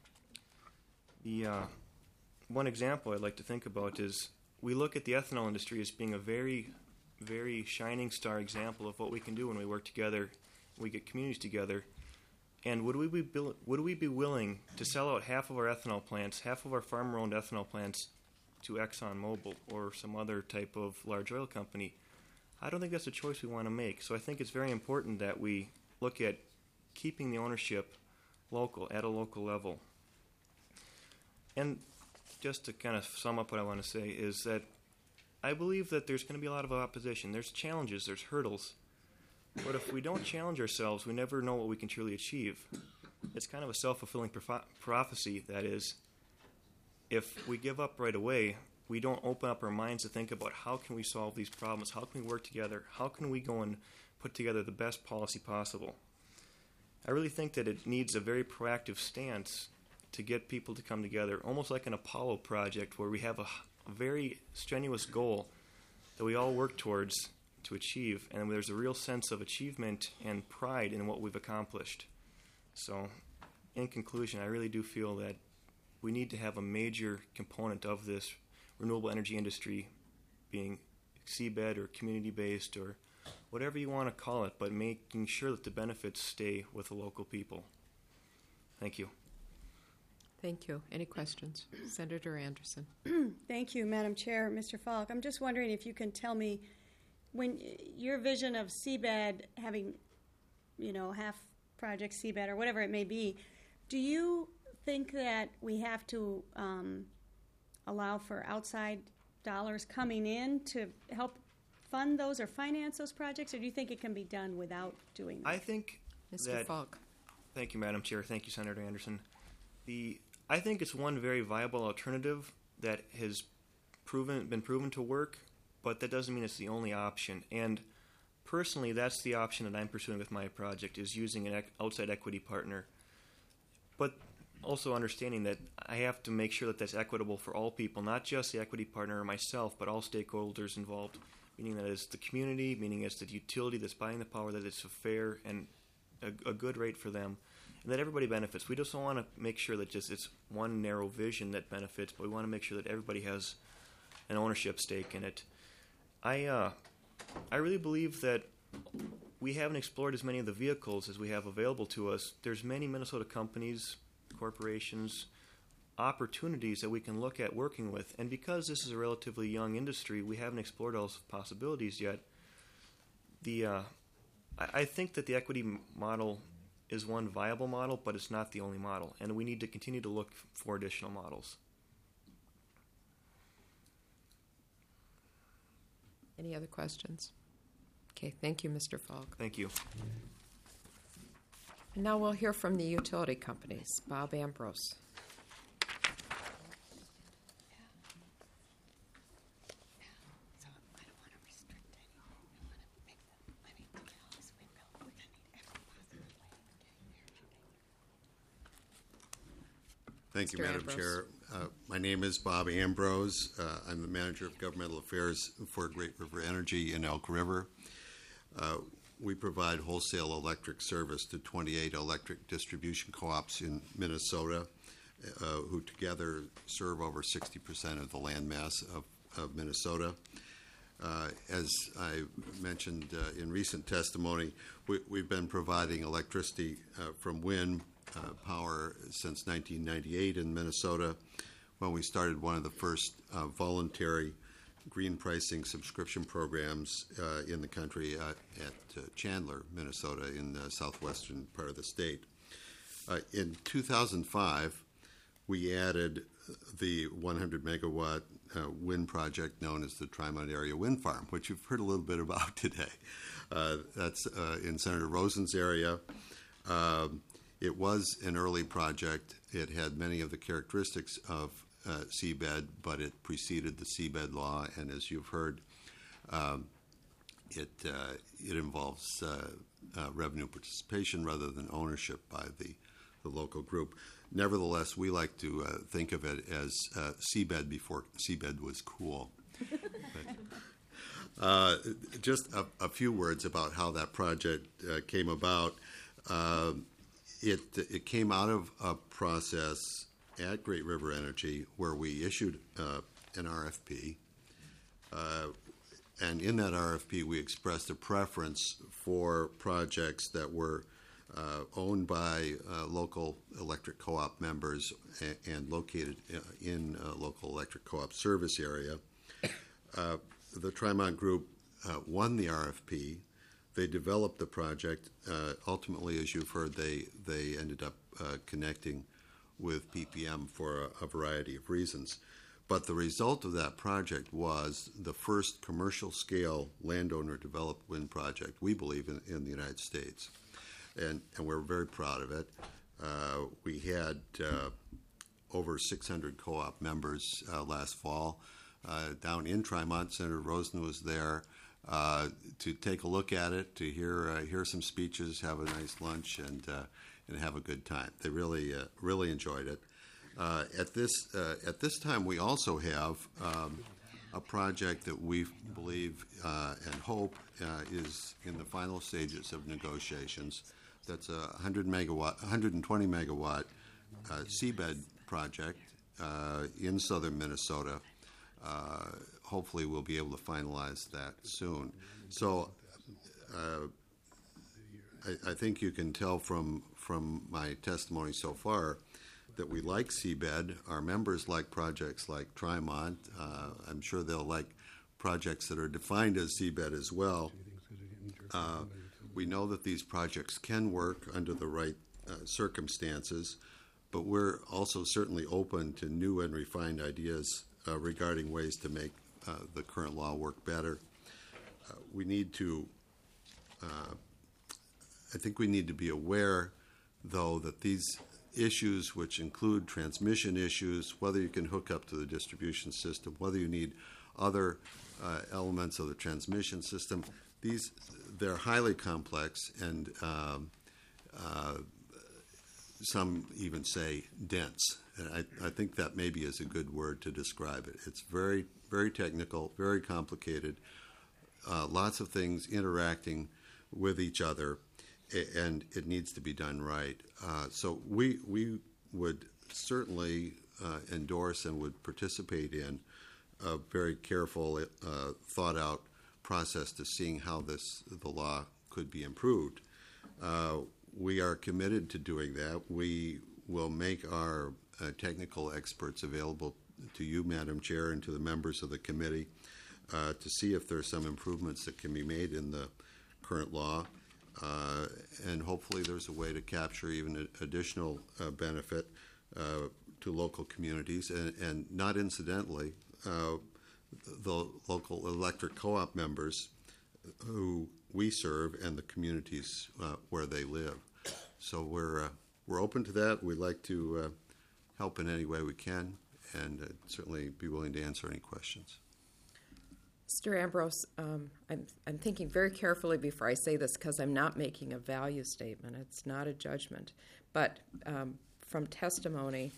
The uh, one example I'd like to think about is we look at the ethanol industry as being a very, very shining star example of what we can do when we work together, we get communities together. And would we be bil- would we be willing to sell out half of our ethanol plants, half of our farmer-owned ethanol plants, to ExxonMobil or some other type of large oil company? I don't think that's a choice we want to make. So I think it's very important that we look at keeping the ownership local, at a local level. And just to kind of sum up what I want to say is that I believe that there's going to be a lot of opposition. There's challenges, there's hurdles. But if we don't challenge ourselves, we never know what we can truly achieve. It's kind of a self-fulfilling proph- prophecy, that is, if we give up right away, we don't open up our minds to think about how can we solve these problems, how can we work together, how can we go and put together the best policy possible. I really think that it needs a very proactive stance to get people to come together, almost like an Apollo project where we have a, a very strenuous goal that we all work towards to achieve, and there's a real sense of achievement and pride in what we've accomplished. So, in conclusion, I really do feel that we need to have a major component of this renewable energy industry being seabed or community-based or whatever you want to call it, but making sure that the benefits stay with the local people. Thank you. Thank you. Any questions? Senator Anderson. Thank you, Madam Chair. Mister Falk, I'm just wondering if you can tell me, when your vision of seabed having, you know, half project seabed or whatever it may be, do you think that we have to um, allow for outside dollars coming in to help fund those or finance those projects, or do you think it can be done without doing that? I think Mister that, Falk. Thank you, Madam Chair. Thank you, Senator Anderson. The I think it's one very viable alternative that has proven been proven to work, but that doesn't mean it's the only option. And personally, that's the option that I'm pursuing with my project, is using an outside equity partner. But also understanding that I have to make sure that that's equitable for all people, not just the equity partner or myself, but all stakeholders involved, meaning that it's the community, meaning it's the utility that's buying the power, that it's a fair and a, a good rate for them, and that everybody benefits. We just don't want to make sure that just it's one narrow vision that benefits, but we want to make sure that everybody has an ownership stake in it. I uh, I really believe that we haven't explored as many of the vehicles as we have available to us. There's many Minnesota companies, corporations, opportunities that we can look at working with. And because this is a relatively young industry, we haven't explored those possibilities yet. The uh, I, I think that the equity m- model is one viable model, but it's not the only model. And we need to continue to look for additional models. Any other questions? Okay, thank you, Mister Falk. Thank you. And now we'll hear from the utility companies. Bob Ambrose. Thank you, Mister Madam Ambrose. Chair. Uh, my name is Bob Ambrose. Uh, I'm the Manager of Governmental Affairs for Great River Energy in Elk River. Uh, we provide wholesale electric service to twenty-eight electric distribution co-ops in Minnesota, uh, who together serve over sixty percent of the landmass of, of Minnesota. Uh, as I mentioned uh, in recent testimony, we, we've been providing electricity uh, from wind Uh, power since nineteen ninety-eight in Minnesota, when we started one of the first uh, voluntary green pricing subscription programs uh, in the country uh, at uh, Chandler, Minnesota, in the southwestern part of the state. Uh, in two thousand five, we added the one hundred megawatt uh, wind project known as the Trimont Area Wind Farm, which you've heard a little bit about today. Uh, that's uh, in Senator Rosen's area. Um, It was an early project. It had many of the characteristics of uh, seabed, but it preceded the seabed law, and as you've heard, um, it uh, it involves uh, uh, revenue participation rather than ownership by the, the local group. Nevertheless, we like to uh, think of it as uh, seabed before seabed was cool. But, uh, just a, a few words about how that project uh, came about. Uh, It, it came out of a process at Great River Energy where we issued uh, an R F P. Uh, and in that R F P, we expressed a preference for projects that were uh, owned by uh, local electric co-op members and, and located in a local electric co-op service area. Uh, the Trimont Group uh, won the R F P. They developed the project. Uh, ultimately, as you've heard, they they ended up uh, connecting with P P M for a, a variety of reasons. But the result of that project was the first commercial-scale landowner-developed wind project, we believe, in, in the United States. And, and we're very proud of it. Uh, we had uh, over six hundred co-op members uh, last fall. Uh, down in Trimont, Senator Rosen was there. Uh, to take a look at it, to hear uh, hear some speeches, have a nice lunch, and uh, and have a good time. They really uh, really enjoyed it. Uh, at this uh, at this time, we also have um, a project that we believe uh, and hope uh, is in the final stages of negotiations. That's a one hundred megawatt, one hundred twenty megawatt uh, seabed project uh, in southern Minnesota. Uh, hopefully, we'll be able to finalize that soon. So, uh, I, I think you can tell from from my testimony so far that we like seabed. Our members like projects like Trimont. Uh, I'm sure they'll like projects that are defined as seabed as well. Uh, we know that these projects can work under the right uh, circumstances, but we're also certainly open to new and refined ideas uh, regarding ways to make uh, the current law work better. Uh, we need to, uh, I think we need to be aware, though, that these issues, which include transmission issues, whether you can hook up to the distribution system, whether you need other uh, elements of the transmission system, these they're highly complex, and um, uh, some even say dense. And I, I think that maybe is a good word to describe it. It's very, very technical, very complicated, uh, lots of things interacting with each other, and it needs to be done right. Uh, so we we would certainly uh, endorse and would participate in a very careful, uh, thought-out process to seeing how this the law could be improved. Uh, we are committed to doing that. We will make our uh, technical experts available to you, Madam Chair, and to the members of the committee uh, to see if there are some improvements that can be made in the current law. Uh, and hopefully there's a way to capture even additional uh, benefit uh, to local communities. And, and not incidentally, uh, the local electric co-op members who we serve and the communities uh, where they live. So we're, uh, we're open to that. We'd like to uh, help in any way we can, and uh, certainly be willing to answer any questions. Mister Ambrose, um, I'm, I'm thinking very carefully before I say this because I'm not making a value statement. It's not a judgment. But um, from testimony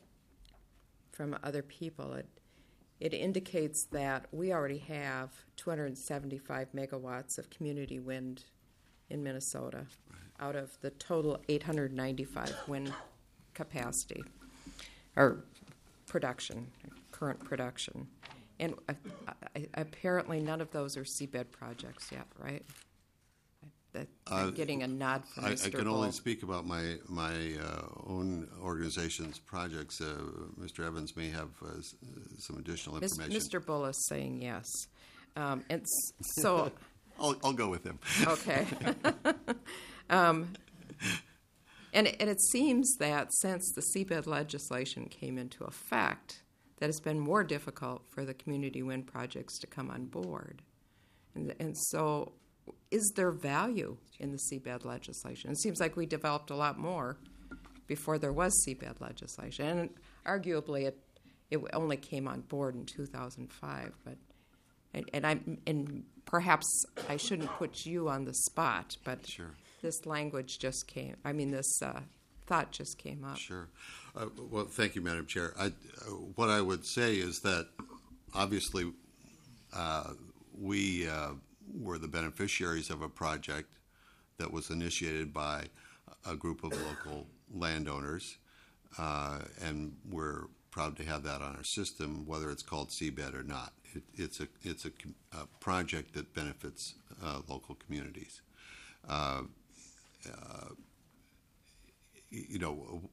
from other people, it, it indicates that we already have two hundred seventy-five megawatts of community wind in Minnesota right. out of the total eight hundred ninety-five wind capacity, or production, current production. And uh, I, apparently none of those are seabed projects yet, right? That, I'm uh, getting a nod from I, Mister I can Bull. only speak about my my uh, own organization's projects. Uh, Mister Evans may have uh, s- some additional information. Mister Bull is saying yes. Um, and s- so... I'll, I'll go with him. Okay. um, and, and it seems that since the seabed legislation came into effect, that it's been more difficult for the community wind projects to come on board. And, and so is there value in the seabed legislation? It seems like we developed a lot more before there was seabed legislation. And arguably it, it only came on board in two thousand five. But and, and, I'm, and perhaps I shouldn't put you on the spot, but sure. This language just came, I mean this uh, thought just came up. Sure. Uh, well, thank you, Madam Chair. I, uh, what I would say is that obviously uh, we uh, were the beneficiaries of a project that was initiated by a group of local landowners, uh, and we're proud to have that on our system, whether it's called seabed or not. It, it's a it's a, a project that benefits uh, local communities. Uh, uh, you know.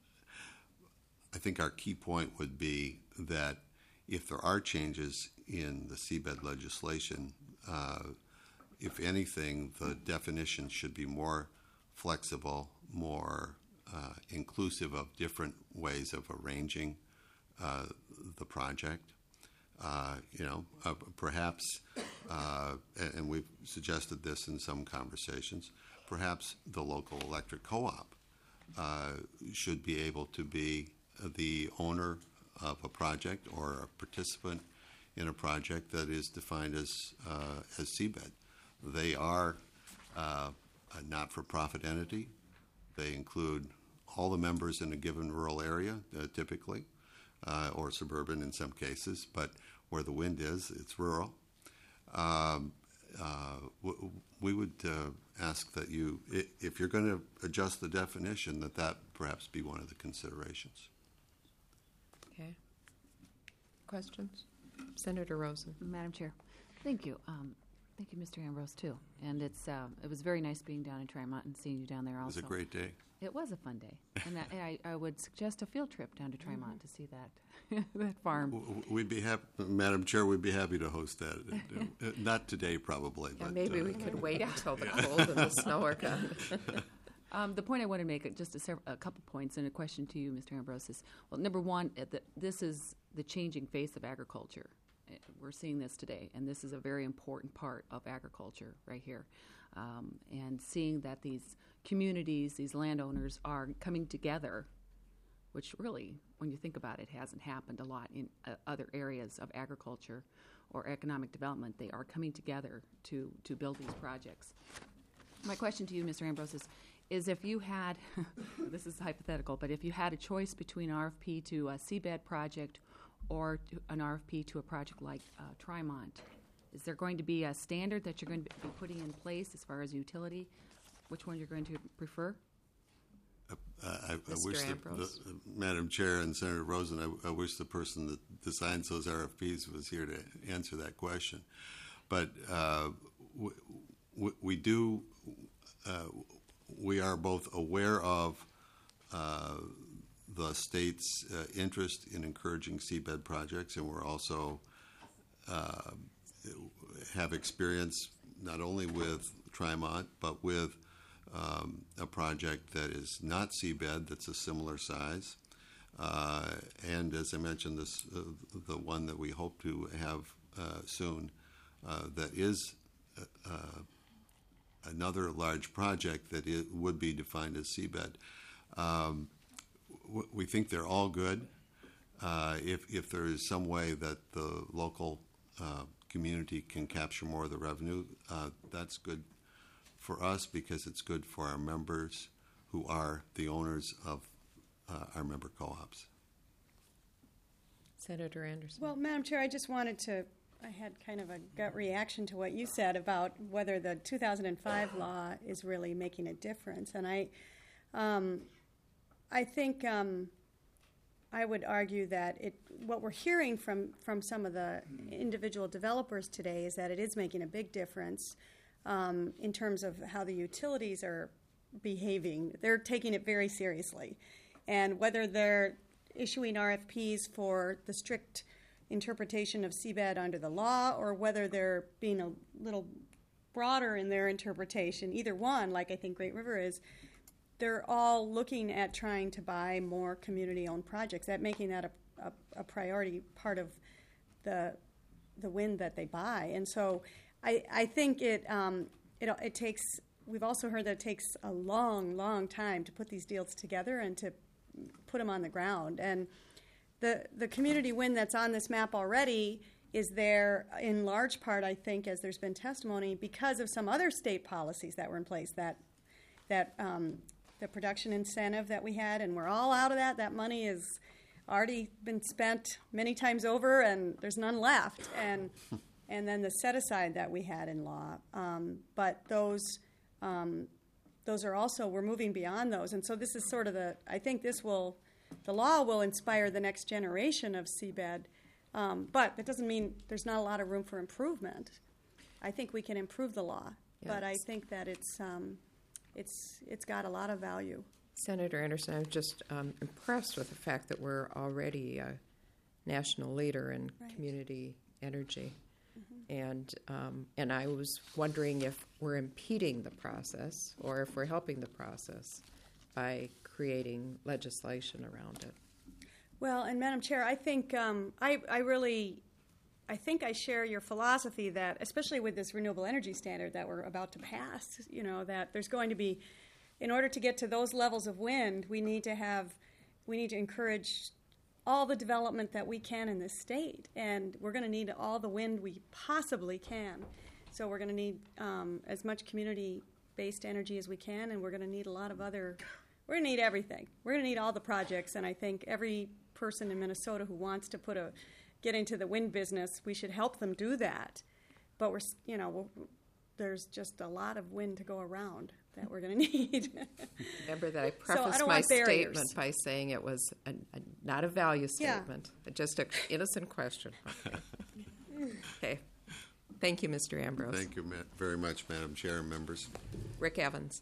I think our key point would be that if there are changes in the seabed legislation, uh, if anything, the definition should be more flexible, more uh, inclusive of different ways of arranging uh, the project. Uh, you know, uh, perhaps, uh, and, and we've suggested this in some conversations, perhaps the local electric co-op uh, should be able to be the owner of a project or a participant in a project that is defined as uh, as seabed. They are uh, a not-for-profit entity. They include all the members in a given rural area, uh, typically. uh, or suburban in some cases, but where the wind is, it's rural. Um, uh, w- we would uh, ask that you, i- if you're going to adjust the definition, that that perhaps be one of the considerations. Okay. Questions? Senator Rosen. Madam Chair, thank you. Um, thank you, Mister Ambrose, too. And it's uh, it was very nice being down in Tremont and seeing you down there also. It was a great day. It was a fun day. And that, I, I would suggest a field trip down to Tremont to see that, that farm. W- We'd be happy, Madam Chair, we'd be happy to host that. Uh, Not today, probably. Yeah, but maybe uh, we could wait until the cold and the snow are gone. Um, the point I want to make, uh, just a, sev- a couple points and a question to you, Mister Ambrose, is, well, number one, uh, the, this is the changing face of agriculture. Uh, We're seeing this today, and this is a very important part of agriculture right here. Um, and seeing that these communities, these landowners are coming together, which really, when you think about it, hasn't happened a lot in uh, other areas of agriculture or economic development. They are coming together to, to build these projects. My question to you, Mister Ambrose, is, is if you had, this is hypothetical, but if you had a choice between an R F P to a seabed project or to an R F P to a project like uh, Tremont, is there going to be a standard that you're going to be putting in place as far as utility? Which one you're going to prefer? Uh, I, I Mister wish, the, the, Ambrose. uh, Madam Chair and Senator Rosen, I, I wish the person that designs those R F Ps was here to answer that question. But uh, we, we, we do, uh, we are both aware of uh, the state's uh, interest in encouraging seabed projects, and we're also uh, have experience not only with Tremont, but with Um, a project that is not seabed, that's a similar size. Uh, and as I mentioned, this uh, the one that we hope to have uh, soon uh, that is uh, uh, another large project that it would be defined as seabed. Um, w- we think they're all good. Uh, if, if there is some way that the local uh, community can capture more of the revenue, uh, that's good for us because it's good for our members who are the owners of uh, our member co-ops. Senator Anderson. Well, Madam Chair, I just wanted to, I had kind of a gut reaction to what you said about whether the two thousand five law is really making a difference. And I, um, I think um, I would argue that it, what we're hearing from, from some of the individual developers today is that it is making a big difference. Um, in terms of how the utilities are behaving. They're taking it very seriously. And whether they're issuing R F Ps for the strict interpretation of seabed under the law or whether they're being a little broader in their interpretation, either one, like I think Great River is, they're all looking at trying to buy more community-owned projects, that making that a, a, a priority part of the the wind that they buy. And so I, I think it, um, it it takes, we've also heard that it takes a long, long time to put these deals together and to put them on the ground. And the the community wind that's on this map already is there in large part, I think, as there's been testimony, because of some other state policies that were in place, that that um, the production incentive that we had, and we're all out of that. That money has already been spent many times over, and there's none left. And and then the set-aside that we had in law. Um, but those um, those are also, we're moving beyond those. And so this is sort of the, I think this will, the law will inspire the next generation of seabed. Um, but that doesn't mean there's not a lot of room for improvement. I think we can improve the law. Yes. But I think that it's, um, it's, it's got a lot of value. Senator Anderson, I'm just um, impressed with the fact that we're already a national leader in Right. community energy. And um, and I was wondering if we're impeding the process or if we're helping the process by creating legislation around it. Well, and Madam Chair, I think um, I, I really, I think I share your philosophy that, especially with this renewable energy standard that we're about to pass, you know, that there's going to be, in order to get to those levels of wind, we need to have, we need to encourage all the development that we can in this state, and we're going to need all the wind we possibly can. So we're going to need um, as much community-based energy as we can, and we're going to need a lot of other, we're going to need everything. We're going to need all the projects, and I think every person in Minnesota who wants to put a, get into the wind business, we should help them do that. But we're, s- you know, we're, there's just a lot of wind to go around that we're going to need. Remember that I So I prefaced don't my want barriers. statement by saying it was a, a, not a value Yeah. statement, just an innocent question. Okay. Okay. Thank you, Mister Ambrose. Thank you ma- very much, Madam Chair and members. Rick Evans.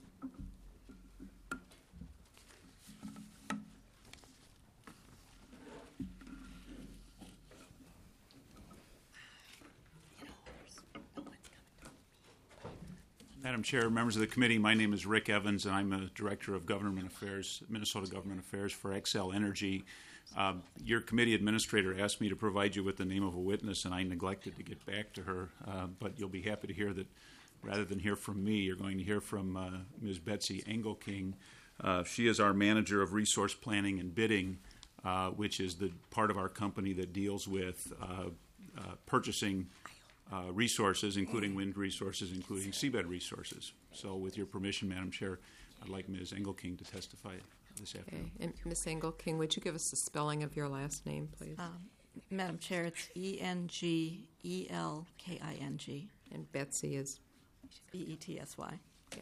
Madam Chair, members of the committee, my name is Rick Evans, and I'm a Director of Government Affairs, Minnesota Government Affairs for Xcel Energy. Uh, your committee administrator asked me to provide you with the name of a witness, and I neglected to get back to her, uh, but you'll be happy to hear that rather than hear from me, you're going to hear from uh, Miz Betsy Engelking. Uh, she is our Manager of Resource Planning and Bidding, uh, which is the part of our company that deals with uh, uh, purchasing Uh, resources, including wind resources, including seabed resources. So with your permission, Madam Chair, I'd like Miz Engelking to testify this afternoon. Okay. And Miz Engelking, would you give us the spelling of your last name, please? Um, Madam Chair, it's E N G E L K I N G. And Betsy is? B E T S Y.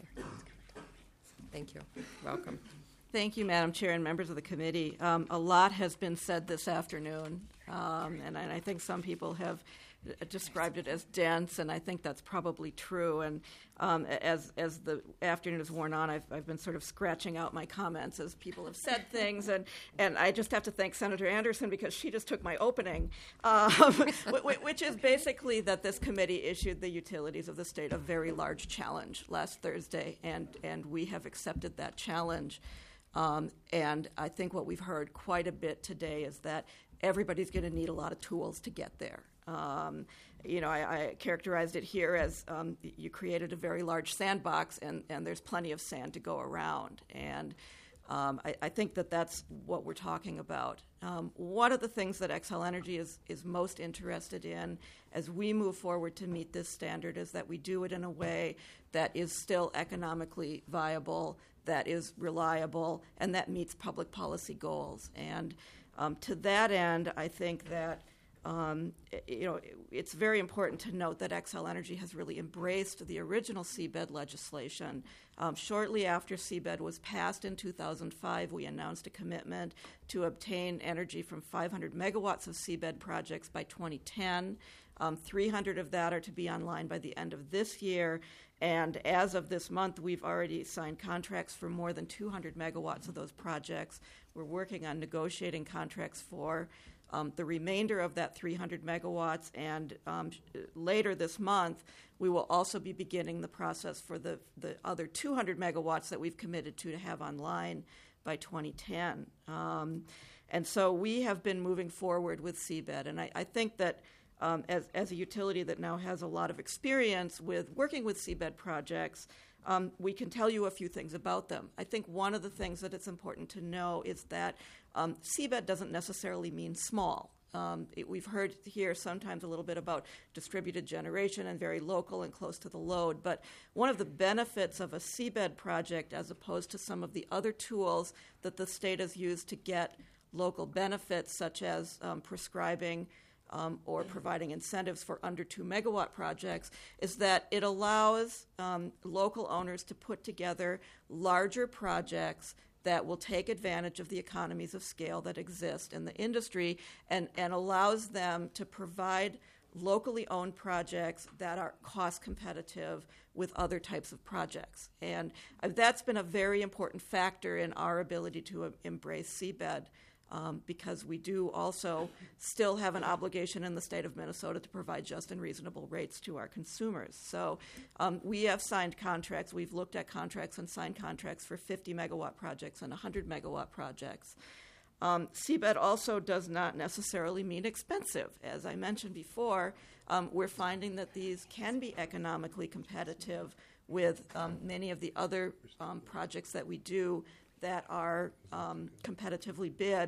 Thank you. Welcome. Thank you, Madam Chair and members of the committee. Um, a lot has been said this afternoon, um, and, and I think some people have described it as dense, and I think that's probably true. And um, as as the afternoon has worn on, I've, I've been sort of scratching out my comments as people have said things, and, and I just have to thank Senator Anderson because she just took my opening, um, which is basically that this committee issued the utilities of the state a very large challenge last Thursday, and, and we have accepted that challenge. Um, and I think what we've heard quite a bit today is that everybody's going to need a lot of tools to get there. Um, you know, I, I characterized it here as um, you created a very large sandbox, and, and there's plenty of sand to go around. And um, I, I think that that's what we're talking about. Um, one of the things that Xcel Energy is, is most interested in as we move forward to meet this standard is that we do it in a way that is still economically viable, that is reliable, and that meets public policy goals. And um, to that end, I think that Um, you know, it's very important to note that Xcel Energy has really embraced the original seabed legislation. Um, shortly after seabed was passed in two thousand five, we announced a commitment to obtain energy from five hundred megawatts of seabed projects by twenty ten. Um, three hundred of that are to be online by the end of this year. And as of this month, we've already signed contracts for more than two hundred megawatts of those projects. We're working on negotiating contracts for Um, the remainder of that three hundred megawatts, and um, later this month, we will also be beginning the process for the, the other two hundred megawatts that we've committed to to have online by twenty ten. Um, and so we have been moving forward with seabed, and I, I think that um, as, as a utility that now has a lot of experience with working with seabed projects, Um, we can tell you a few things about them. I think one of the things that it's important to know is that um, seabed doesn't necessarily mean small. Um, it, we've heard here sometimes a little bit about distributed generation and very local and close to the load, but one of the benefits of a seabed project as opposed to some of the other tools that the state has used to get local benefits, such as um, prescribing Um, or providing incentives for under two megawatt projects, is that it allows um, local owners to put together larger projects that will take advantage of the economies of scale that exist in the industry, and, and allows them to provide locally owned projects that are cost competitive with other types of projects. And uh, that's been a very important factor in our ability to uh, embrace seabed. Um, because we do also still have an obligation in the state of Minnesota to provide just and reasonable rates to our consumers. So um, we have signed contracts. We've looked at contracts and signed contracts for fifty megawatt projects and one hundred megawatt projects. Um, seabed also does not necessarily mean expensive. As I mentioned before, um, we're finding that these can be economically competitive with um, many of the other um, projects that we do that are um, competitively bid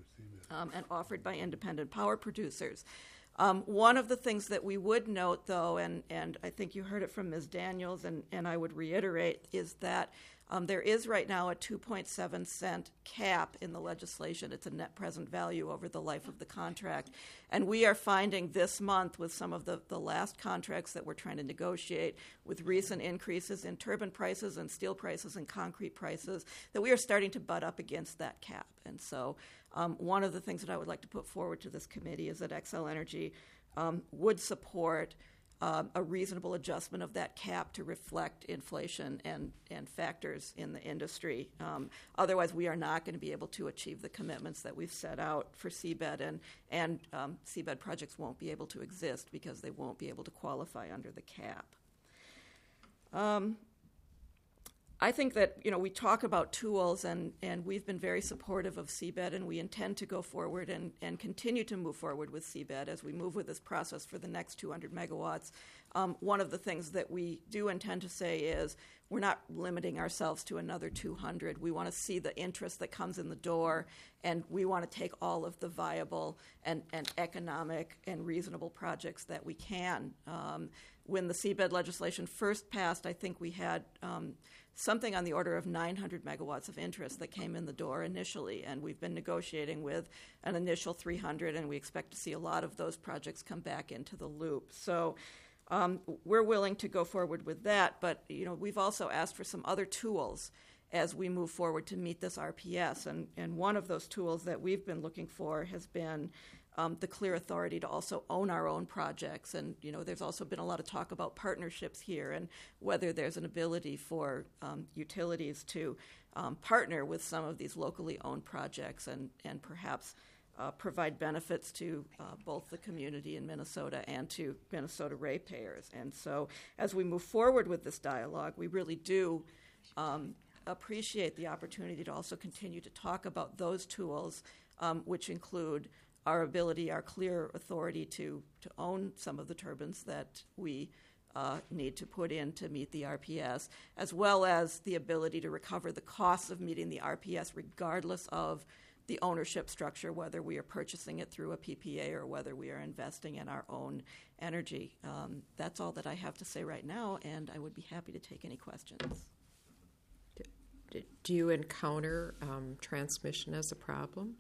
um, and offered by independent power producers. Um, one of the things that we would note, though, and, and I think you heard it from Miz Daniels, and, and I would reiterate, is that Um, there is right now a two point seven cent cap in the legislation. It's a net present value over the life of the contract. And we are finding this month with some of the, the last contracts that we're trying to negotiate with recent increases in turbine prices and steel prices and concrete prices that we are starting to butt up against that cap. And so um, one of the things that I would like to put forward to this committee is that Xcel Energy um, would support Um, a reasonable adjustment of that cap to reflect inflation and, and factors in the industry. Um, otherwise, we are not going to be able to achieve the commitments that we've set out for seabed, and, and um, seabed projects won't be able to exist because they won't be able to qualify under the cap. Um, I think that, you know, we talk about tools, and, and we've been very supportive of seabed, and we intend to go forward and, and continue to move forward with seabed as we move with this process for the next two hundred megawatts. Um, one of the things that we do intend to say is we're not limiting ourselves to another two hundred. We want to see the interest that comes in the door, and we want to take all of the viable and, and economic and reasonable projects that we can. Um, when the seabed legislation first passed, I think we had um, something on the order of nine hundred megawatts of interest that came in the door initially, and we've been negotiating with an initial three hundred, and we expect to see a lot of those projects come back into the loop. So um, we're willing to go forward with that, but you know, we've also asked for some other tools as we move forward to meet this R P S, and, and one of those tools that we've been looking for has been Um, the clear authority to also own our own projects. And, you know, there's also been a lot of talk about partnerships here and whether there's an ability for um, utilities to um, partner with some of these locally owned projects and, and perhaps uh, provide benefits to uh, both the community in Minnesota and to Minnesota ratepayers. And so as we move forward with this dialogue, we really do um, appreciate the opportunity to also continue to talk about those tools, um, which include our ability, our clear authority to, to own some of the turbines that we uh, need to put in to meet the R P S, as well as the ability to recover the costs of meeting the R P S regardless of the ownership structure, whether we are purchasing it through a P P A or whether we are investing in our own energy. Um, that's all that I have to say right now, and I would be happy to take any questions. Do you encounter um, transmission as a problem?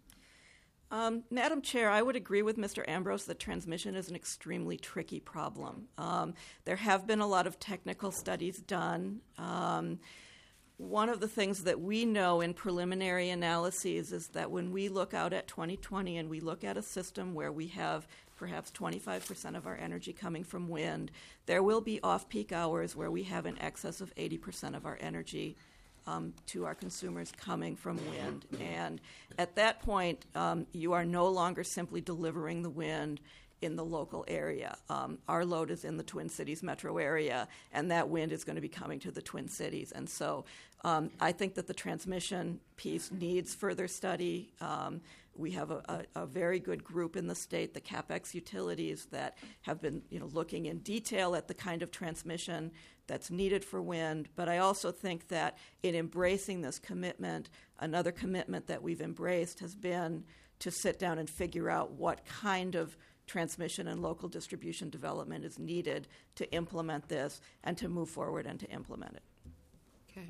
Um, Madam Chair, I would agree with Mister Ambrose that transmission is an extremely tricky problem. Um, there have been a lot of technical studies done. Um, one of the things that we know in preliminary analyses is that when we look out at twenty twenty and we look at a system where we have perhaps twenty-five percent of our energy coming from wind, there will be off-peak hours where we have in excess of eighty percent of our energy Um, to our consumers coming from wind. And at that point, um, you are no longer simply delivering the wind in the local area. Um, our load is in the Twin Cities metro area, and that wind is going to be coming to the Twin Cities. And so um, I think that the transmission piece needs further study. Um, we have a, a, a very good group in the state, the CapEx utilities, that have been you know, looking in detail at the kind of transmission that's needed for wind. But I also think that in embracing this commitment, another commitment that we've embraced has been to sit down and figure out what kind of transmission and local distribution development is needed to implement this and to move forward and to implement it. Okay.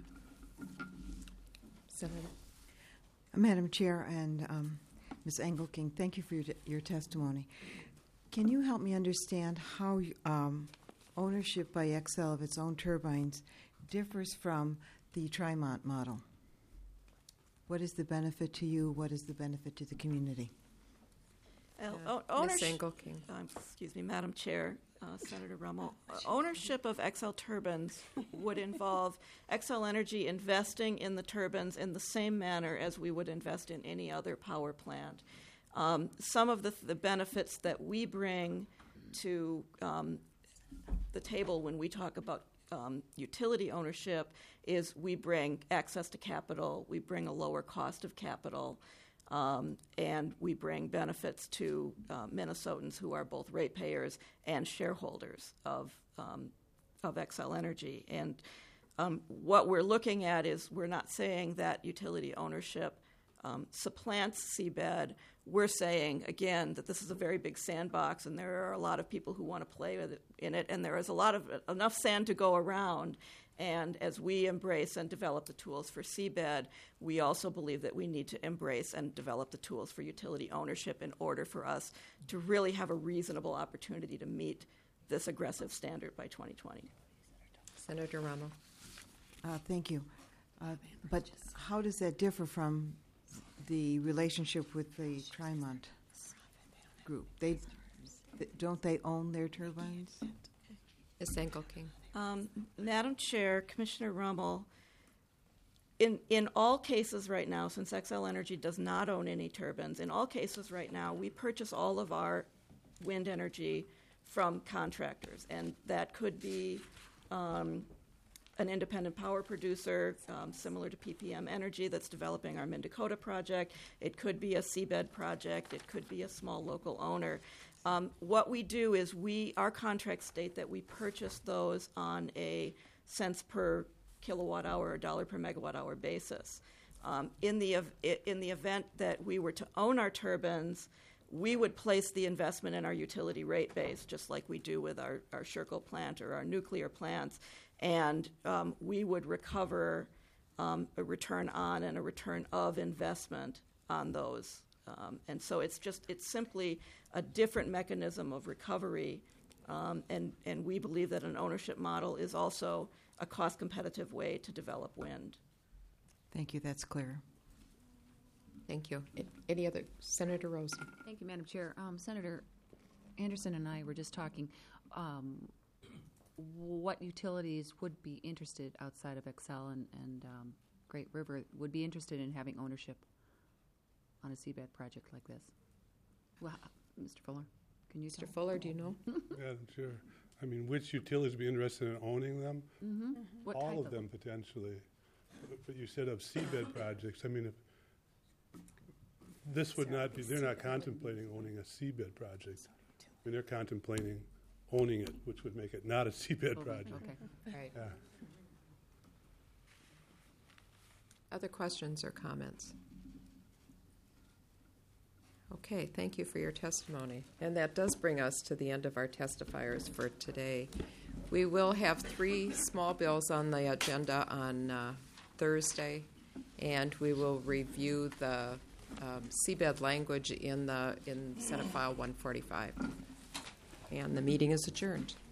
Senator. Madam Chair and um, Miz Engelking, thank you for your, your testimony. Can you help me understand how um, ownership by Xcel of its own turbines differs from the Trimont model? What is the benefit to you? What is the benefit to the community? Uh, Yeah. ownership, Miz Engelking. Um, excuse me, Madam Chair, uh, Senator Rummel. Uh, ownership of Xcel turbines would involve Xcel Energy investing in the turbines in the same manner as we would invest in any other power plant. Um, some of the, the benefits that we bring to um, the table when we talk about um, utility ownership is we bring access to capital, we bring a lower cost of capital, um, and we bring benefits to uh, Minnesotans who are both ratepayers and shareholders of um, of Xcel Energy. And um, what we're looking at is we're not saying that utility ownership um, supplants seabed. We're saying, again, that this is a very big sandbox, and there are a lot of people who want to play with it, in it, and there is a lot of enough sand to go around. And as we embrace and develop the tools for seabed, we also believe that we need to embrace and develop the tools for utility ownership in order for us to really have a reasonable opportunity to meet this aggressive standard by twenty twenty. Senator Rommel. Uh, thank you. Uh, but how does that differ from the relationship with the Trimont group? They th- don't they own their turbines? Miz Engelking. Um, Madam Chair, Commissioner Rummel, in in all cases right now, since Xcel Energy does not own any turbines, in all cases right now, we purchase all of our wind energy from contractors, and that could be um, an independent power producer um, similar to P P M Energy that's developing our Minn-Dakota project. It could be a seabed project. It could be a small local owner. Um, what we do is we our contracts state that we purchase those on a cents per kilowatt hour or dollar per megawatt hour basis. Um, in the ev- in the event that we were to own our turbines, we would place the investment in our utility rate base, just like we do with our, our Sherco plant or our nuclear plants, and um, we would recover um, a return on and a return of investment on those. Um, and so it's just it's simply a different mechanism of recovery, um, and and we believe that an ownership model is also a cost competitive way to develop wind. Thank you. That's clear. Thank you. Any other? Senator Rosen. Thank you, Madam Chair. Um, Senator Anderson and I were just talking. Um, what utilities would be interested outside of Xcel and, and um, Great River would be interested in having ownership on a seabed project like this? Well, Mister Fuller, can you? Mister Fuller, do you know? Madam Chair, I mean, which utilities would be interested in owning them? Mm-hmm. What All type of them potentially. But you said of seabed projects. I mean, if this would not be, they're not contemplating owning a seabed project. I mean, they're contemplating owning it, which would make it not a seabed project. Okay. Right. Yeah. Other questions or comments? Okay, thank you for your testimony. And that does bring us to the end of our testifiers for today. We will have three small bills on the agenda on uh, Thursday, and we will review the um, seabed language in the in Senate File one forty-five. And the meeting is adjourned.